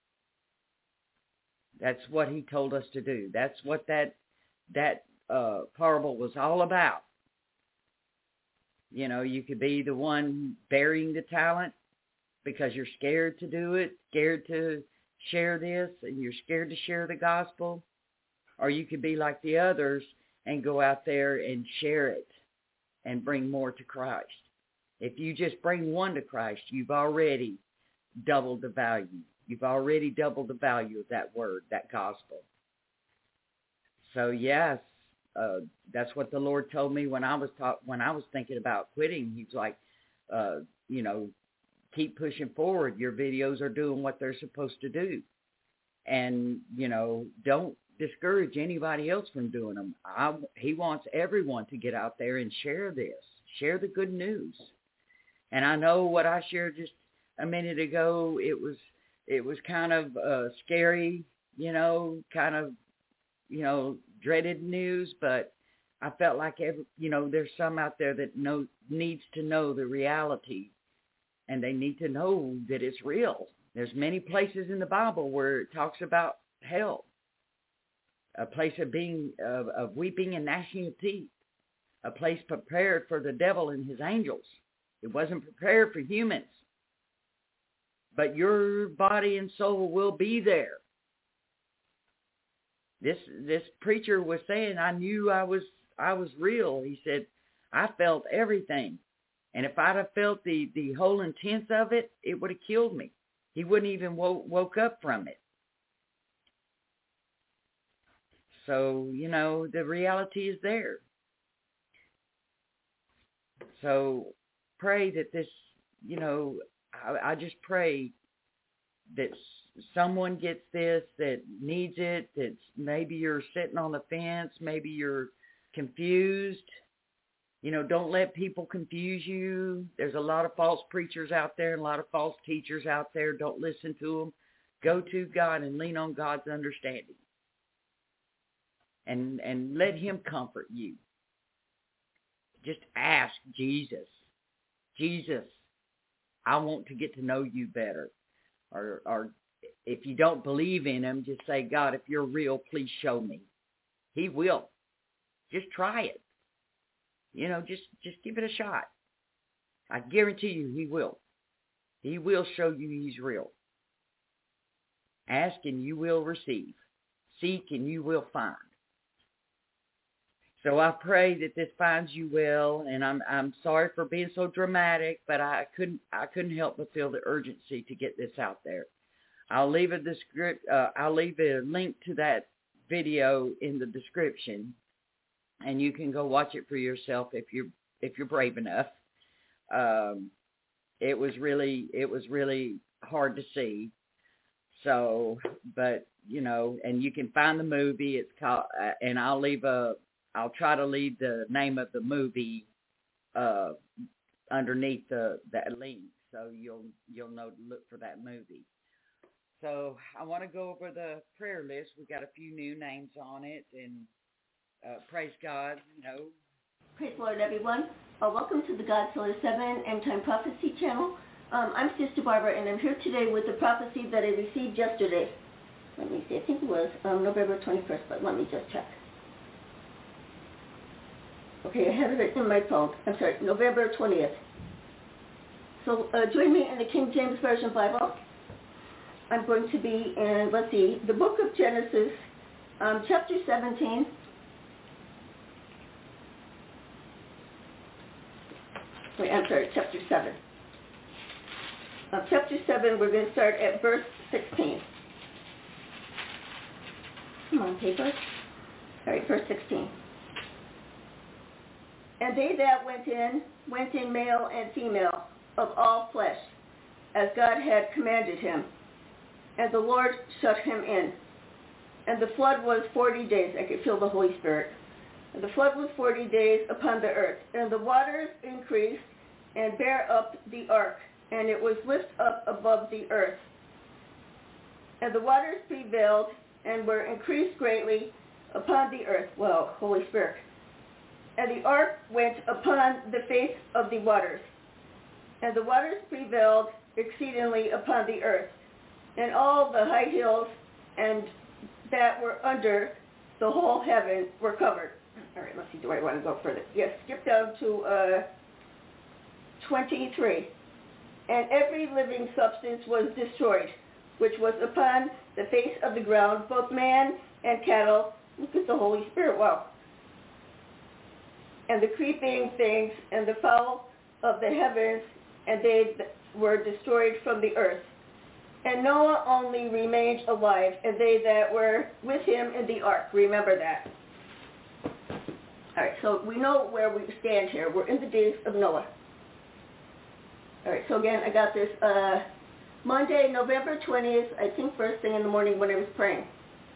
That's what He told us to do. That's what that parable was all about. You know, you could be the one burying the talent because you're scared to do it, scared to share this, and you're scared to share the gospel. Or you could be like the others and go out there and share it and bring more to Christ. If you just bring one to Christ, you've already doubled the value. You've already doubled the value of that word, that gospel. So yes, that's what the Lord told me when I was thinking about quitting. He's like, you know, keep pushing forward. Your videos are doing what they're supposed to do. And, you know, don't discourage anybody else from doing them. He wants everyone to get out there and share this. Share the good news. And I know what I shared just a minute ago, it was kind of scary, you know, kind of, you know, dreaded news, but I felt like there's some out there that needs to know the reality, and they need to know that it's real. There's many places in the Bible where it talks about hell. A place of weeping and gnashing of teeth, a place prepared for the devil and his angels. It wasn't prepared for humans, but your body and soul will be there. This preacher was saying, I knew I was real. He said, I felt everything, and if I'd have felt the whole intense of it, it would have killed me. He wouldn't even woke up from it. So, you know, the reality is there. So pray that this you know, I just pray that someone gets this, that needs it, that maybe you're sitting on the fence, maybe you're confused. You know, don't let people confuse you. There's a lot of false preachers out there and a lot of false teachers out there. Don't listen to them. Go to God and lean on God's understanding. And let him comfort you. Just ask Jesus. Jesus, I want to get to know you better. Or if you don't believe in him, just say, God, if you're real, please show me. He will. Just try it. You know, just give it a shot. I guarantee you he will. He will show you he's real. Ask and you will receive. Seek and you will find. So I pray that this finds you well, and I'm sorry for being so dramatic, but I couldn't help but feel the urgency to get this out there. I'll leave a link to that video in the description, and you can go watch it for yourself if you're brave enough. It was really hard to see. So, but you know, and you can find the movie. It's called, and I'll try to leave the name of the movie underneath that link, so you'll know to look for that movie. So I want to go over the prayer list. We got a few new names on it, and praise God, you know. Praise the Lord, everyone. Welcome to the God Solar 7 End Time Prophecy channel. I'm Sister Barbara, and I'm here today with the prophecy that I received yesterday. Let me see. I think it was November 21st, but let me just check. Okay, I have it in my phone. I'm sorry, November 20th. So join me in the King James Version Bible. I'm going to be in, let's see, the book of Genesis, chapter 17. Wait, I'm sorry, chapter 7. Chapter 7, we're going to start at verse 16. Come on, paper. All right, verse 16. And they that went in male and female, of all flesh, as God had commanded him. And the Lord shut him in. And the flood was 40 days. I could feel the Holy Spirit. And the flood was 40 days upon the earth. And the waters increased and bare up the ark, and it was lifted up above the earth. And the waters prevailed and were increased greatly upon the earth. Well, Holy Spirit. And the ark went upon the face of the waters. And the waters prevailed exceedingly upon the earth. And all the high hills and that were under the whole heaven were covered. All right, let's see, do I want to go further? Yes, skip down to 23. And every living substance was destroyed, which was upon the face of the ground, both man and cattle. Look at the Holy Spirit, wow. And the creeping things and the fowl of the heavens, and they were destroyed from the earth. And Noah only remained alive, and they that were with him in the ark. Remember that. All right, so we know where we stand here. We're in the days of Noah. All right, so again, I got this Monday, November 20th, I think first thing in the morning when I was praying.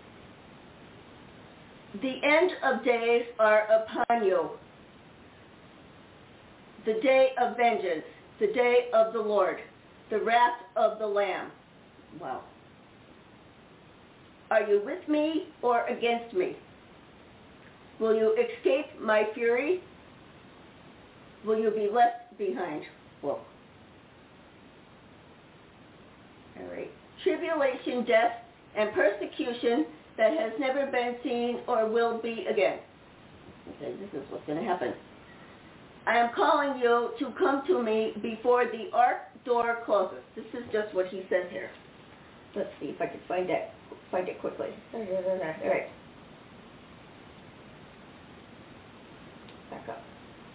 The end of days are upon you. The day of vengeance, the day of the Lord, the wrath of the Lamb. Wow. Are you with me or against me? Will you escape my fury? Will you be left behind? Whoa. All right. Tribulation, death, and persecution that has never been seen or will be again. Okay, this is what's going to happen. I am calling you to come to me before the ark door closes. This is just what he says here. Let's see if I can find it quickly. All right. Back up.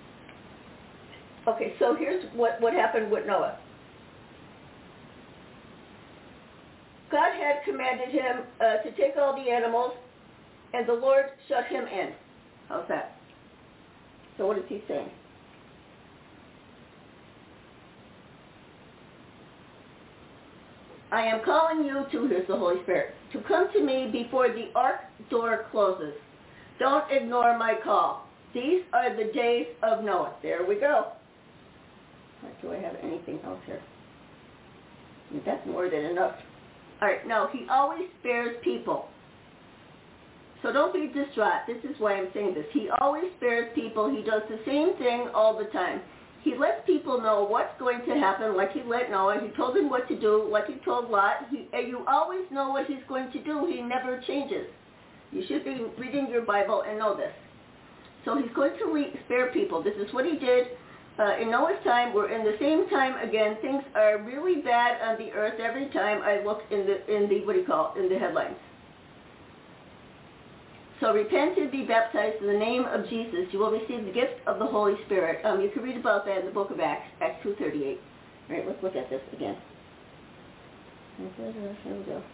Okay, so here's what happened with Noah. God had commanded him to take all the animals, and the Lord shut him in. How's that? So what is he saying? I am calling you to, here's the Holy Spirit, to come to me before the ark door closes. Don't ignore my call. These are the days of Noah. There we go. Do I have anything else here? That's more than enough. All right, no, he always spares people. So don't be distraught. This is why I'm saying this. He always spares people. He does the same thing all the time. He lets people know what's going to happen, like he let Noah. He told him what to do, like he told Lot. And you always know what he's going to do. He never changes. You should be reading your Bible and know this. So he's going to spare people. This is what he did in Noah's time. We're in the same time again. Things are really bad on the earth every time I look in the headlines. So repent and be baptized in the name of Jesus. You will receive the gift of the Holy Spirit. You can read about that in the book of Acts, Acts 2:38. All right, let's look at this again. Here we go.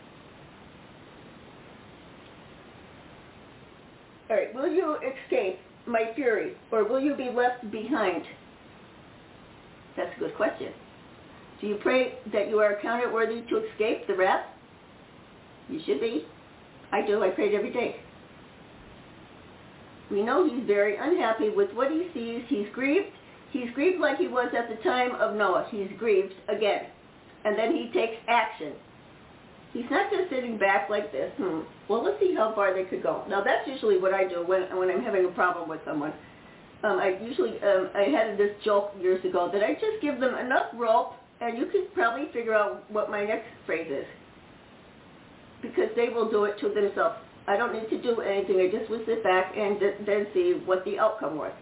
All right, will you escape my fury, or will you be left behind? That's a good question. Do you pray that you are counted worthy to escape the wrath? You should be. I do. I pray it every day. We know he's very unhappy with what he sees. He's grieved. He's grieved like he was at the time of Noah. He's grieved again. And then he takes action. He's not just sitting back like this. Well, let's see how far they could go. Now, that's usually what I do when I'm having a problem with someone. I had this joke years ago that I just give them enough rope, and you could probably figure out what my next phrase is. Because they will do it to themselves. I don't need to do anything. I just will sit back and then see what the outcome was.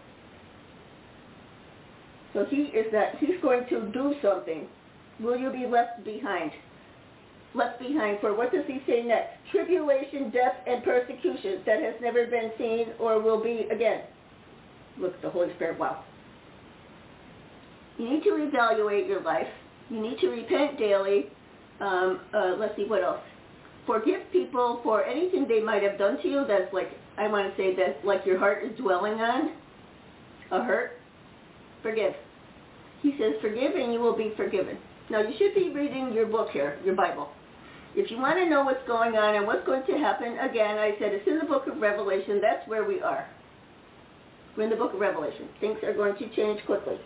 So he's going to do something. Will you be left behind? Left behind for, what does he say next? Tribulation, death, and persecution that has never been seen or will be again. Look at the Holy Spirit. Wow. You need to evaluate your life. You need to repent daily. Let's see, what else? Forgive people for anything they might have done to you. That's like, I want to say that's like your heart is dwelling on. A hurt. Forgive. He says, forgive and you will be forgiven. Now, you should be reading your book here, your Bible. If you want to know what's going on and what's going to happen, again, I said it's in the book of Revelation. That's where we are. We're in the book of Revelation. Things are going to change quickly.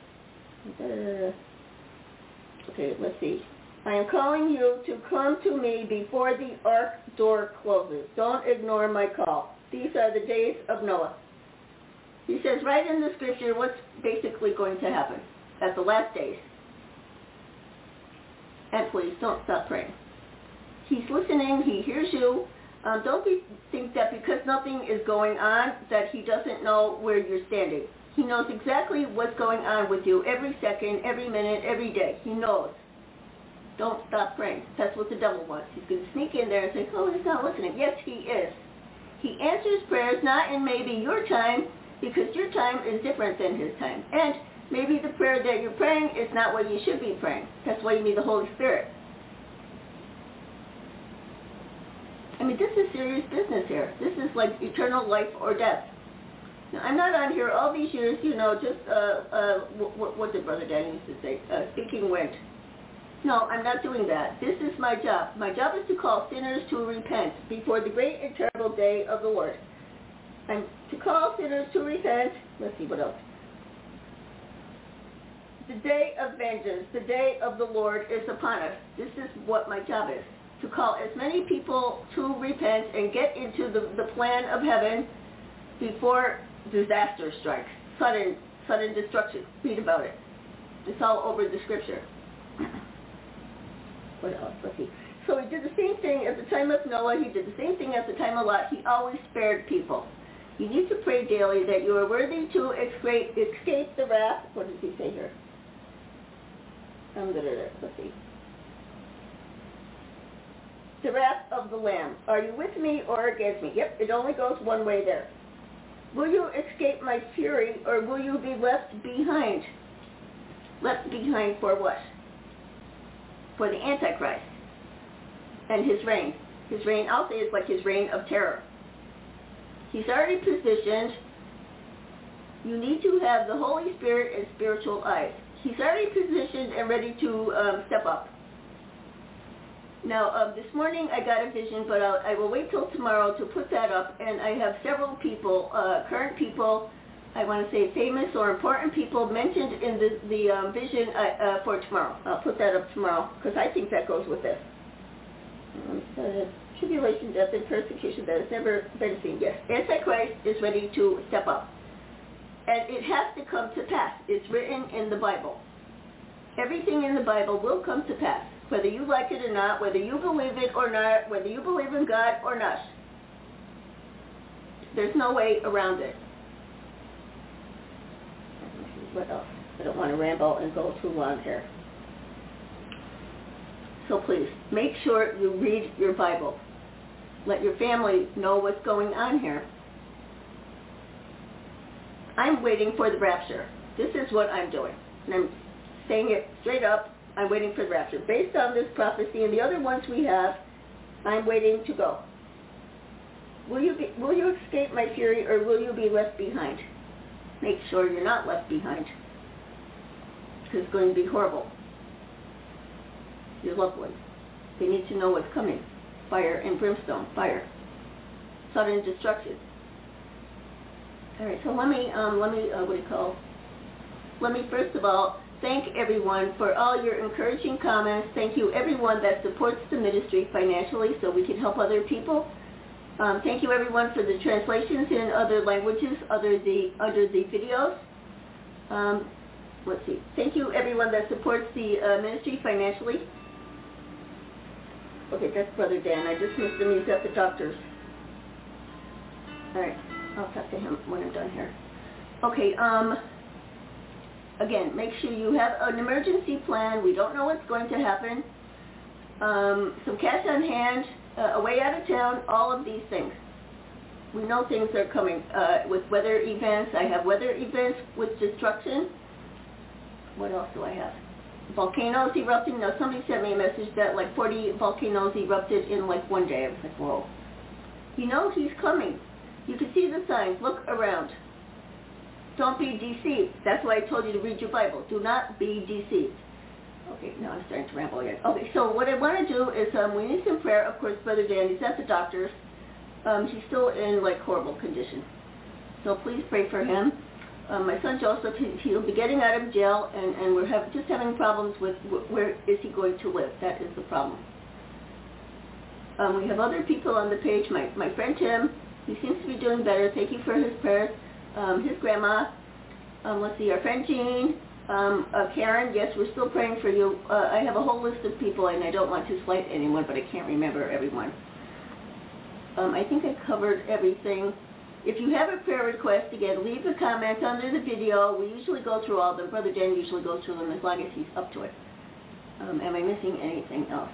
Okay, let's see. I am calling you to come to me before the ark door closes. Don't ignore my call. These are the days of Noah. He says right in the scripture what's basically going to happen at the last days. And please don't stop praying. He's listening. He hears you. Don't think that because nothing is going on that he doesn't know where you're standing. He knows exactly what's going on with you every second, every minute, every day. He knows. Don't stop praying. That's what the devil wants. He's going to sneak in there and say, oh, he's not listening. Yes, he is. He answers prayers not in maybe your time, because your time is different than his time. And maybe the prayer that you're praying is not what you should be praying. That's why you need the Holy Spirit. I mean, this is serious business here. This is like eternal life or death. Now, I'm not on here all these years, just, what did Brother Dan used to say? Speaking wind. No, I'm not doing that. This is my job. My job is to call sinners to repent before the great and terrible day of the Lord. I'm to call sinners to repent. Let's see, what else? The day of vengeance, the day of the Lord is upon us. This is what my job is, to call as many people to repent and get into the plan of heaven before disaster strikes, sudden destruction. Read about it. It's all over the scripture. What else? Let's see. So he did the same thing at the time of Noah. He did the same thing at the time of Lot. He always spared people. You need to pray daily that you are worthy to escape the wrath. What does he say here? Let's see. The wrath of the Lamb. Are you with me or against me? Yep, it only goes one way there. Will you escape my fury, or will you be left behind? Left behind for what? For the Antichrist and his reign. His reign, I'll say, is like his reign of terror. He's already positioned. You need to have the Holy Spirit and spiritual eyes. He's already positioned and ready to step up. Now, this morning I got a vision, but I will wait till tomorrow to put that up. And I have several people, current people, I want to say famous or important people mentioned in the vision for tomorrow. I'll put that up tomorrow because I think that goes with this. Tribulation, death, and persecution that has never been seen. Yes, Antichrist is ready to step up. And it has to come to pass. It's written in the Bible. Everything in the Bible will come to pass, whether you like it or not, whether you believe it or not, whether you believe in God or not. There's no way around it. What else? I don't want to ramble and go too long here. So please, make sure you read your Bible. Let your family know what's going on here. I'm waiting for the rapture. This is what I'm doing. And I'm saying it straight up. I'm waiting for the rapture. Based on this prophecy and the other ones we have, I'm waiting to go. Will you escape my fury, or will you be left behind? Make sure you're not left behind. It's going to be horrible. Your loved ones, they need to know what's coming. Fire and brimstone, fire. Sudden destruction. All right, so let me first of all thank everyone for all your encouraging comments. Thank you everyone that supports the ministry financially so we can help other people. Thank you everyone for the translations in other languages under the videos. Let's see. Thank you everyone that supports the ministry financially. Okay, that's Brother Dan. I just missed him. He's at the doctor's. All right. I'll talk to him when I'm done here. Okay, again, make sure you have an emergency plan. We don't know what's going to happen. Some cash on hand, away out of town, all of these things. We know things are coming with weather events. I have weather events with destruction. What else do I have? Volcanoes erupting. Now, somebody sent me a message that like 40 volcanoes erupted in like one day. I was like, whoa. You know, he's coming. You can see the signs. Look around. Don't be deceived. That's why I told you to read your Bible. Do not be deceived. Okay, now I'm starting to ramble again. Okay, so what I want to do is we need some prayer. Of course, Brother Dan, he's at the doctor's. He's still in like horrible condition. So please pray for him. My son Joseph, he'll be getting out of jail, and we're just having problems with where is he going to live. That is the problem. We have other people on the page. My friend Tim, he seems to be doing better. Thank you for his prayers. His grandma. Let's see, our friend Jean. Karen, yes, we're still praying for you. I have a whole list of people, and I don't want to slight anyone, but I can't remember everyone. I think I covered everything. If you have a prayer request, again, leave a comment under the video. We usually go through all of them. Brother Dan usually goes through them as long as he's up to it. Am I missing anything else?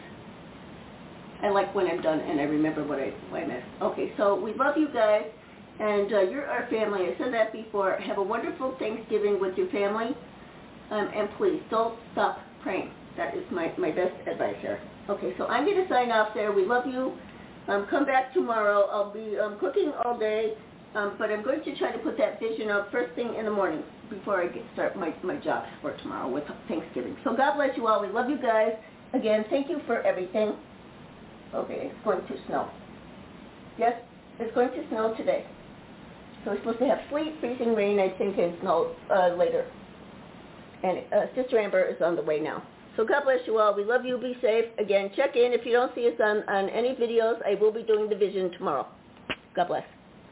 I like when I'm done and I remember what I missed. Okay, so we love you guys, and you're our family. I said that before. Have a wonderful Thanksgiving with your family, and please don't stop praying. That is my best advice here. Okay, so I'm going to sign off there. We love you. Come back tomorrow. I'll be cooking all day. But I'm going to try to put that vision up first thing in the morning before I start my jobs for tomorrow with Thanksgiving. So God bless you all. We love you guys. Again, thank you for everything. Okay, it's going to snow. Yes, it's going to snow today. So we're supposed to have sleet, freezing rain, I think, and snow later. And Sister Amber is on the way now. So God bless you all. We love you. Be safe. Again, check in. If you don't see us on any videos, I will be doing the vision tomorrow. God bless.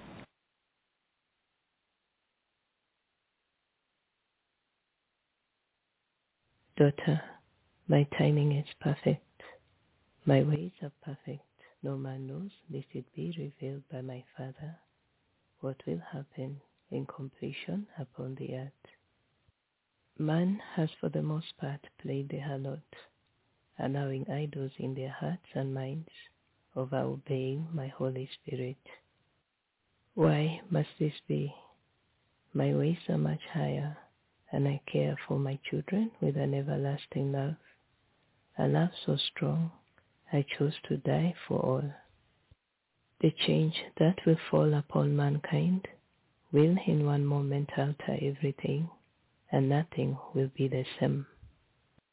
Daughter, my timing is perfect. My ways are perfect. No man knows, lest it be revealed by my Father, what will happen in completion upon the earth. Man has for the most part played the harlot, allowing idols in their hearts and minds, over obeying my Holy Spirit. Why must this be? My ways are much higher, and I care for my children with an everlasting love, a love so strong, I chose to die for all. The change that will fall upon mankind will in one moment alter everything, and nothing will be the same.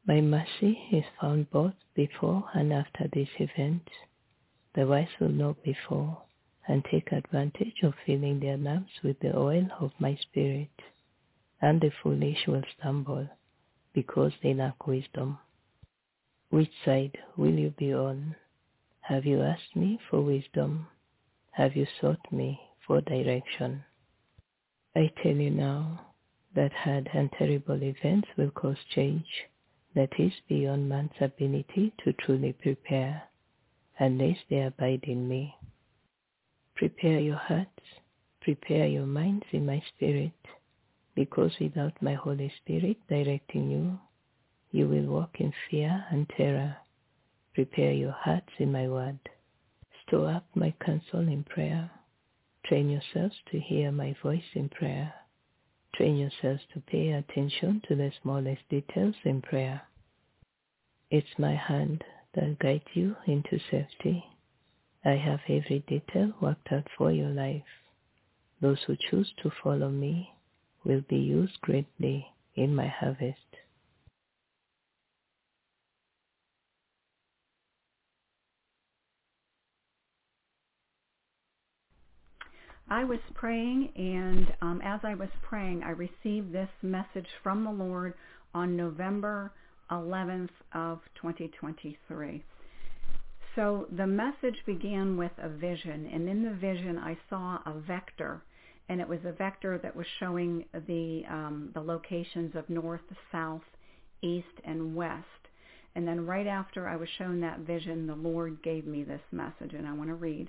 My mercy is found both before and after this event. The wise will know before and take advantage of filling their lamps with the oil of my spirit, and the foolish will stumble because they lack wisdom. Which side will you be on? Have you asked me for wisdom? Have you sought me for direction? I tell you now that hard and terrible events will cause change that is beyond man's ability to truly prepare, unless they abide in me. Prepare your hearts, prepare your minds in my spirit, because without my Holy Spirit directing you, you will walk in fear and terror. Prepare your hearts in my word. Store up my counsel in prayer. Train yourselves to hear my voice in prayer. Train yourselves to pay attention to the smallest details in prayer. It's my hand that guides you into safety. I have every detail worked out for your life. Those who choose to follow me will be used greatly in my harvest. I was praying, and as I was praying, I received this message from the Lord on November 11th of 2023. So the message began with a vision, and in the vision I saw a vector, and it was a vector that was showing the locations of north, south, east, and west. And then right after I was shown that vision, the Lord gave me this message, and I want to read.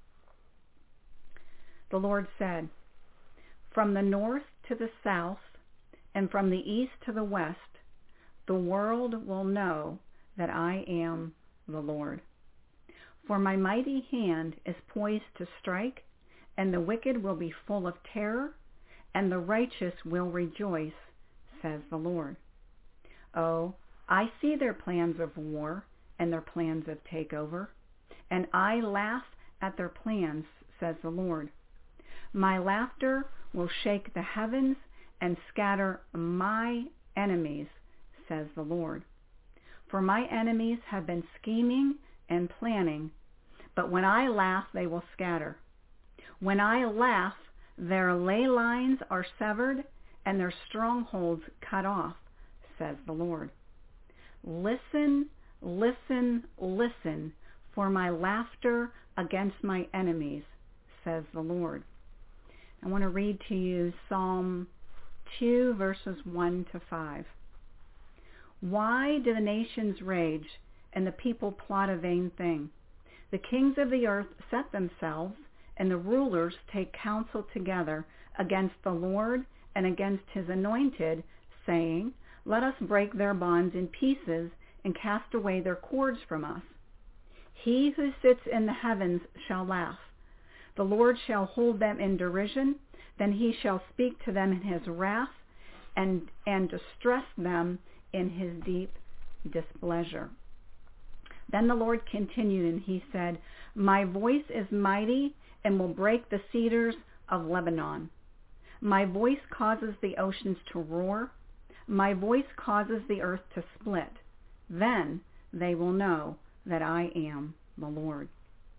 The Lord said, "From the north to the south, and from the east to the west, the world will know that I am the Lord. For my mighty hand is poised to strike, and the wicked will be full of terror, and the righteous will rejoice, says the Lord. Oh, I see their plans of war and their plans of takeover, and I laugh at their plans, says the Lord. My laughter will shake the heavens and scatter my enemies, says the Lord. For my enemies have been scheming and planning, but when I laugh, they will scatter. When I laugh, their ley lines are severed and their strongholds cut off, says the Lord. Listen, listen, listen for my laughter against my enemies, says the Lord." I want to read to you Psalm 2, verses 1 to 5. Why do the nations rage and the people plot a vain thing? The kings of the earth set themselves, and the rulers take counsel together against the Lord and against his anointed, saying, "Let us break their bonds in pieces and cast away their cords from us." He who sits in the heavens shall laugh. The Lord shall hold them in derision. Then he shall speak to them in his wrath and distress them in his deep displeasure. Then the Lord continued, and he said, "My voice is mighty and will break the cedars of Lebanon. My voice causes the oceans to roar. My voice causes the earth to split. Then they will know that I am the Lord."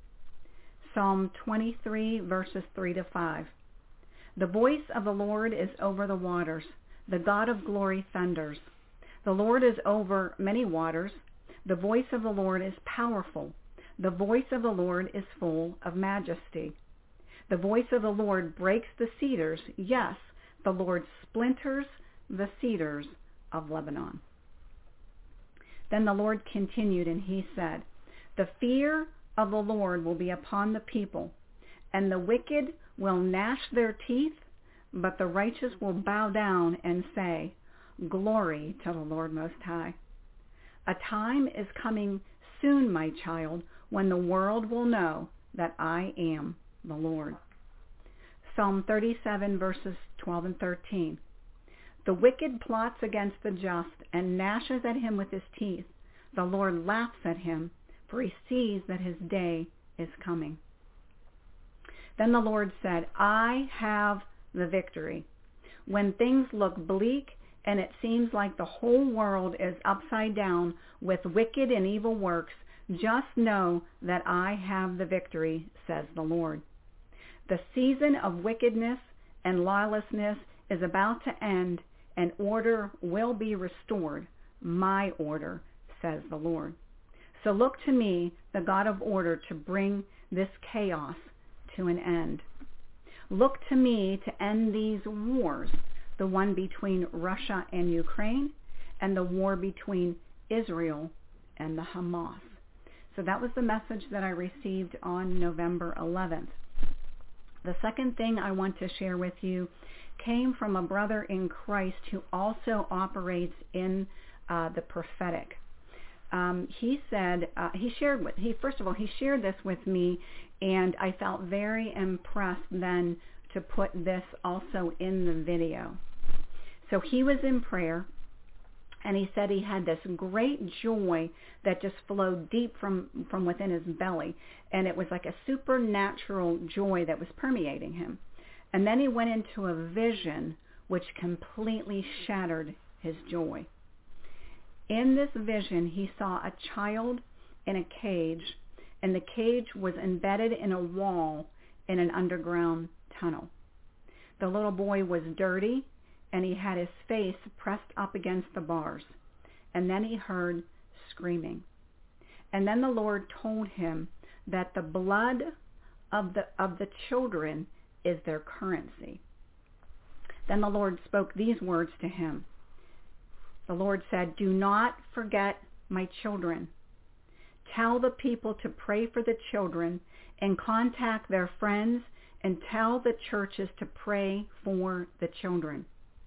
Psalm 23, verses 3 to 5. The voice of the Lord is over the waters. The God of glory thunders. The Lord is over many waters. The voice of the Lord is powerful. The voice of the Lord is full of majesty. The voice of the Lord breaks the cedars. Yes, the Lord splinters the cedars of Lebanon. Then the Lord continued, and he said, "The fear of the Lord will be upon the people, and the wicked will gnash their teeth, but the righteous will bow down and say, 'Glory to the Lord Most High.' A time is coming soon, my child, when the world will know that I am the Lord." Psalm 37, verses 12 and 13. The wicked plots against the just and gnashes at him with his teeth. The Lord laughs at him, for he sees that his day is coming. Then the Lord said, "I have the victory. When things look bleak and it seems like the whole world is upside down with wicked and evil works, just know that I have the victory, says the Lord. The season of wickedness and lawlessness is about to end, and order will be restored. My order, says the Lord. So look to me, the God of order, to bring this chaos to an end. Look to me to end these wars, the one between Russia and Ukraine, and the war between Israel and the Hamas. So that was the message that I received on November 11th. The second thing I want to share with you came from a brother in Christ who also operates in the prophetic. He said, he shared this with me, and I felt very impressed then to put this also in the video. So he was in prayer, and he said he had this great joy that just flowed deep from within his belly, and it was like a supernatural joy that was permeating him. And then he went into a vision which completely shattered his joy. In this vision, he saw a child in a cage, and the cage was embedded in a wall in an underground tunnel. The little boy was dirty, and he had his face pressed up against the bars. And then he heard screaming. And then the Lord told him that the blood of the children is their currency. Then the Lord spoke these words to him. The Lord said, "Do not forget my children. Tell the people to pray for the children and contact their friends and tell the churches to pray for the children."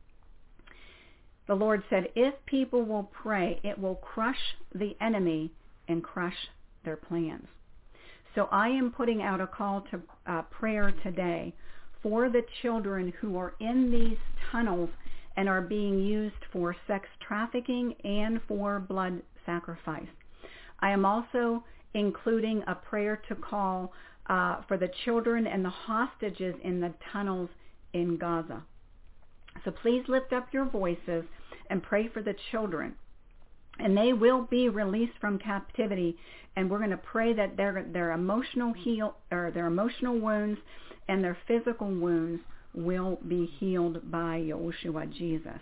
The Lord said, if people will pray, it will crush the enemy and crush their plans. So I am putting out a call to prayer today for the children who are in these tunnels and are being used for sex trafficking and for blood sacrifice. I am also including a prayer to call for the children and the hostages in the tunnels in Gaza. So please lift up your voices and pray for the children. And they will be released from captivity, and we're going to pray that their emotional wounds and their physical wounds will be healed by Yahushua Jesus.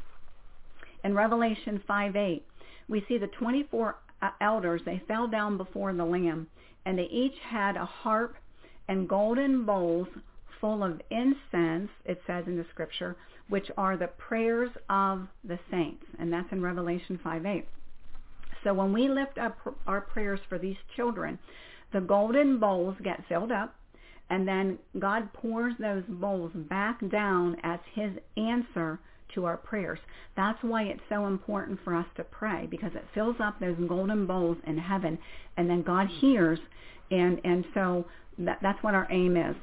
In Revelation 5:8, we see the 24 elders, they fell down before the Lamb, and they each had a harp and golden bowls full of incense, it says in the scripture, which are the prayers of the saints. And that's in Revelation 5:8. So when we lift up our prayers for these children, the golden bowls get filled up, and then God pours those bowls back down as his answer to our prayers. That's why it's so important for us to pray, because it fills up those golden bowls in heaven, and then God hears, and so that's what our aim is.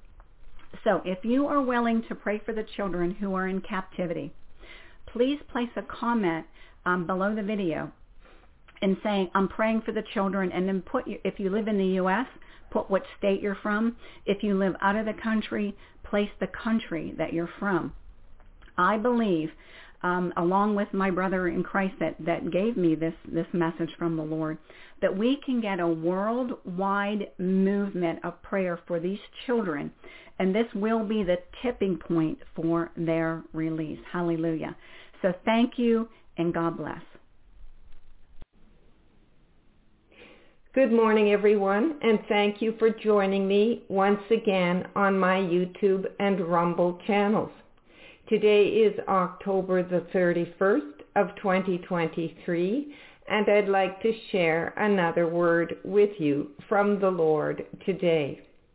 So if you are willing to pray for the children who are in captivity, please place a comment below the video and saying, I'm praying for the children, and then put, if you live in the U.S., put what state you're from. If you live out of the country, place the country that you're from. I believe, along with my brother in Christ that gave me this message from the Lord, that we can get a worldwide movement of prayer for these children, and this will be the tipping point for their release. Hallelujah. So thank you, and God bless. Good morning, everyone, and thank you for joining me once again on my YouTube and Rumble channels. Today is October the 31st of 2023, and I'd like to share another word with you from the Lord today.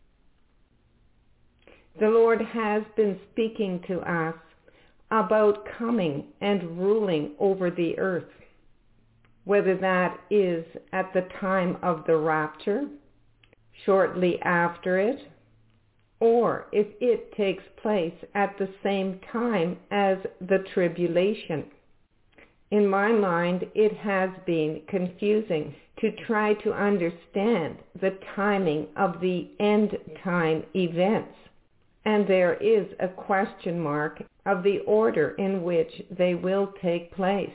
The Lord has been speaking to us about coming and ruling over the earth, whether that is at the time of the rapture, shortly after it, or if it takes place at the same time as the tribulation. In my mind, it has been confusing to try to understand the timing of the end time events. And there is a question mark of the order in which they will take place.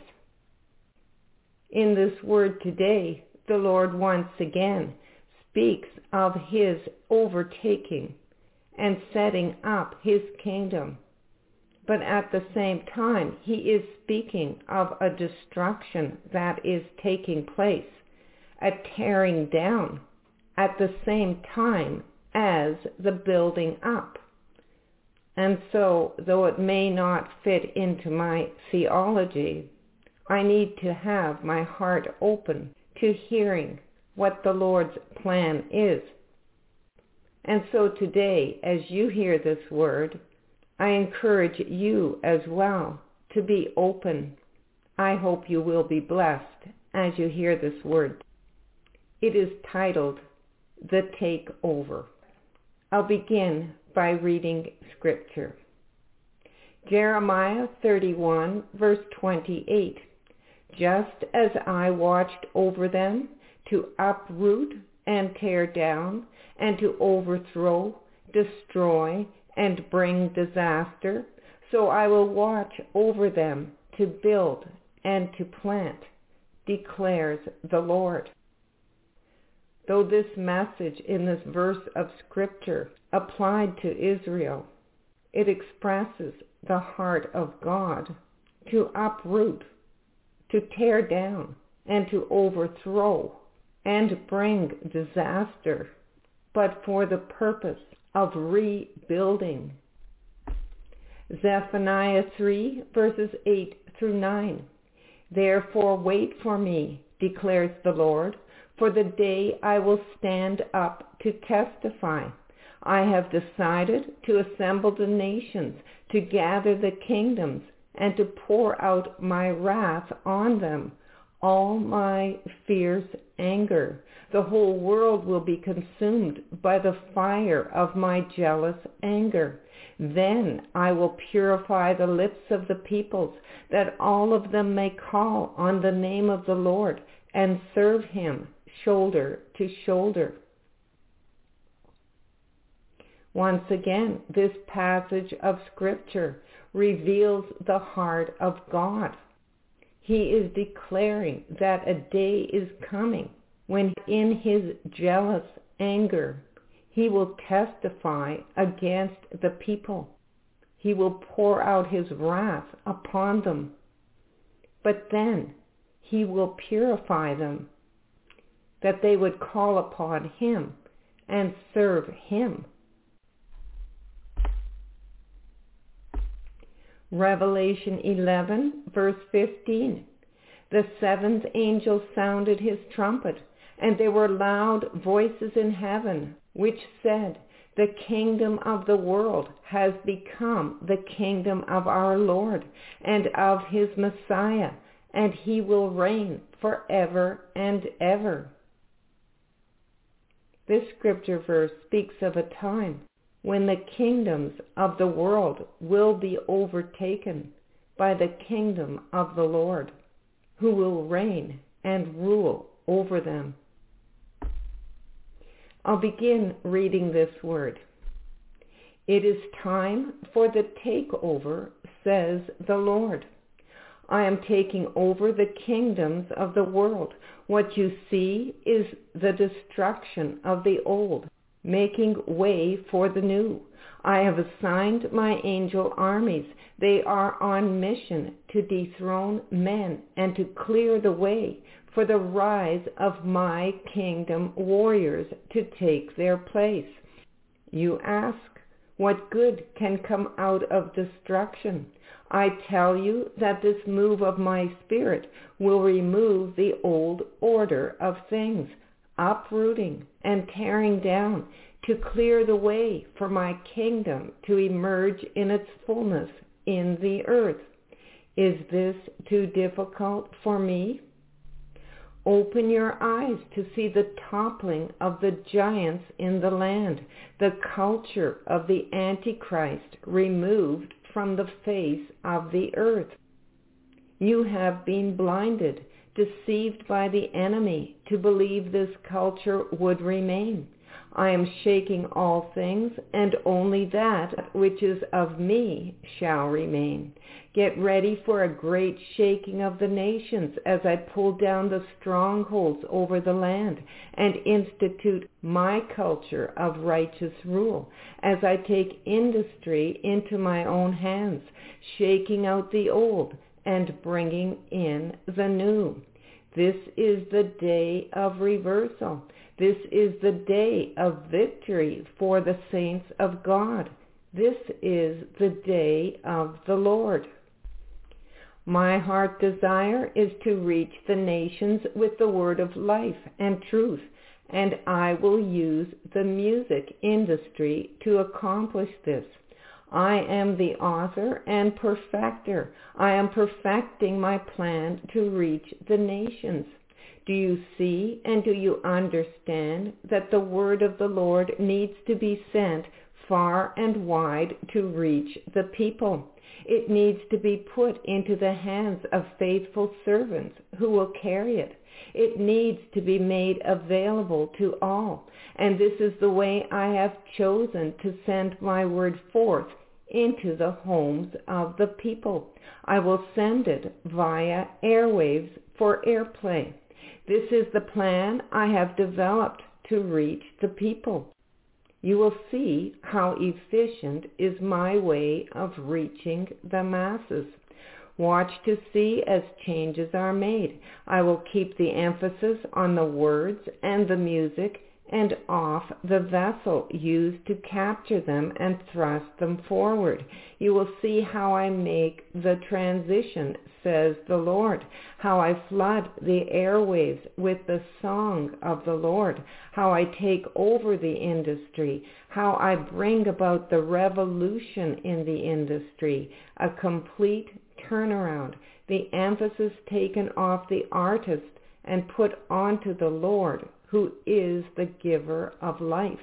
In this word today, the Lord once again speaks of his overtaking and setting up his kingdom. But at the same time, he is speaking of a destruction that is taking place, a tearing down, at the same time as the building up. And so, though it may not fit into my theology, I need to have my heart open to hearing what the Lord's plan is. And so today, as you hear this word, I encourage you as well to be open. I hope you will be blessed as you hear this word. It is titled, The Takeover. I'll begin by reading scripture. Jeremiah 31, verse 28. Just as I watched over them to uproot and tear down and to overthrow, destroy, and bring disaster, so I will watch over them to build and to plant, declares the Lord. Though this message in this verse of scripture applied to Israel, it expresses the heart of God to uproot, to tear down, and to overthrow, and bring disaster, but for the purpose of rebuilding. Zephaniah 3, verses 8 through 9. Therefore wait for me, declares the Lord, for the day I will stand up to testify. I have decided to assemble the nations, to gather the kingdoms, and to pour out my wrath on them, all my fierce anger. The whole world will be consumed by the fire of my jealous anger. Then I will purify the lips of the peoples, that all of them may call on the name of the Lord and serve him shoulder to shoulder. Once again, this passage of scripture reveals the heart of God. He is declaring that a day is coming when in his jealous anger he will testify against the people. He will pour out his wrath upon them. But then he will purify them, that they would call upon him and serve him. Revelation 11, verse 15. The seventh angel sounded his trumpet, and there were loud voices in heaven, which said, The kingdom of the world has become the kingdom of our Lord and of his Messiah, and he will reign forever and ever. This scripture verse speaks of a time when the kingdoms of the world will be overtaken by the kingdom of the Lord, who will reign and rule over them. I'll begin reading this word. It is time for the takeover, says the Lord. I am taking over the kingdoms of the world. What you see is the destruction of the old, making way for the new. I have assigned my angel armies. They are on mission to dethrone men and to clear the way for the rise of my kingdom warriors to take their place. You ask, what good can come out of destruction? I tell you that this move of my Spirit will remove the old order of things, uprooting and tearing down to clear the way for my kingdom to emerge in its fullness in the earth. Is this too difficult for me? Open your eyes to see the toppling of the giants in the land, the culture of the Antichrist removed from the face of the earth. You have been blinded, deceived by the enemy to believe this culture would remain. I am shaking all things, and only that which is of me shall remain. Get ready for a great shaking of the nations as I pull down the strongholds over the land and institute my culture of righteous rule, as I take industry into my own hands, shaking out the old and bringing in the new. This is the day of reversal. This is the day of victory for the saints of God. This is the day of the Lord. My heart desire is to reach the nations with the word of life and truth, and I will use the music industry to accomplish this. I am the author and perfecter. I am perfecting my plan to reach the nations. Do you see and do you understand that the word of the Lord needs to be sent far and wide to reach the people? It needs to be put into the hands of faithful servants who will carry it. It needs to be made available to all. And this is the way I have chosen to send my word forth into the homes of the people. I will send it via airwaves for airplay. This is the plan I have developed to reach the people. You will see how efficient is my way of reaching the masses. Watch to see as changes are made. I will keep the emphasis on the words and the music and off the vessel used to capture them and thrust them forward. You will see how I make the transition, says the Lord, how I flood the airwaves with the song of the Lord, how I take over the industry, how I bring about the revolution in the industry, a complete turnaround, the emphasis taken off the artist and put onto the Lord, who is the giver of life.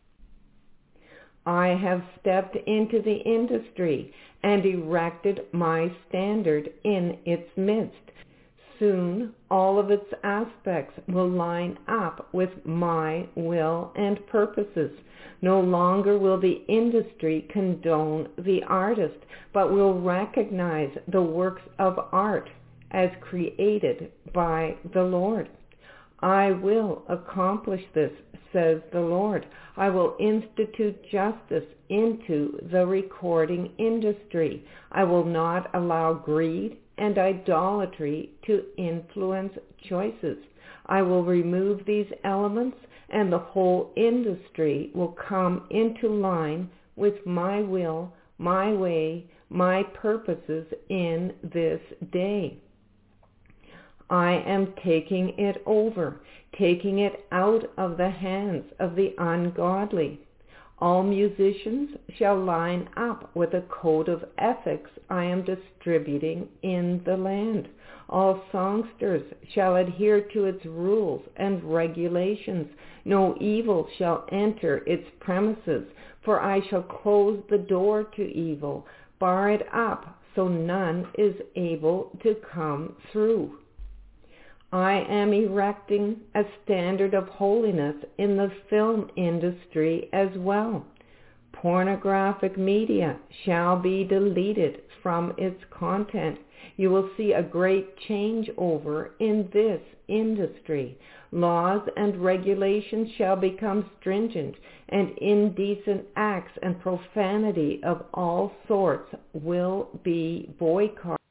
I have stepped into the industry and erected my standard in its midst. Soon all of its aspects will line up with my will and purposes. No longer will the industry condone the artist, but will recognize the works of art as created by the Lord. I will accomplish this, says the Lord. I will institute justice into the recording industry. I will not allow greed and idolatry to influence choices. I will remove these elements, and the whole industry will come into line with my will, my way, my purposes in this day. I am taking it over, taking it out of the hands of the ungodly. All musicians shall line up with a code of ethics I am distributing in the land. All songsters shall adhere to its rules and regulations. No evil shall enter its premises, for I shall close the door to evil, bar it up, so none is able to come through. I am erecting a standard of holiness in the film industry as well. Pornographic media shall be deleted from its content. You will see a great changeover in this industry. Laws and regulations shall become stringent, and indecent acts and profanity of all sorts will be boycotted.